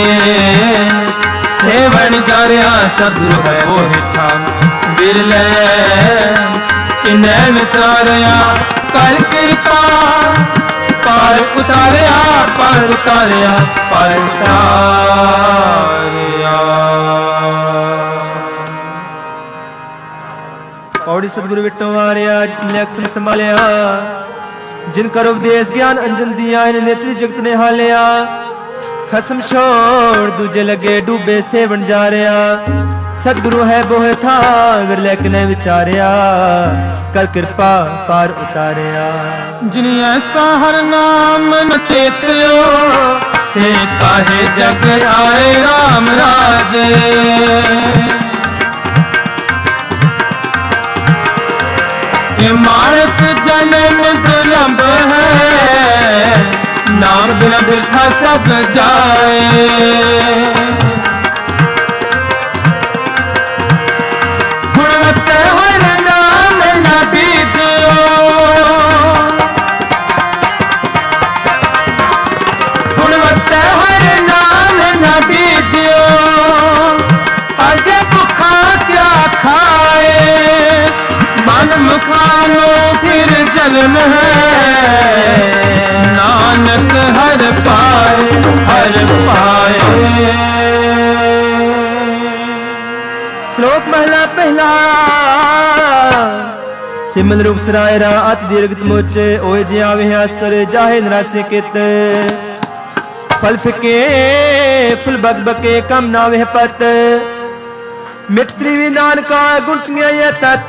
सेवन जारिया सदगुरु है वो हिठा बिरले। किन्ने विचारिया कर कृपा पार उतारिया पार उतारिया पार उतारिया। पौड़ी सदगुरु विट्टो मारिया लक्षण संभालिया। जिन कर उपदेश ज्ञान अंजन दिया इन नेत्री जगत ने हालिया। ਖਸਮ ਛੋੜ ਦੂਜੇ ਲੱਗੇ ਡੂਬੇ ਸੇਵਣ ਜਾ ਰਿਆ ਸਤਿਗੁਰੂ ਹੈ ਬੋਹਿ ਥਾਂ ਵਿਰਲੇ ਕਿਨੇ ਵਿਚਾਰਿਆ ਕਰ ਕਿਰਪਾ ਪਾਰ ਉਤਾਰਿਆ ਜਿਨੀ ਐਸਾ ਹਰ ਨਾਮ ਨ ਚੇਤਿਓ ਸੇ ਕਾਹੇ ਜਗ ਆਏ ਰਾਮ ਰਾਜੇ ਇਹ ਮਾਨਸ ਜਨਮ ਦੁਰਲਭ ਹੈ ਨਾਮ ਬਿਨ ਬਿਰਥਾ ਸਭ ਜਾਏ ਗੁਣਵਤ ਹਰ ਨਾਮ ਨਾ ਬੀਜਿਓ ਗੁਣਵਤ ਹਰ ਨਾਮ ਨਾ ਬੀਜਿਓ ਅਗੇ ਭੁੱਖਾ ਕਿਆ ਖਾਏ ਮਨ ਮੁਖਾਨੋ ਫਿਰ ਜਲਨ ਹੈ ਨਾਨਕ ਹਰ ਪਾਏ ਹਰ ਪਾਏ ਸ਼ਲੋਕ ਮਹਲਾ ਪਹਿਲਾ ਸਿਮਲ ਰੂਪ ਸਰਾਇ ਰਾ ਅਤ ਦੀਰਘ ਤਮੋਚੇ ਓਏ ਜਿਆ ਵਿਹਾਸ ਕਰੇ ਜਾਹੇ ਨਰਾਸੇ ਕਿਤ ਫਲ ਫਿਕੇ ਫੁਲ ਬਗ ਬਕੇ ਕਮ ਨਾ ਵਹਿ ਪਤ ਮਿਟ ਤ੍ਰਿਵੀ ਨਾਨਕਾ ਗੁਣ ਚੰਗਿਆਈ ਤਤ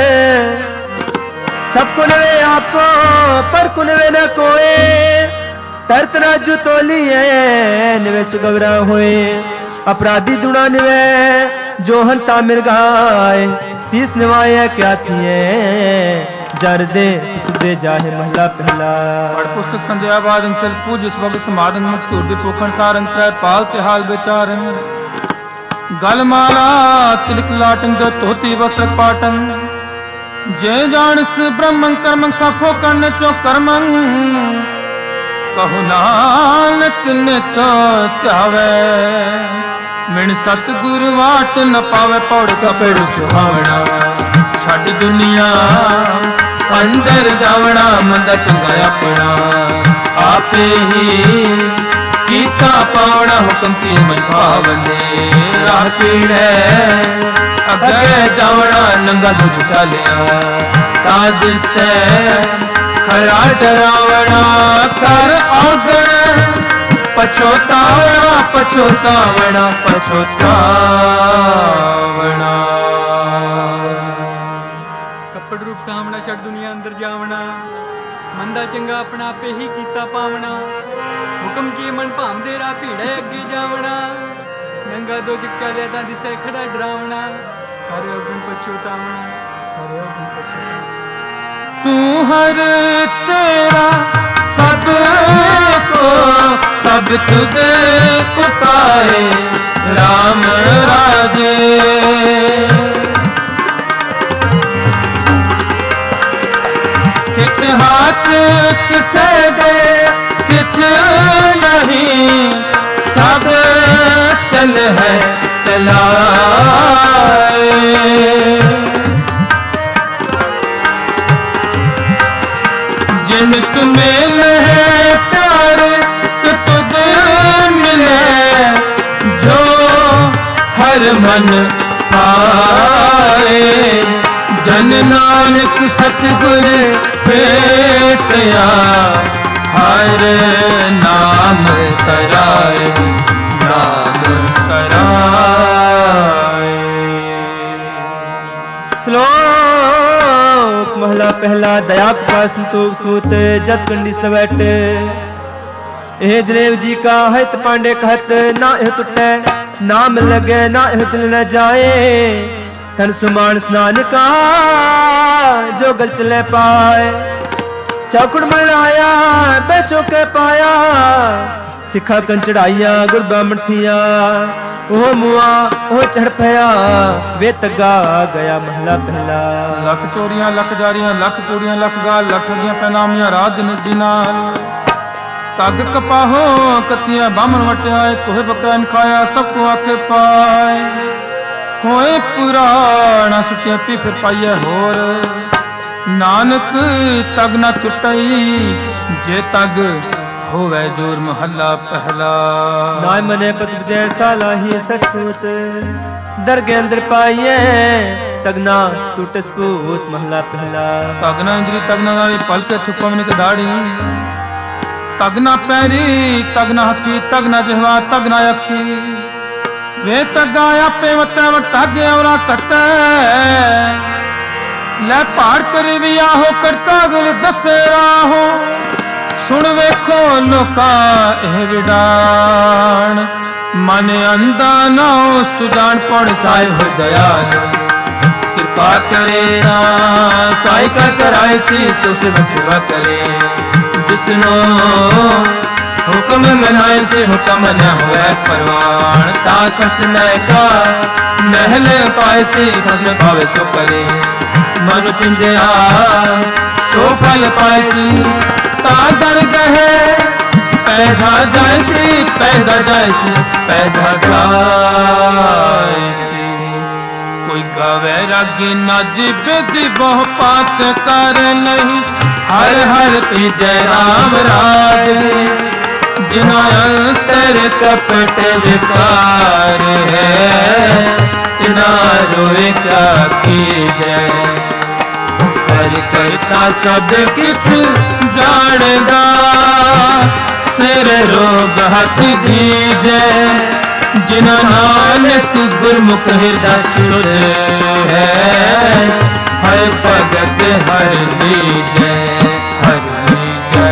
ਸਭ ਕੋ ਨਵੇ ਆਪੋ ਪਰ ਕੋ ਨਵੇ ਨ ਕੋਏ ਤਰਤ ਨਾ ਜੁ ਤੋਲੀਏ ਨਵੇ ਸੁਗਵਰਾ ਹੋਏ अपराधी दुणा निवे जो हंता मिर्गाए शीस निवाए क्या थिए जर दे सुदे जाहे महला पहला पढ़ पुस्तक संध्या बाद अंसल पूज इस वक्त समाधन मुक्त चोर भी पोखण सारंग त्रय पाल ते हाल बेचारन गल माला तिलक लाटन दो तोती वस्त्र पाटन जय जानस ब्रह्मं कर्मं साफो कर्ण चो कर्मं कहु नानक ने चो त्यावे मिण सतगुर वाट न पावे पौड़ कपड़ सुहावना छड़ दुनिया अंदर जावना मंदा चंगा अपना आपे ही कीता पावना हुक्म की मन पावने राह पीड़े अगे जावना नंगा दुख चालिया ताज से खरा डरावना कर आगण पछोतावना पछोतावना पछोतावना कपड़ रूप सामना छड़ दुनिया अंदर जावना मंदा चंगा अपना आपे ही कीता पावना हुक्म की मन भामदे रा भीड़े अगे जावना नंगा दो जग चालिया तां दिसे खड़ा डरावना करे अगन पछोतावना करे अगन पछोतावना तू हर तेरा सब को सब तुद पुकारे राम राजे किछ हाथ किसे दे किछ नहीं सब चल है चलाए जिनक मेल है प्यार सतुद मिले जो हर मन पाए जन नानक सतगुर भेटया हर नाम कराए नाम कराए श्लोक महला पहला दया प्रकाश संतोष सूत जत कंडिस बैठ ए जनेव जी का हित पांडे कहत ना यह टूटे नाम लगे ना यह चल न जाए तन सुमान स्नान का जो गल चले पाए चौकड़ मनाया बेचो के पाया सिखा कन चढ़ाइया गुर ब्राह्मण थिया ओह मुआ ओह चढ़ पया वे तगा गया महला पहला लख चोरियां लख जारियां लख कूड़ियां लख गाल लख ठगियां पैनामियां रात दिन जी नाल तग कपाहो कतियां बामन वटियाए कोहे बकरन खाया सबको आखे पाए होए पुराना सुटिया पी फिर पाइए होर नानक तग न टुटई जे तग होवे जोर महला पहला नाय मने पत जैसा लाही सचसुत दरगे अंदर पाइए तगना टूट स्पूत महला पहला तगना इंद्री तगना नारी पल के थुपमन के दाढ़ी तगना पैरी तगना हथी तगना जिहवा तगना अखी वे तगा आपे वते वटागे औरा कटे ले पहाड़ कर भी आहो करता गुल दसे राहो सुन वेखो लोका एह विडान मन अंधा ना सुजान पड़ साई हो दयाल कृपा करे ना साई का कराए सी सो से सेवा करे जिसनो हुक्म मनाए से हुक्म न हुए परवान ता खसने का महल पाए से खसने पावे सो करे मन चिंदिया सो फल पाए सी ता दर गहे पैदा जाए सी पैदा जाए सी पैदा जाए सी कोई गावे रागी नज विधि बहु पात कर नहीं हर हर पी जय राम राज जिना अंतर कपट विकार है तिना रोए क्या की जय हर करता सब किछ जानदा सिर रोग हाथ दीजे जिना नानक गुरमुख हृदय शुद्ध है हर भगत हर लीजे हर लीजे।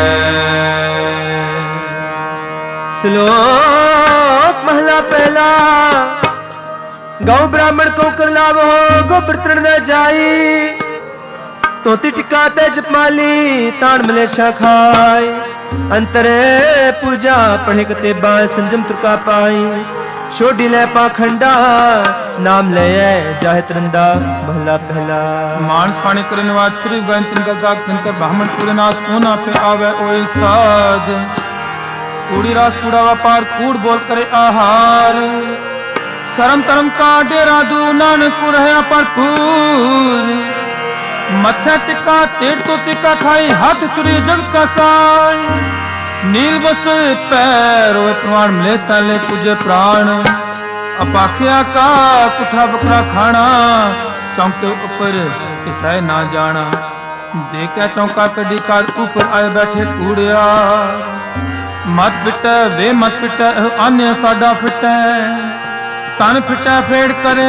श्लोक महला पहला गौ ब्राह्मण को कर लाभ हो गोबर तृण न जाई तोती टिका ते जपमाली तान मलेशा खाए अंतरे पूजा पढ़े कते बाल संजम तुका पाई छोड़ी ले पाखंडा नाम ले जाहे तरंदा महला पहला मानस पानी करे निवाज छुरी गन तिनका दाग तिनकर ब्राह्मण पूरे नाथ कोना पे आवे ओई साध कूड़ी रास कूड़ा व्यापार कूड़ बोल करे आहार शरम तरम का डेरा दू नानक रहा पर फूल मथे टिका तेर तो टिका खाई हाथ चुरी जग का साई नील बस पैर प्रमाण मिले ताले पूजे प्राण अपाखिया का पुठा बकरा खाना चौंके ऊपर किसाए ना जाना देखा चौंका कड़ी कार ऊपर आए बैठे कूड़िया मत पिटे वे मत पिटे आने साडा फिटे तन फिटे फेड़ करे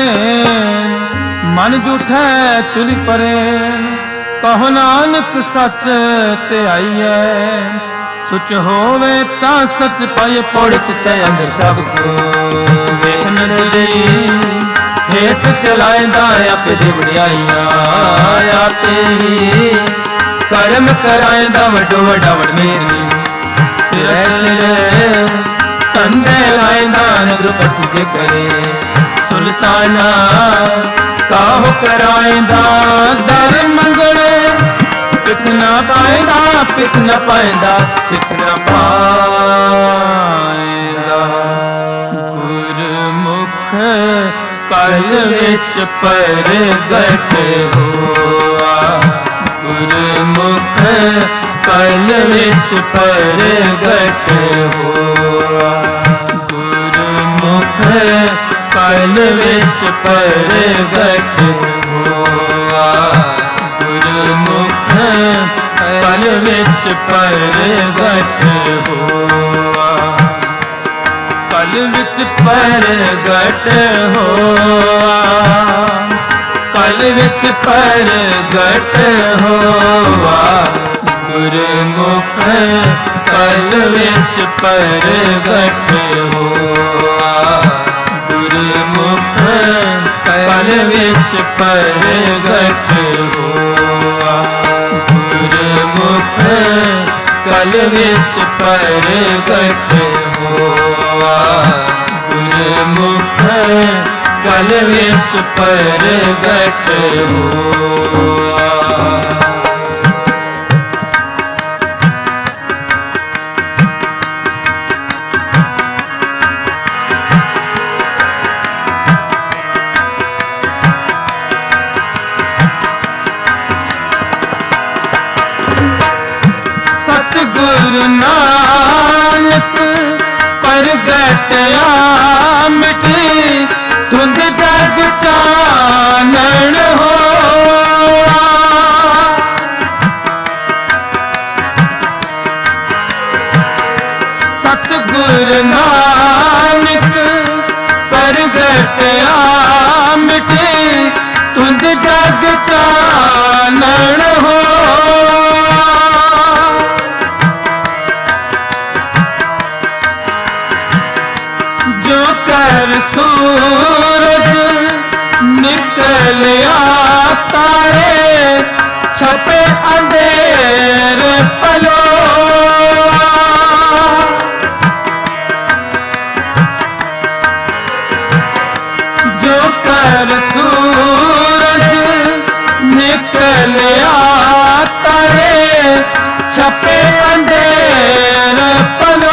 मन झूठे चुली परे कहो नानक सच ते आईए सुच होवे ता सच पाए पोड़ चिते अंदर सब को वेखन दई हेठ चलाएंदा आपे दी बड़ाइयां आपे ही कर्म कराएंदा वडो वडा वड मेरी सिर सिर कंधे लाएंदा नगर पटके करे सुल्ताना काहो कराएंदा दर मंगले पिख ना पाएंदा पिख न पाएंदा पिख न पाएंदा गुरमुख कल विच परगट होआ गुरमुख कल विच परगट होआ गुरमुख कल विच परगट होआ गुरमुख कल विच परगट होआ कल विच परगट होआ कल विच परगट होआ गुरमुख कल विच परगट होआ गुरमुख कल विच परगट होआ गुरमुख कल विच परगट होआ गुरमुख कल विच परगट होआ। गुरु नानक परगटया मिटी धुंध जग चानन हो चानण हो। जो कर सूरज निकलिया तारे छपे अंधेर पलो। जो कर सूरज निकलिया तारे छपे अंधेर पलो।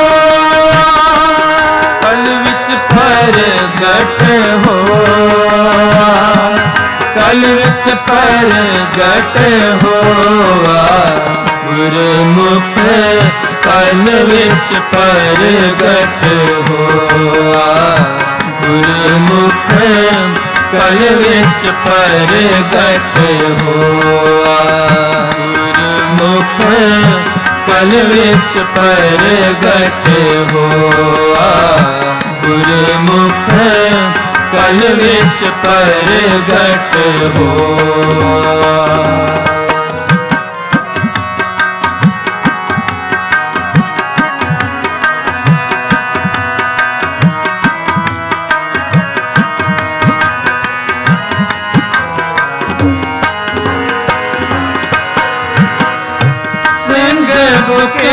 पल विच प्रगट होआ, कल विच प्रगट होआ गुरमुख। कल विच प्रगट होआ गुरमुख। कल विच प्रगट होआ गुरमुख। कल विच प्रगट होआ गुरमुख। कल विच प्रगट होआ। के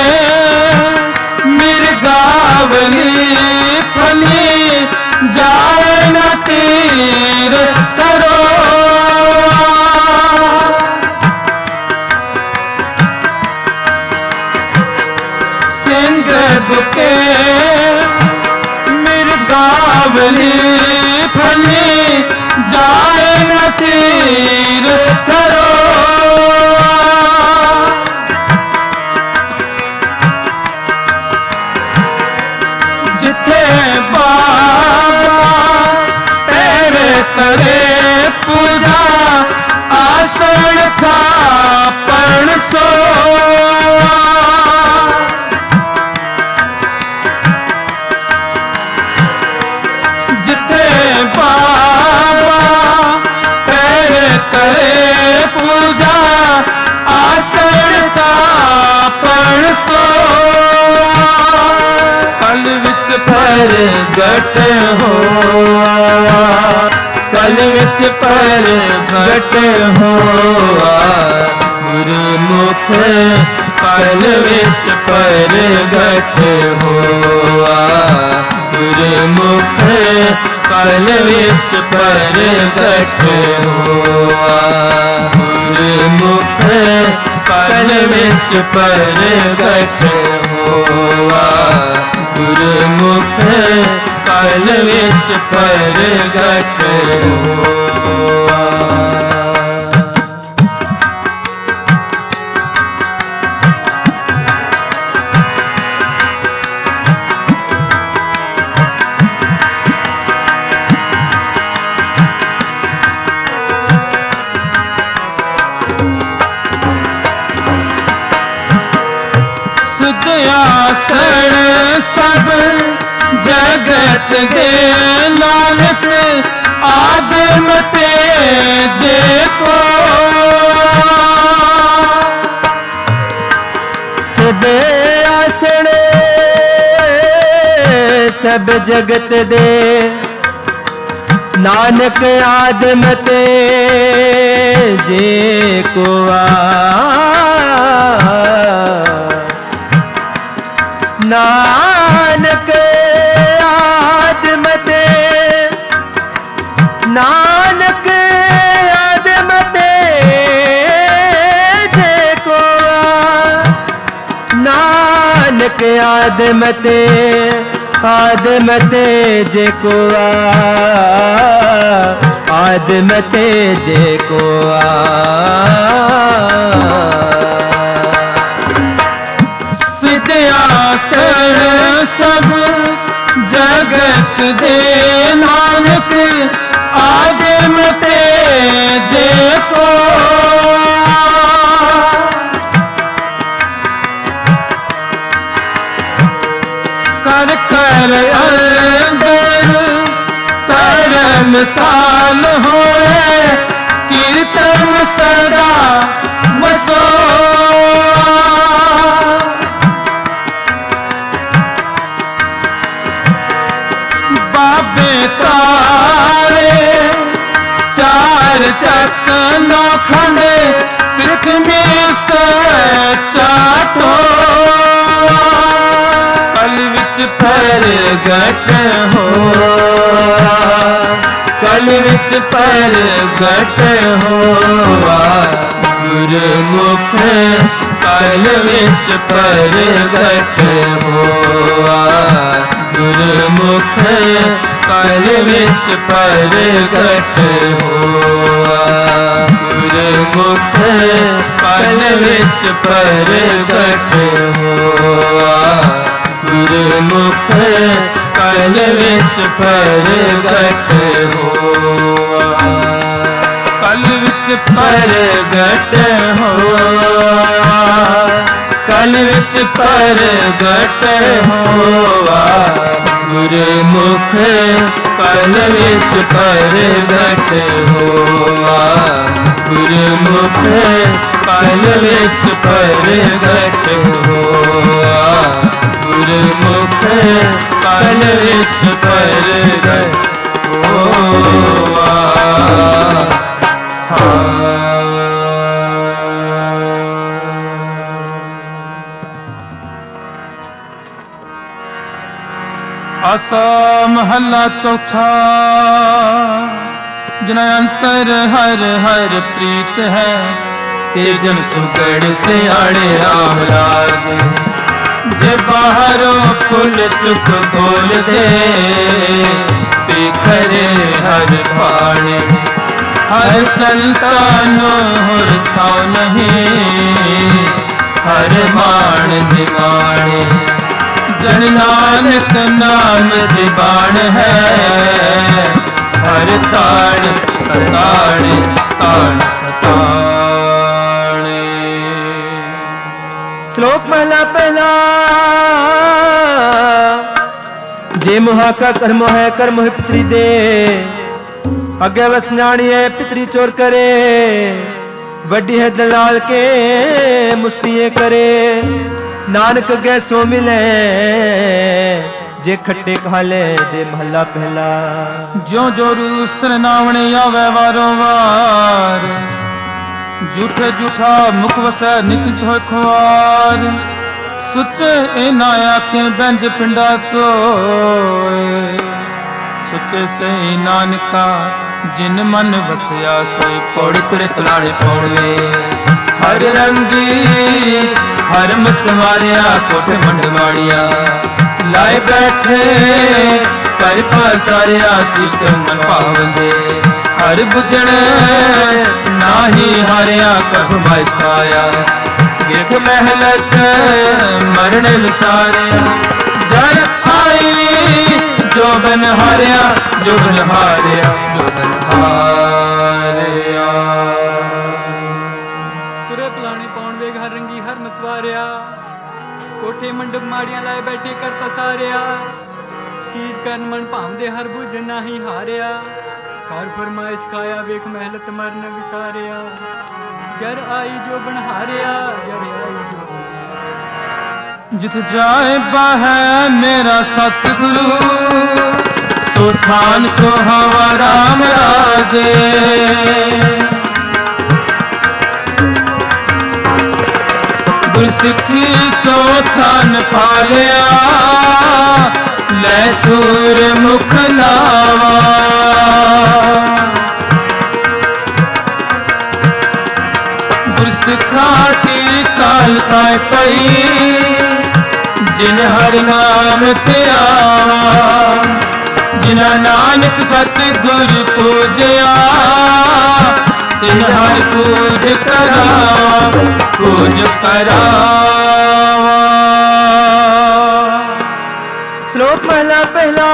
मिर्गावली फली जाए न तीर करो। सिंह बुके मिर्गावली फली जाए न तीर करो। करे पूजा आसन था पण सो। जिथे बाबा पैर करे पूजा आसन था पण सो। कल विच प्रगट होआ, कल विच प्रगट होआ गुरमुख। कल विच प्रगट होआ गुरमुख। कल विच प्रगट होआ गुरमुख। कल विच प्रगट होआ गुरमुख। कल विच प्रगट होआ। सुध आसन सब जगत दे नानक आदम तेजे को। सुध आसन सब जगत दे नानक आदम तेजे को। नानक आदम ते नानक आदम तेजे को। नानक आदम ते आदम तेजे को। आदम तेजे को। आसन सब जगत दे नानक आदम तेजे को। कर कर अंदर धर्मशाल होए कीर्तन सा बाबे तारे चार चक नौ खंडे पृथ्वी से चाटो कल विच प्रगट हो कल विच प्रगट होवा गुरमुख कल विच प्रगट होवा गुरमुख कल विच प्रगट होवा गुरमुख कल विच प्रगट होवा गुरमुख कल विच प्रगट होवा कल विच प्रगट होवा कल विच प्रगट होवा गुरमुख कल विच प्रगट होवा गुरमुख कल विच प्रगट होवा गुरमुख कल विच प्रगट होवा आसा महला चौथा जिना अंतर हर हर प्रीत है तेजन सुगड़ से आड़े राम राज जे बाहरों फुल चुप बोल दे पेखरे हर पाने हर संतानो हर थाव नहीं हर मान दिवाने जन नानक नाम दिवान है हर ताण सताणे ताण सताणे। श्लोक पहला पहला जे मोहा का कर्म है कर्म है पितरी दे अगे वस न्याणी है पितरी चोर करे वड्डी है दलाल के मुस्तिये करे नानक गै सो मिले जे खट्टे खाले दे महला पहला ज्यों जो रूसन नावणे आवे वारों वार झूठे झूठा मुख वसै नित धोए खुआर सुचे इना आखे बेंज पिंडा तो सुचे से नानका जिन मन वसया सोई पौड़ तुरे तलाड़े पौड़े हर रंगी हर मसवारिया कोठे मंड माड़िया लाए बैठे कर पासारिया तीर्थ मन पावंदे हर बुझण नाही हारिया कब माया देख महलत मरण विसारिया जर आई जो बन हारिया जो बन हारिया जो बन हारिया तुरे पलाने पौन वेग हर रंगी हर मसवारिया कोठे मंडप माड़ियां लाए बैठे कर पसारिया चीज कर मन भावदे हर बुझ नाही हारिया कर फरमाइश खाया वेख महलत मरन विसारिया जर आई जो बन हारिया जर आई जो जित जाए बाहै मेरा सतगुरु सो थान सोहावा राम राजे गुरसिखी सो थान पालिया ले दूर मुख लावा गुरसिखाटी काल काय पई जिन हर नाम ते आवा जिना नानक सतगुर पूजया तिन हर पूज करावा पूज करावा। श्लोक पहला पहला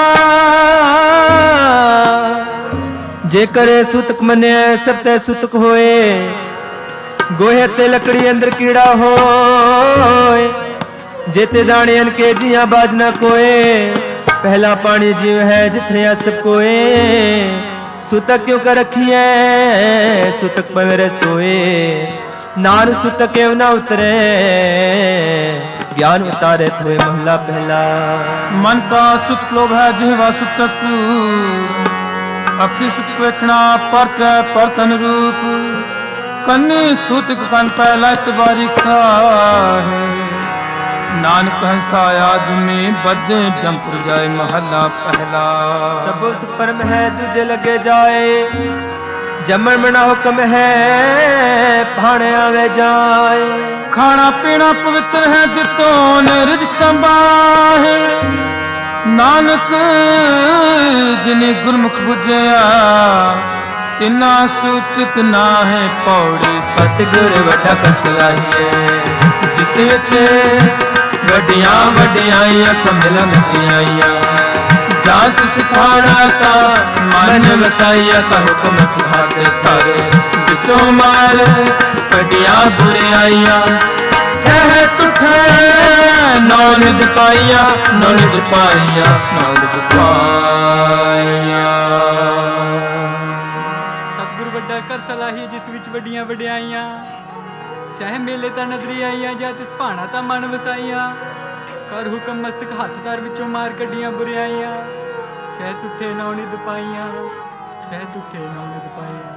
जे करे सुतक मने सब ते सुतक होए गोहे ते लकड़ी अंदर कीड़ा होए जेते दाने के जिया बाज न कोए पहला पानी जीव है जितने सब कोए सुतक क्यों कर रखी है सुतक पर मेरे सोए नान सुतक क्यों ना उतरे ज्ञान उतारे हुए महला पहला। मन का सुख लोभ है जिहवा सुतक, अखि सुख वेखना परत परतन रूप, कन्नी सूतक कन पहला इतबारी है। नानक हंसाया दुनी बदे जमपुर जाए महला पहला। सब परम है तुझे लगे जाए, जमन मना हुक्म है भाने आवे जाए। खाना पीना पवित्र है दितो ने रिज़्क़ संभाहे, नानक जिने गुरमुख बुझया तिना सूतक ना है पौड़ी। सतगुर वड्डा कसलाइए जिस विच वड्डियां वड्डियाइयां सम्मिलन आइया। जात सिखाना का मन वसाइया का हुक्म सुहाते थारे बिचों मार वड्डियां बुराइयां। सहत उठे नौ निध पाइया नौ निध पाइया नौ निध पाइया। सतगुर वड्डा कर सलाही जिस विच वड्डियां वड्डियाइयां। सह मेले ता नजरी आईयां जा तिस भाना ता मन वसाइयां। कर हुक्म मस्तक हथ तार विचों मार कड्डियां बुराइयां। सह तुठे नौ निध पाइयां सह तुठे नौ निध पाइयां।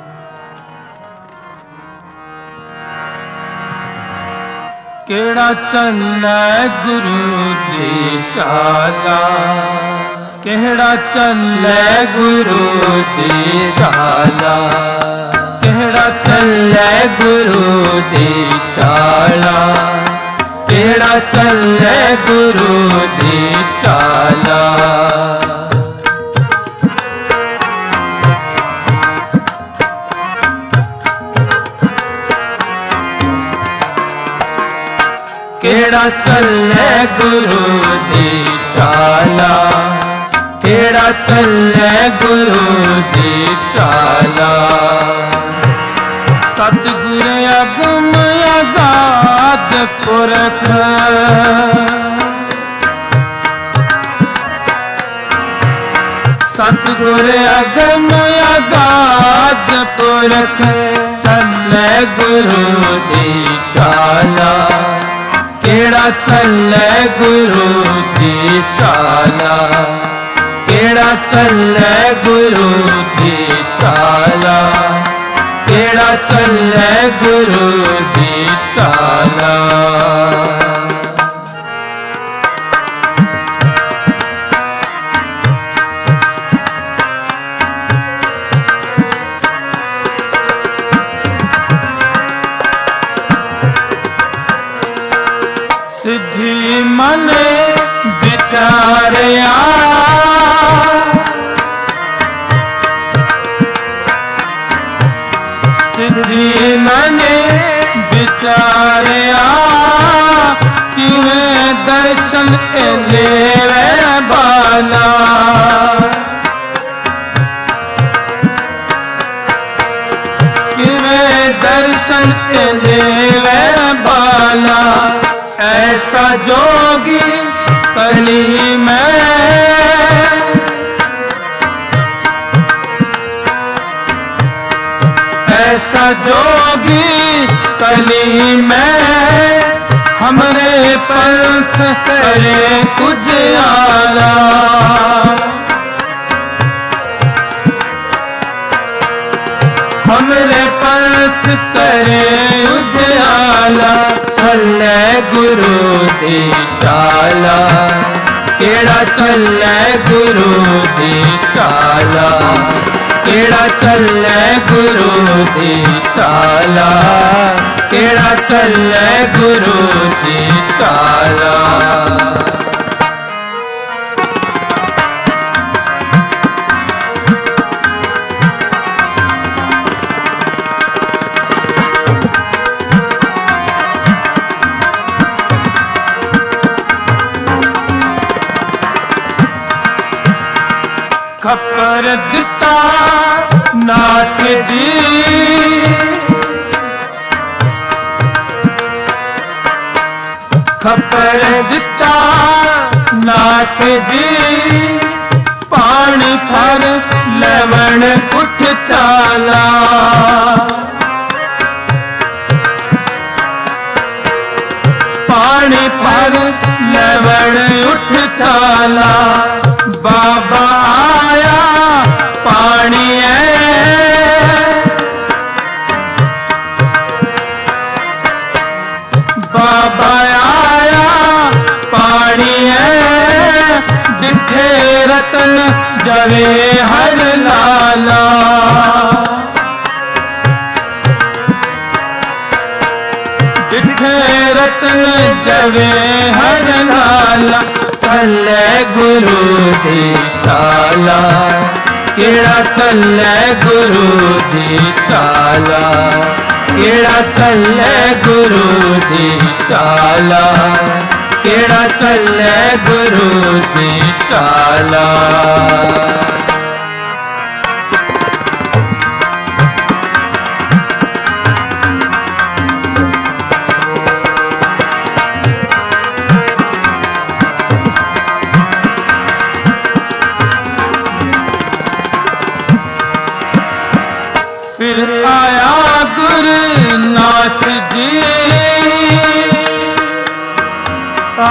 केड़ा चलै गुरु दी चाला, केड़ा चलै गुरु दी चाला। केड़ा चलै गुरु दी चाला, केड़ा चलै गुरु दी चाला। केड़ा चलै गुरु दी चाला, केड़ा चलै गुरु दी चाला। सतगुर अगम अगाध पुरख, सतगुर अगम अगाध पुरख, चलै गुरु दी चाला। केड़ा चलै गुरु दी चाला, केड़ा चलै गुरु दी चाला। केड़ा चलै गुरु दी चाला। सिद्धि मन विचारया, सिद्धि मन विचारया, किवें दर्शन लेवे बाला। किवें दर्शन लेवे बाला। ऐसा जोगी कली में, ऐसा जोगी कली में, हमरे पंथ करे उजियारा। हमरे पंथ करे उजियाला। चलै गुरु दी चाला, केड़ा चलै गुरु दी चाला। केड़ा चलै गुरु दी चाला, केड़ा चलै गुरु दी चाला। खपर दिता नाथ जी, खपर दिता नाथ जी। पानी भर लवण उठ चाला, पानी भर लाला बाबा आया पानी बाबा आया पानी डिठे रतन जवे हर लाला डिठे रतन जवे हर लाला चले गुरु दी चाला केड़ा चले गुरु दी चाला केड़ा चले गुरु दी चाला केड़ा चले गुरु दी चाला फिर आया गुरु नाथ जी आ,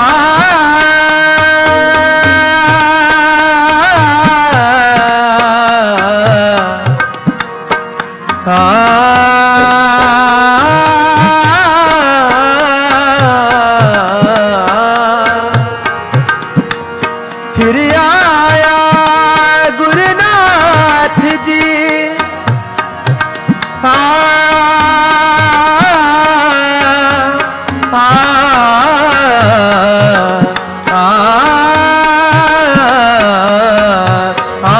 आ, फिर आया गुरुनाथ जी आ, आ, आ, आ,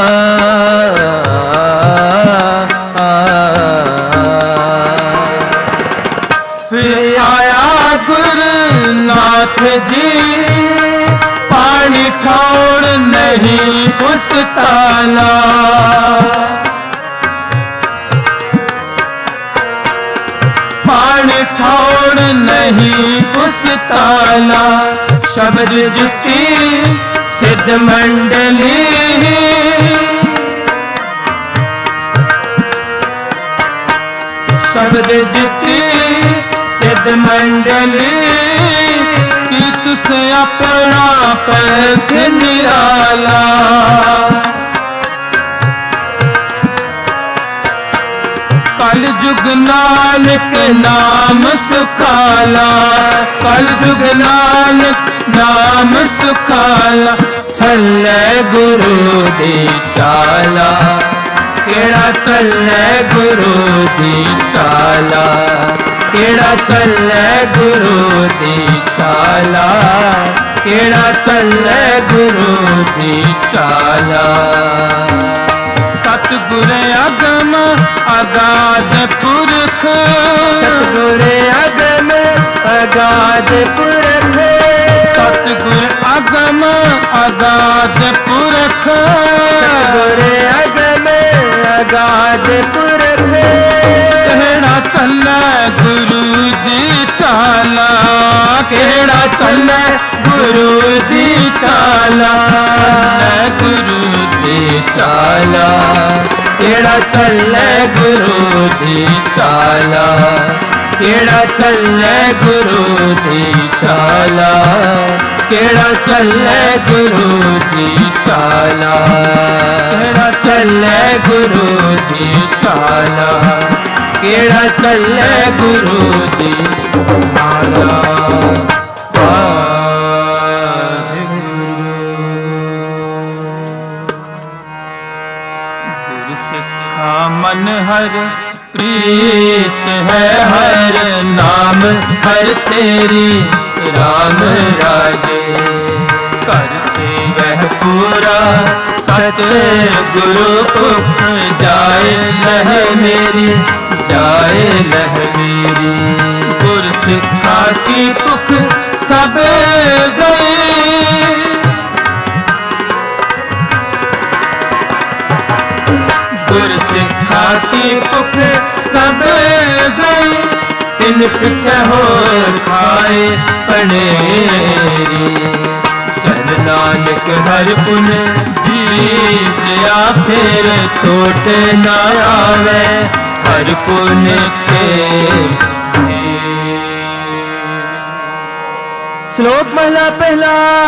फिर आया गुरुनाथ जी पानी ठौर नहीं उस ताला पानी ठौर नहीं उस ताला शब्द जुटी सिद्ध मंडली शब्द जुटी सिद्ध मंडली कि तुसे अपना पथ निराला कल जुग नानक नाम सुखाला कल जुग नानक नाम सुखाला चले गुरु दी चाला केड़ा चले गुरु दी चाला केड़ा चले गुरु दी चाला केड़ा चले गुरु दी चाला सतगुर अगम अगाध पुरख सतगुर अगम अगाध पुरख सतगुर अगम अगाध पुरख सतगुर अगम अगाध पुरख केड़ा चले गुरु दी चाला केड़ा चले गुरु दी चाला गुरु दी चाला केड़ा चले गुरु दी चाला केड़ा चले गुरु दी चाला केड़ा चले गुरु दी चाला केड़ा चले गुरु दी चाला केड़ा चले गुरु दी चाला मन हर प्रीत है हर नाम हर तेरी राम राजे कर से वह पूरा सत गुरु उख जाए लह मेरी जाए लह मेरी गुर सिखा की पुख सब गए गुर सिखा की पुख सब गई तिन पीछे हो खाए पनेरी जन नानक हर पुन बीजया फिर टोट न आवे हर पुन के श्लोक महला पहला।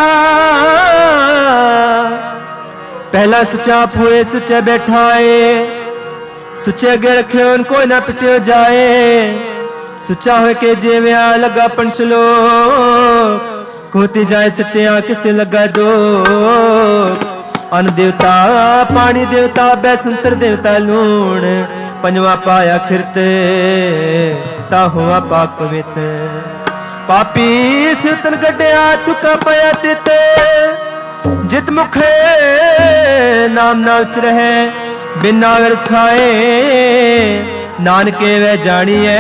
पहला सुचा हुए सुचे बैठाए, सुचे अगे रखे उनको ना पिटे जाए। सुचा हो के जेव्या लगा पन श्लोक, खोती जाए सत्या किसे लगा दो। अन्न देवता पानी देवता बैसंतर देवता लूण, पंजवा पाया खिरते ता हुआ पाक पवित्र। पापी सिरतन गड्ढिया तुका पाया तित, जित मुखे नाम ना उच रहे, बिना विरस खाए नानके वह जानिए।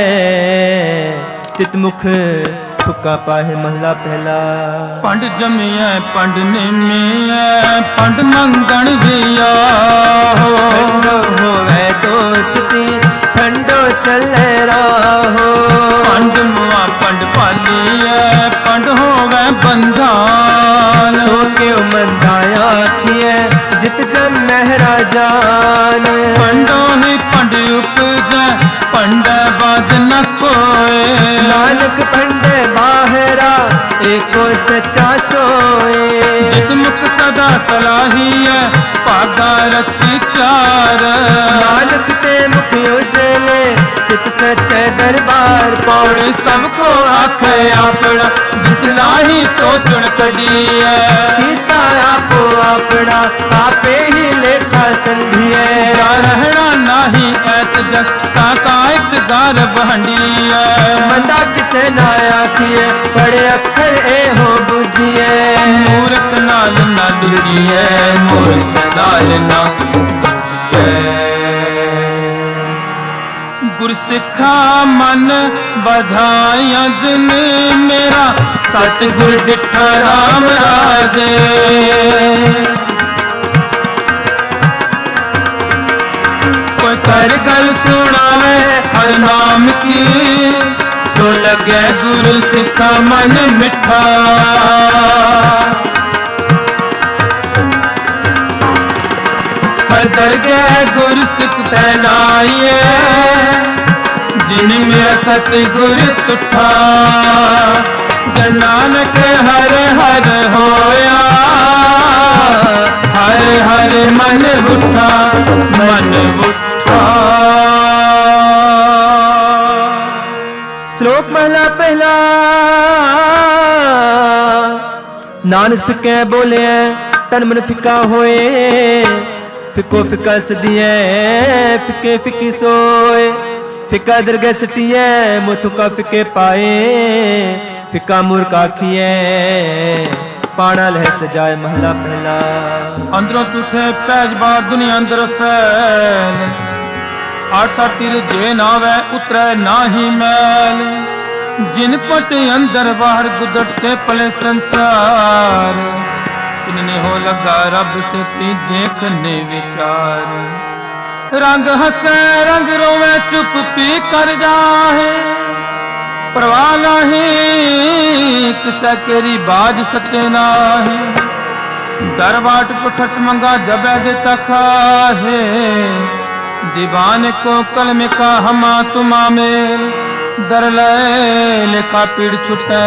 तित मुख तुका पाहे महला पहला। पंड जमिया पंड निमिया पंड मंगण दिया हो। होवे दोस्ती ठंडो चले राहो। पंड मुआ पंड पालिया पंड होवे बंधान। सो के मंदाया आखिए जित जन महराजान। पंडो ही पंड उपजे पंड बाज न कोए। नानक पंडे बाहरा एको सच्चा सोए। जित मुख सदा सलाही है पागा रखी चार। नानक ते मुख उजले तित सच्चे दरबार। पौड़े सबको आखे अपना जिस लाही सोचण कड़ी है। कीता आपो अपना आपे ही लेखा संधिए। रहना नाही ऐत जग ताका इकदार बहंडी है। मंदा किसे ना आखिए बड़े अखर ए हो बुझिए। मूर्ख नाल ना दुजिए मूर्ख नाल ना दुजिए। गुरसिखा मन बधाया जिन मेरा सतगुर डिठा राम राजे। कोई कर गल सुनावे हर नाम की, सो लगे गुरु सिखा मन मिठा। हर दरगे गुरु सिख तैनाइए, जिन मेरा सतगुर तुठा। नानक हर हर होया, हर हर मन उठा मन उठा। श्लोक महला पहला। नानक फिके बोले तन मन फिका होए। फिको फिका सदिए फिके फिकी सोए। फिका दरगे सटिए मुथुका फिके पाए। फिका मूर्ख आखिए पाना लह सजाए महला पहला। अंदरों झूठे पैज बार दुनिया अंदर फैल। आठसा तिर जे नावे उतरे नाही मैल। जिन पट अंदर बाहर गुदरते पले संसार। इनने हो लगा रब से पी देखने विचार। रंग हंसे रंग रोवे चुप पी कर जाहे। परवाह नहीं किसा केरी बाज सचे नाही। दरबाट पुठट मंगा जबे देता खाहे। दीवान को कलम का हमा तुमा में। दर ले लेखा पीड़ छुटे।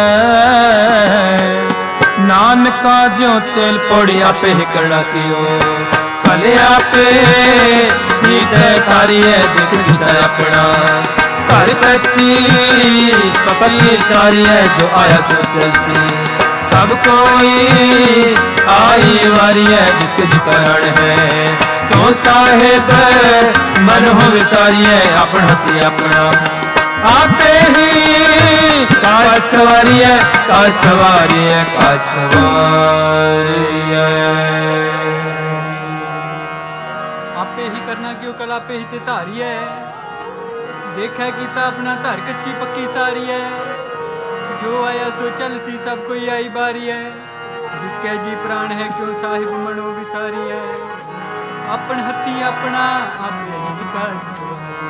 नानका जो तेल पोड़िया पे हिकड़ा कियो। कलिया पे नीते कारिये दिख दिता अपना। घर कच्ची पपली सारी है जो आया सो चलसी। सब कोई आई वारी है जिसके जिकरण है। क्यों साहेब मन हो विसारी है अपन हती अपना। आपे ही का सवारी है का सवारी है का सवारी है। आपे ही करना क्यों कल आपे ही ते धारी है। देखा कीता अपना घर कच्ची पक्की सारी है। जो आया सो चल सी सब कोई आई बारी है। जिसके जी प्राण है क्यों साहिब मनो विसारी है। अपन हत्ती अपना आपे ही कर सो।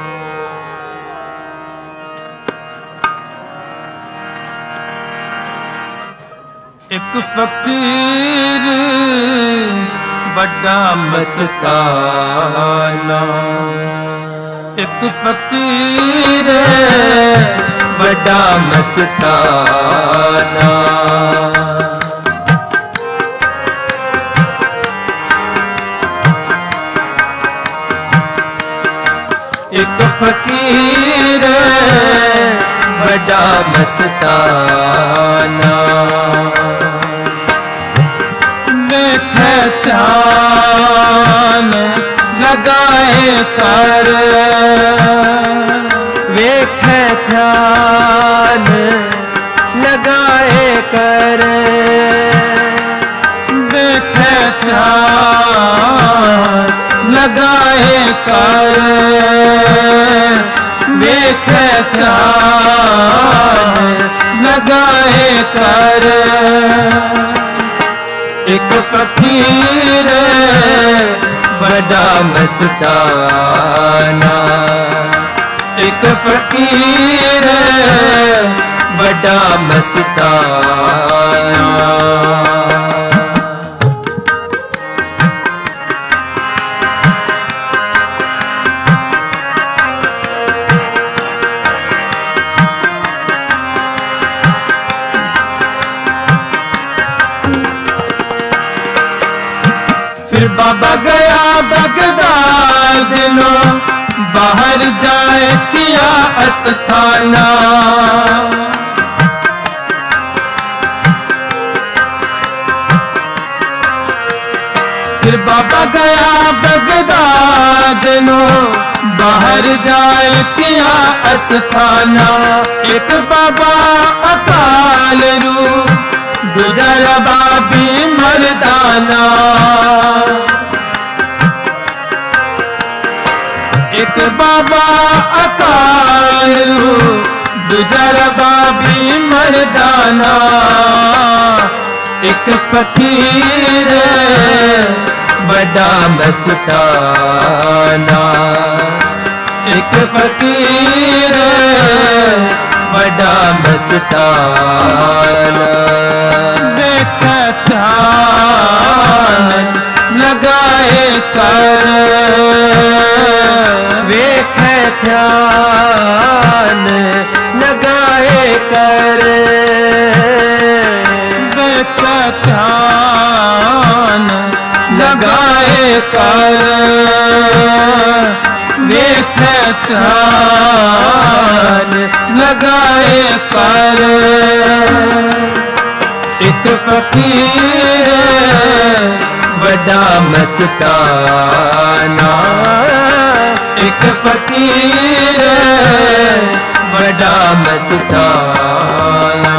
एक फकीर बड़ा मस्ताना। एक फकीर बड़ा मस्ताना। एक फकीर बड़ा मस्ताना, देखे ध्यान लगाए कर, वेखे ध्यान लगाए कर, देखे ध्यान लगाए कर, वेखे ध्यान लगाए कर। एक फकीर बड़ा मस्ताना, एक फकीर बड़ा मस्ताना। फिर बाबा गया बगदाद लो, बाहर जाए किया अस्थाना। फिर बाबा गया बगदाद लो, बाहर जाए किया अस्थाना। एक बाबा अकाल रूप, दूजा बाबी मर्दाना। एक बाबा अकाल दूजा बाबी मर्दाना। एक फकीर बड़ा मस्ताना, एक फकीर बड़ा मस्ताना। देखे ध्यान लगाए कर, वेखे ध्यान लगाए कर, वेखे ध्यान लगाए कर, वेखे ध्यान लगाए कर। एक फकीर बड़ा मस्ताना, एक फकीर बड़ा मस्ताना।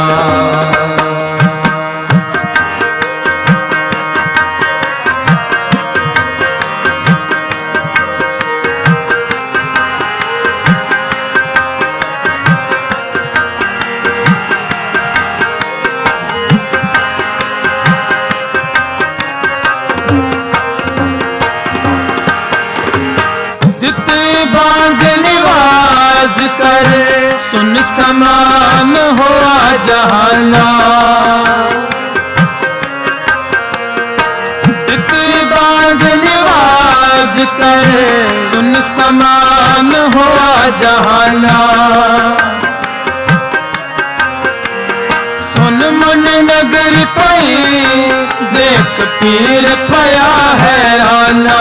कर सुन समान हो जहाना। बाग निवाज कर सुन समान हो जहाना। सुन मन नगर पई देख पीर पया है आना।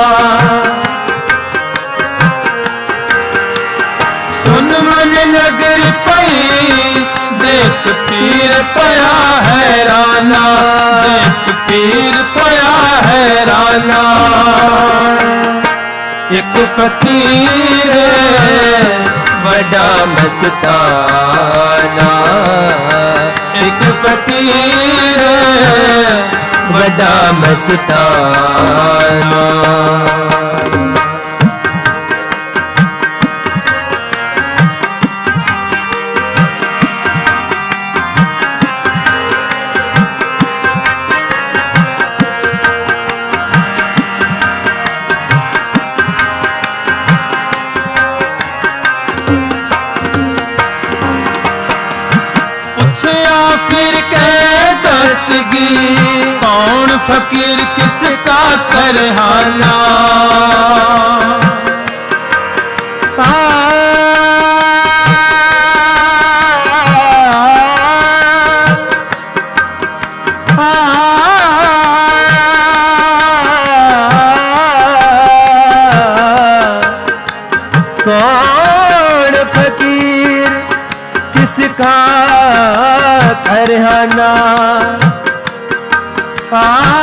सुन मन नगर पई देख पीर पया है राना। देख पीर पया है राना। एक फकीर बड़ा मस्ताना। एक फकीर बड़ा मस्ताना। कौन फकीर किसका करहाना। रिहाना आ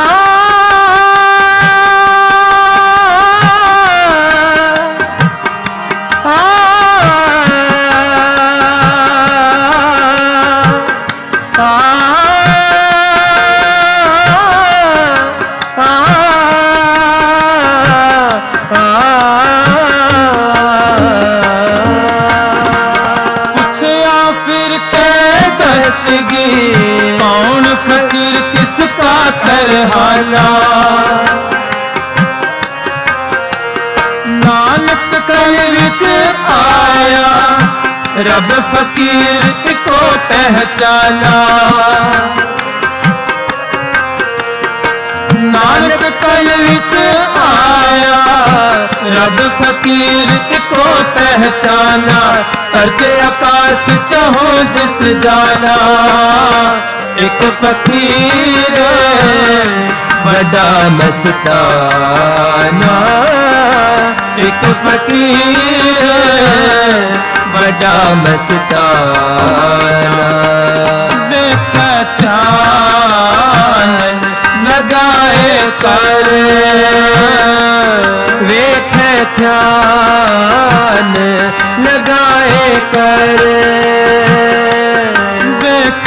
कौन फकीर किसका तरहाना नानक कल विच आया रब फकीर को पहचाना नानक कल विच आया रब फकीर को पहचाना करके आकाश चाहो दिस जाना एक फकीर बड़ा मस्ताना एक फकीर बड़ा मस्ताना देख ध्यान लगाए कर वेख ध्यान लगाए कर देख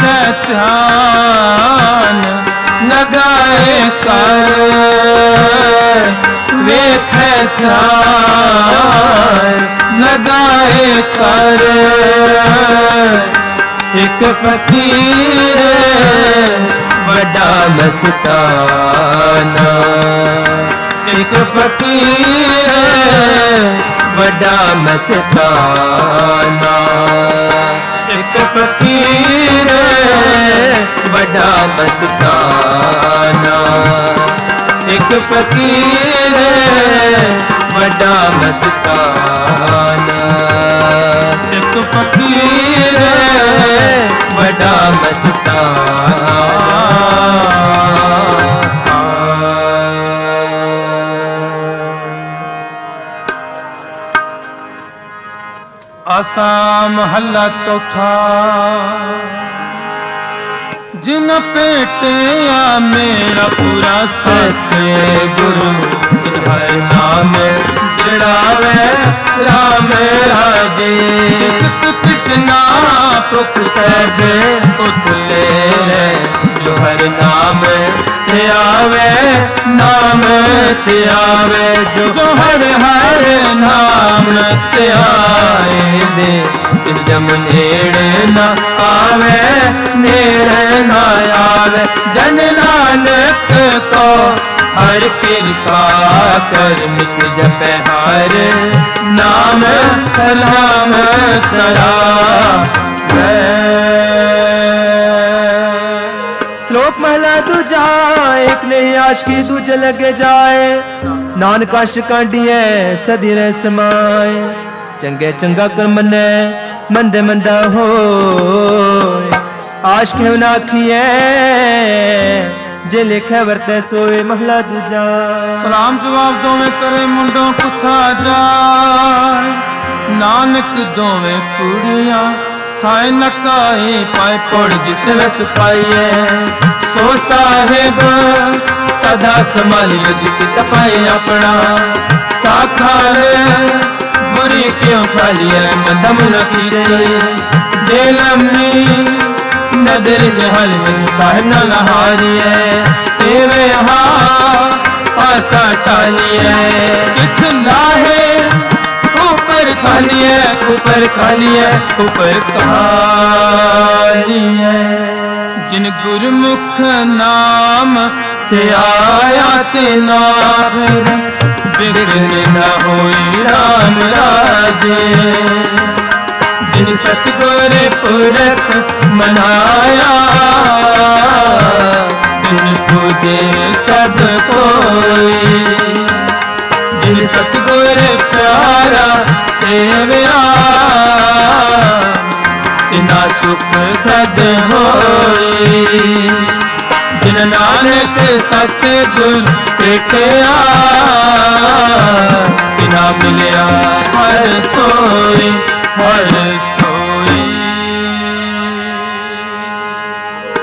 ध्यान लगाए कर वेख ध्यान लगाए कर एक फकीर बड़ा मस्ताना एक फकीर बड़ा मस्ताना एक फकीर बड़ा मस्ताना एक फकीर बड़ा मस्ताना एक फकीर बड़ा मस्ताना आसा महला चौथा जिन पेटिया मेरा पूरा सत्य गुरु हर नाम जड़ावे राम राजे कृष्णा पुख सब उतले जो हर नाम ते आवे नाम ते आवे जो जो हर हर नाम ते आए दे जम नेड़े न आवे नेड़े न आवे जन नानक को हर कृपा कर मिट जपे हर नाम कलाम करा श्लोक महला दूजा एक नहीं आशिकी दूजे लगे जाए नानक आशिकांडी है सदी रे समाए चंगे चंगा कर मने मंदे मंदा हो आशिक है नाखिए जे लिखे वरते सोए महला दूजा सलाम जवाब दोवे करे मुंडों कुथा जाए नानक दोवे कुड़िया थाए नकाए पाए पड़ जिस वस पाइए सो साहेब सदा संभाली लगी तपाए अपना साखार बुरी क्यों खाली है मदम न कीजे दिलमी नदर जहल में साहिब न लहारी है तेरे हाँ पासा टाली है किथ लाहे ऊपर खाली है ऊपर खाली है ऊपर खाली है जिन गुरमुख नाम ते आया ते नाम बिगड़ न होई राम राजे जिन सतगुर पुरख मनाया जिन पूजे सब कोई जिन सतगुर प्यारा सेवया तिना सुख सद होई जिन नानक सतगुर पेटिया तिना मिलिया हर सोई हर सोई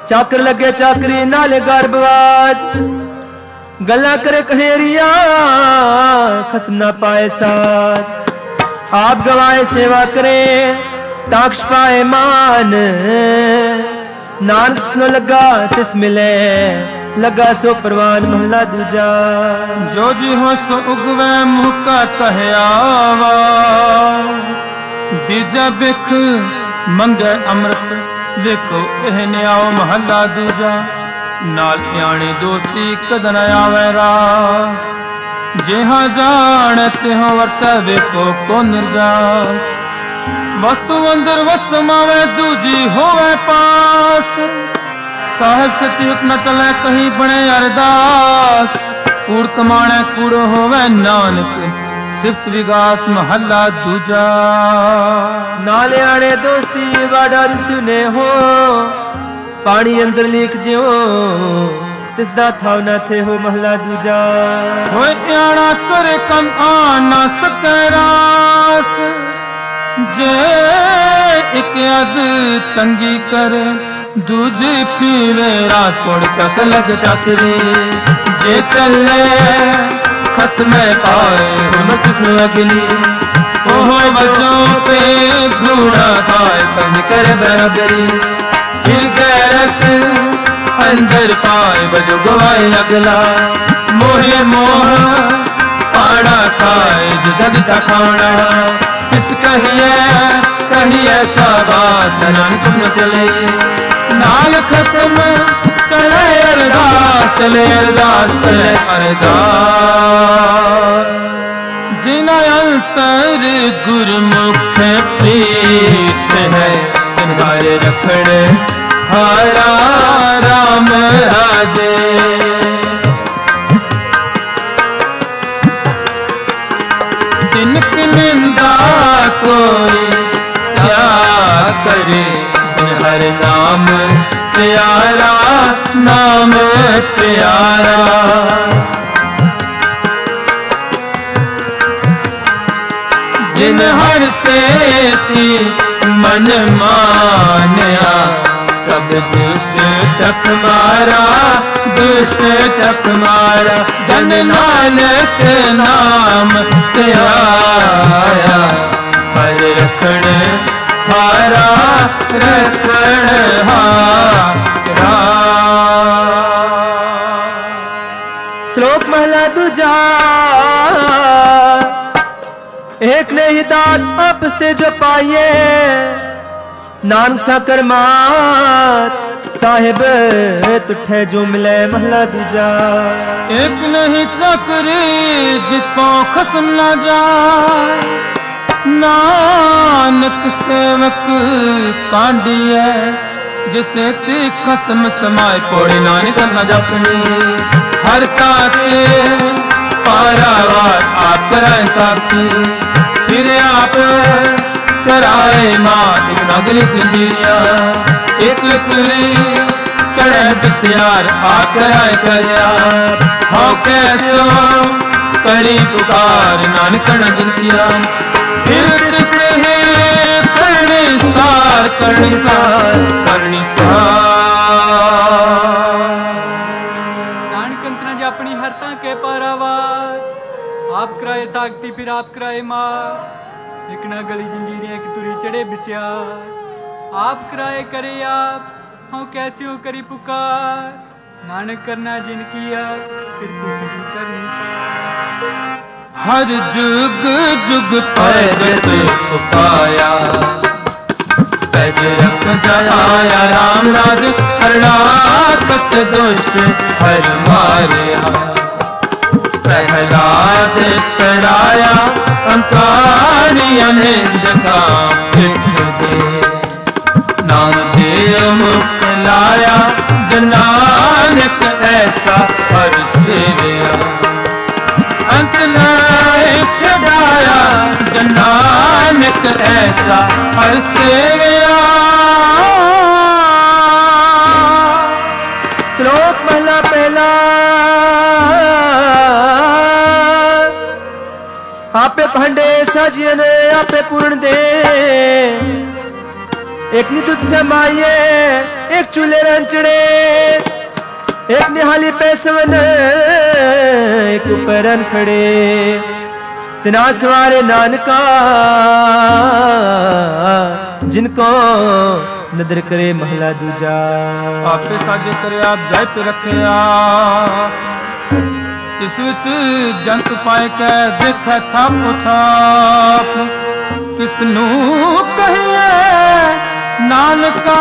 चाकर लगे चाकरी नाले गर्भवाद गल्ला करे कहेरिया खसम ना पाए साथ आप गवाए सेवा करे ताक्ष पाए मान नानक सुनो लगा तिस मिले लगा सो परवान महला दूजा जो जी हो सो उगवे मुँह का कहे आवा बीजा बिख मंगे अमृत देखो कहने आओ महला दूजा नाल प्याणी दोस्ती कदन आवे रास जेहा जान त्यों वर्त वेखो को निर्जास वस्तु अंदर वस्तु मावे दूजी होवे पास साहिब सती न चले कहीं बने अरदास कूड़ कमाणे कूड़ो होवे नानक सिफ्त विगास महला दूजा नाले आने दोस्ती वाडा सुने हो पानी अंदर लीक ज्यो तिसदा थाव न थे हो महला दूजा होए आना करे कम आना सके रास जे एक अद चंगी करे दूजी पीवे रात कोड़ चक लग चकरी जे चले खसमे पाए हम किस्म अगली ओहो बच्चों पे घूड़ा खाए कम करे बराबरी फिर गैरत अंदर पाए बजो गवाए अगला मोहे मोह पाड़ा खाए जुदा खाना किस कहिए कहिए साबास नानक न चले नाल खसम चले अरदास चले अरदास चले अरदास जिना अंतर गुरमुख प्रीत है तुम्हारे रखड़ हारा राम राजे तिनक निंदा कोई क्या करे हर नाम प्यारा नाम प्यारा जिन हर से थी मन मानया सब दुष्ट चख मारा दुष्ट चख मारा जन नानक नाम त्याया हर रखण हारा रखण हारा। श्लोक महला दूजा एक ने ही दात आपस ते जो पाइए नानक सा करमात साहिब तुठे जो मिले महला दूजा एक नहीं चकरी जितो खसम न जाए नानक सेवक कांडिए जिसे ती खसम समाए पौड़ी नानक न जपनी हर ताके पारावार आप कराए साथी फिर आप कराए मात एक नगरी जिंदिया एक कुली चढ़े बिस्यार आ कराए करया हो कैसो करी पुकार नानक न जिनकिया फिर किसे करनी सार करनी सार करनी सार नानक अंतना जी अपनी हरता के पारावार आप कराए सागती फिर आप कराए माँ एक ना गली जंजीरियां की तुरी चढ़े बिस्या आप कराए करे आप हाँ कैसे हो करी पुकार नानक करना जिन किया फिर किसी भी करनी सा हर जुग जुग पैद पे उपाया पैद रख जया राम राज हरनाकस दुष्ट हर मारिया प्रहलाद कराया अंकारिया निंद का पिठ दे नाम दे मुख लाया जनानक ऐसा हर सेविया अंत नहीं छड़ाया जनानक ऐसा हर सेविया। श्लोक महला पहला आपे भांडे साजियन आपे पूर्ण दे एक नी तुझ से माये एक चूल्हे रंचड़े, एक निहाली पैसवन, एक ऊपर खड़े, तना सवारे नानका जिनको नदर करे महला दूजा। आपे साजे करे आप जाय पे रखे इस विच जंत पाए के देखे थाप थाप, किसनू कहिए नानका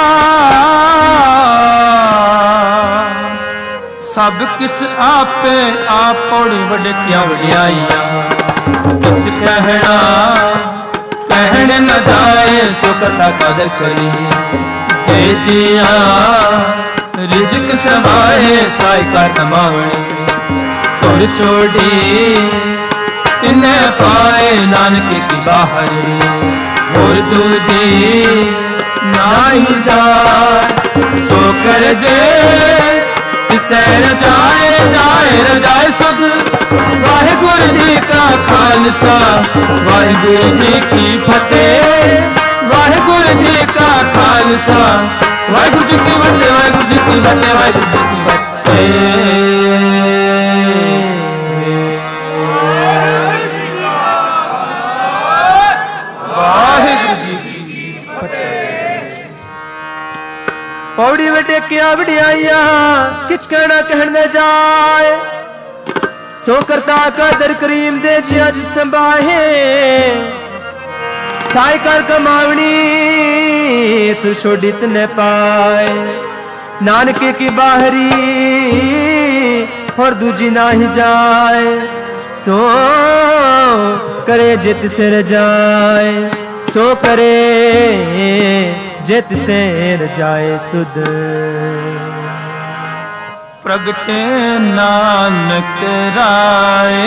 सब किछ आपे आप पौड़ी वडे क्या वडियाइया। कुछ कहना कहने न जाए सो कथा कदर करी, जिया रिजक समाए साई का कमावणी, और छोड़ी तिन्ने पाए नानक की बाहरी, और दूजी नाही जाए सो कर जे सैर जाए जाए रजाए सुध। वाहिगुरु जी का खालसा वाहिगुरु जी की फतेह, वाहिगुरु जी का खालसा वाहिगुरु जी की फतेह, वाहिगुरु जी की फतेह, वाहिगुरु जी की फतेह। पौड़ी बेटे क्या वडियाइया किच कहना कहने जाए, सो करता का दर करीम दे जिया जिस संभाहे, साई कर कमावनी तू छोड़ी तने पाए, नानके की बाहरी और दूजी ना ही जाए, सो करे जित सिर जाए, सो करे जित सेर जाए सुध। प्रगटे नानक राय,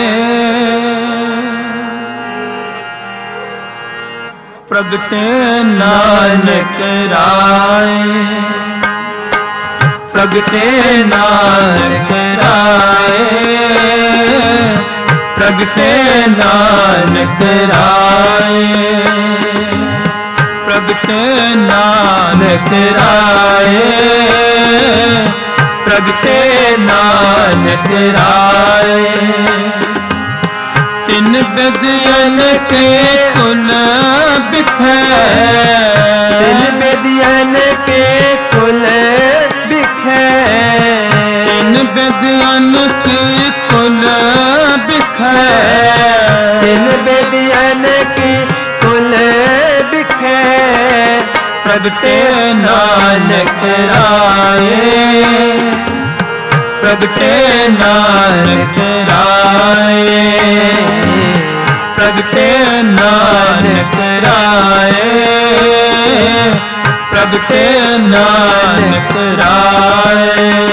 प्रगटे नानक राय, प्रगटे नानक राय, प्रगटे नानक राय, प्रगटे नानक राय, प्रगटे नानक राय। तिन बेदियन के कुल बिखै, तिन बेदियन के कुल बिखै, तिन बेदियन के कुल बिखै, तिन बेदियन के कुल बिखै, प्रगटे नानक राय, प्रगटे नानक राय, प्रगटे नानक राय, प्रगटे नानक राय।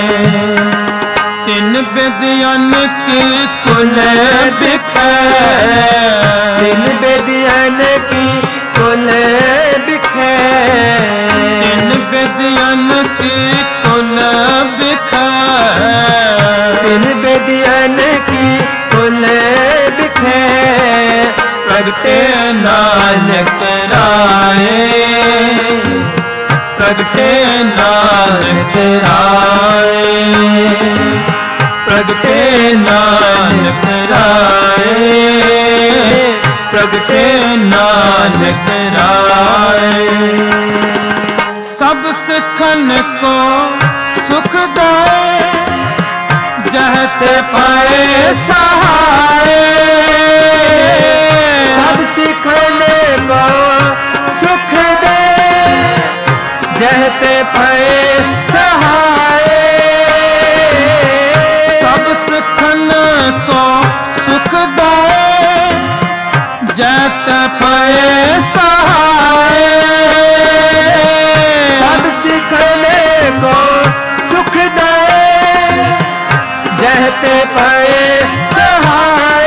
तिन बेदियन की कुल बिखै, तिन बेदियन की कुल बिखै, तिन बेदियन की कुल बिखै, तिन बेदियन की कुल बिखै, प्रगटे नानक राय, प्रगटे नानक राय, प्रगटे नानक राय, प्रगटे नानक राय। सब सिखन को सुख दाए, जहते पाए सहाय, सब सिखन को सुख दे, जहते पाए सहाय, सब सिखन को सुख दाए, जहते पाए सहाय, सब सिखन को सुख दे, जहते पाए सहाय।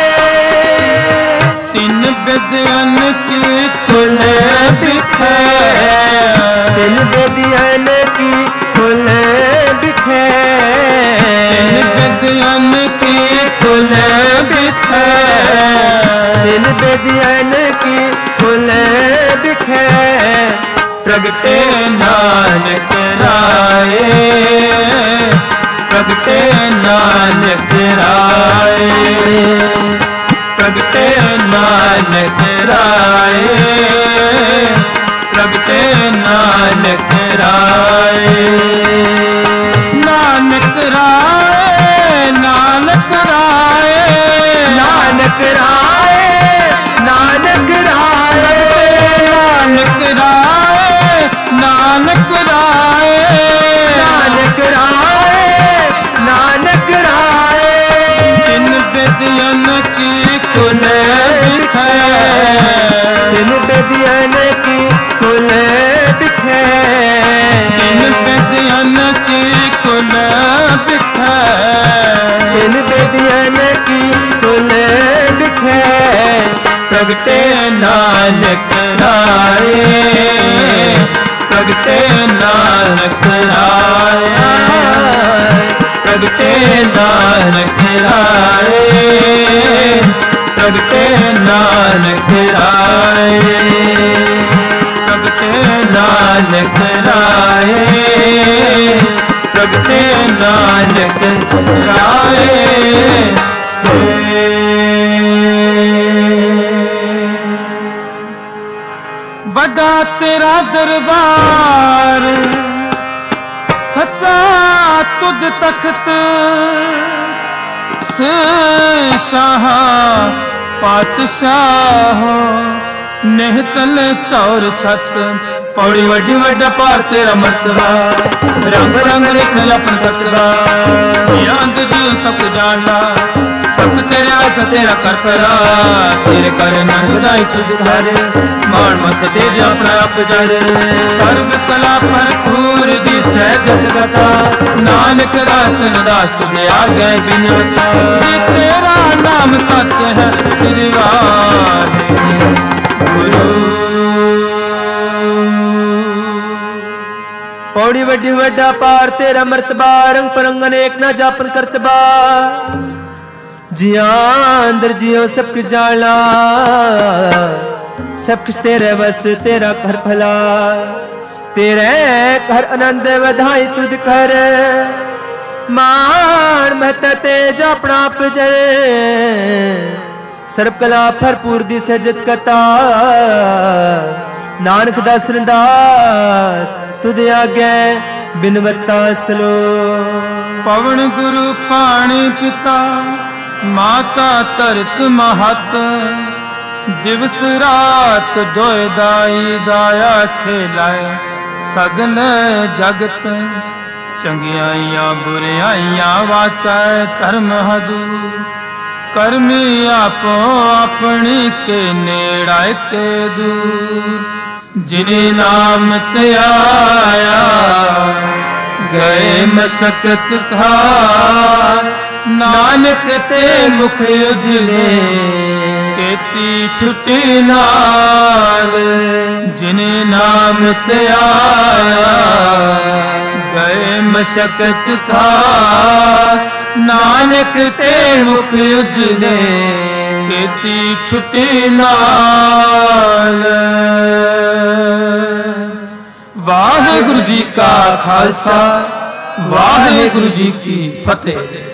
तिन बेदियन की कुल बिखै, तिन बेदियन की कुल बिखै, तिन बेदियन की कुल बिखै, तिन बेदियन की कुल बिखै, प्रगटे नानक नानक राय प्रगटे नानक राय प्रगटे नानक राय प्रगटे नानक राय नानक राय नानक राय नानक राय नानक राय नानक राय नानक राय नानक राय नानक राय तिन बेदियन की कुल बिखै तिन बेदियन की कुल बिखै तिन बेदियन की कुल बिखै तिन बेदियन की कुल बिखै प्रगटे नानक राय प्रगटे नानक राय प्रगटे नानक राय प्रगटे नानक राय प्रगटे नानक राय प्रगटे नानक राय बड़ा तेरा दरबार सच्चा तुद तख्त शाह पातशाह नेह चले चौर छत पौड़ी वड्डी वड्डा पार तेरा मर्तबा रंग रंग लिख अपन कतरा यांद जी सब जानला सब तेरे आस तेरा कर परा तेरे कर नंदाई तुझ घर मान मत तेज अपना आप जड़ सर्व कला भरपूर दी सहज कथा नानक दासन दास तुझे आ गए बिनवता तेरा नाम सत्य है श्री वाहिगुरु पौड़ी वड्डी वड्डा पार तेरा मर्तबा रंग परंग अनेक ना जापन करतबा जिया अंदर जियो सब कुछ जाला सब कुछ तेरे बस तेरा घर भला तेरे घर आनंद बधाई तुझ कर मान महता तेज अपना पजर सर्व कला भरपूर दी सजत कता नानक दास रंदास तुझ आगे बिनवता सलो पवन गुरु पानी पिता माता तरत महत दिवस रात दोय दाई दाया खेलाए सगन जगत चंगियाइया बुरियाइया वाचाए धर्म हदू कर्मी आपो अपनी के नेड़ाए के दूर जिने नाम ते आया गए मशक्कत खा नानक ते मुख उजले केती छुटी नाल जिने नाम ते आया गए मशक्कत खा नानक ते मुख उजले केती छुटी नाल। वाहिगुरु जी का खालसा वाहिगुरु जी की फतेह।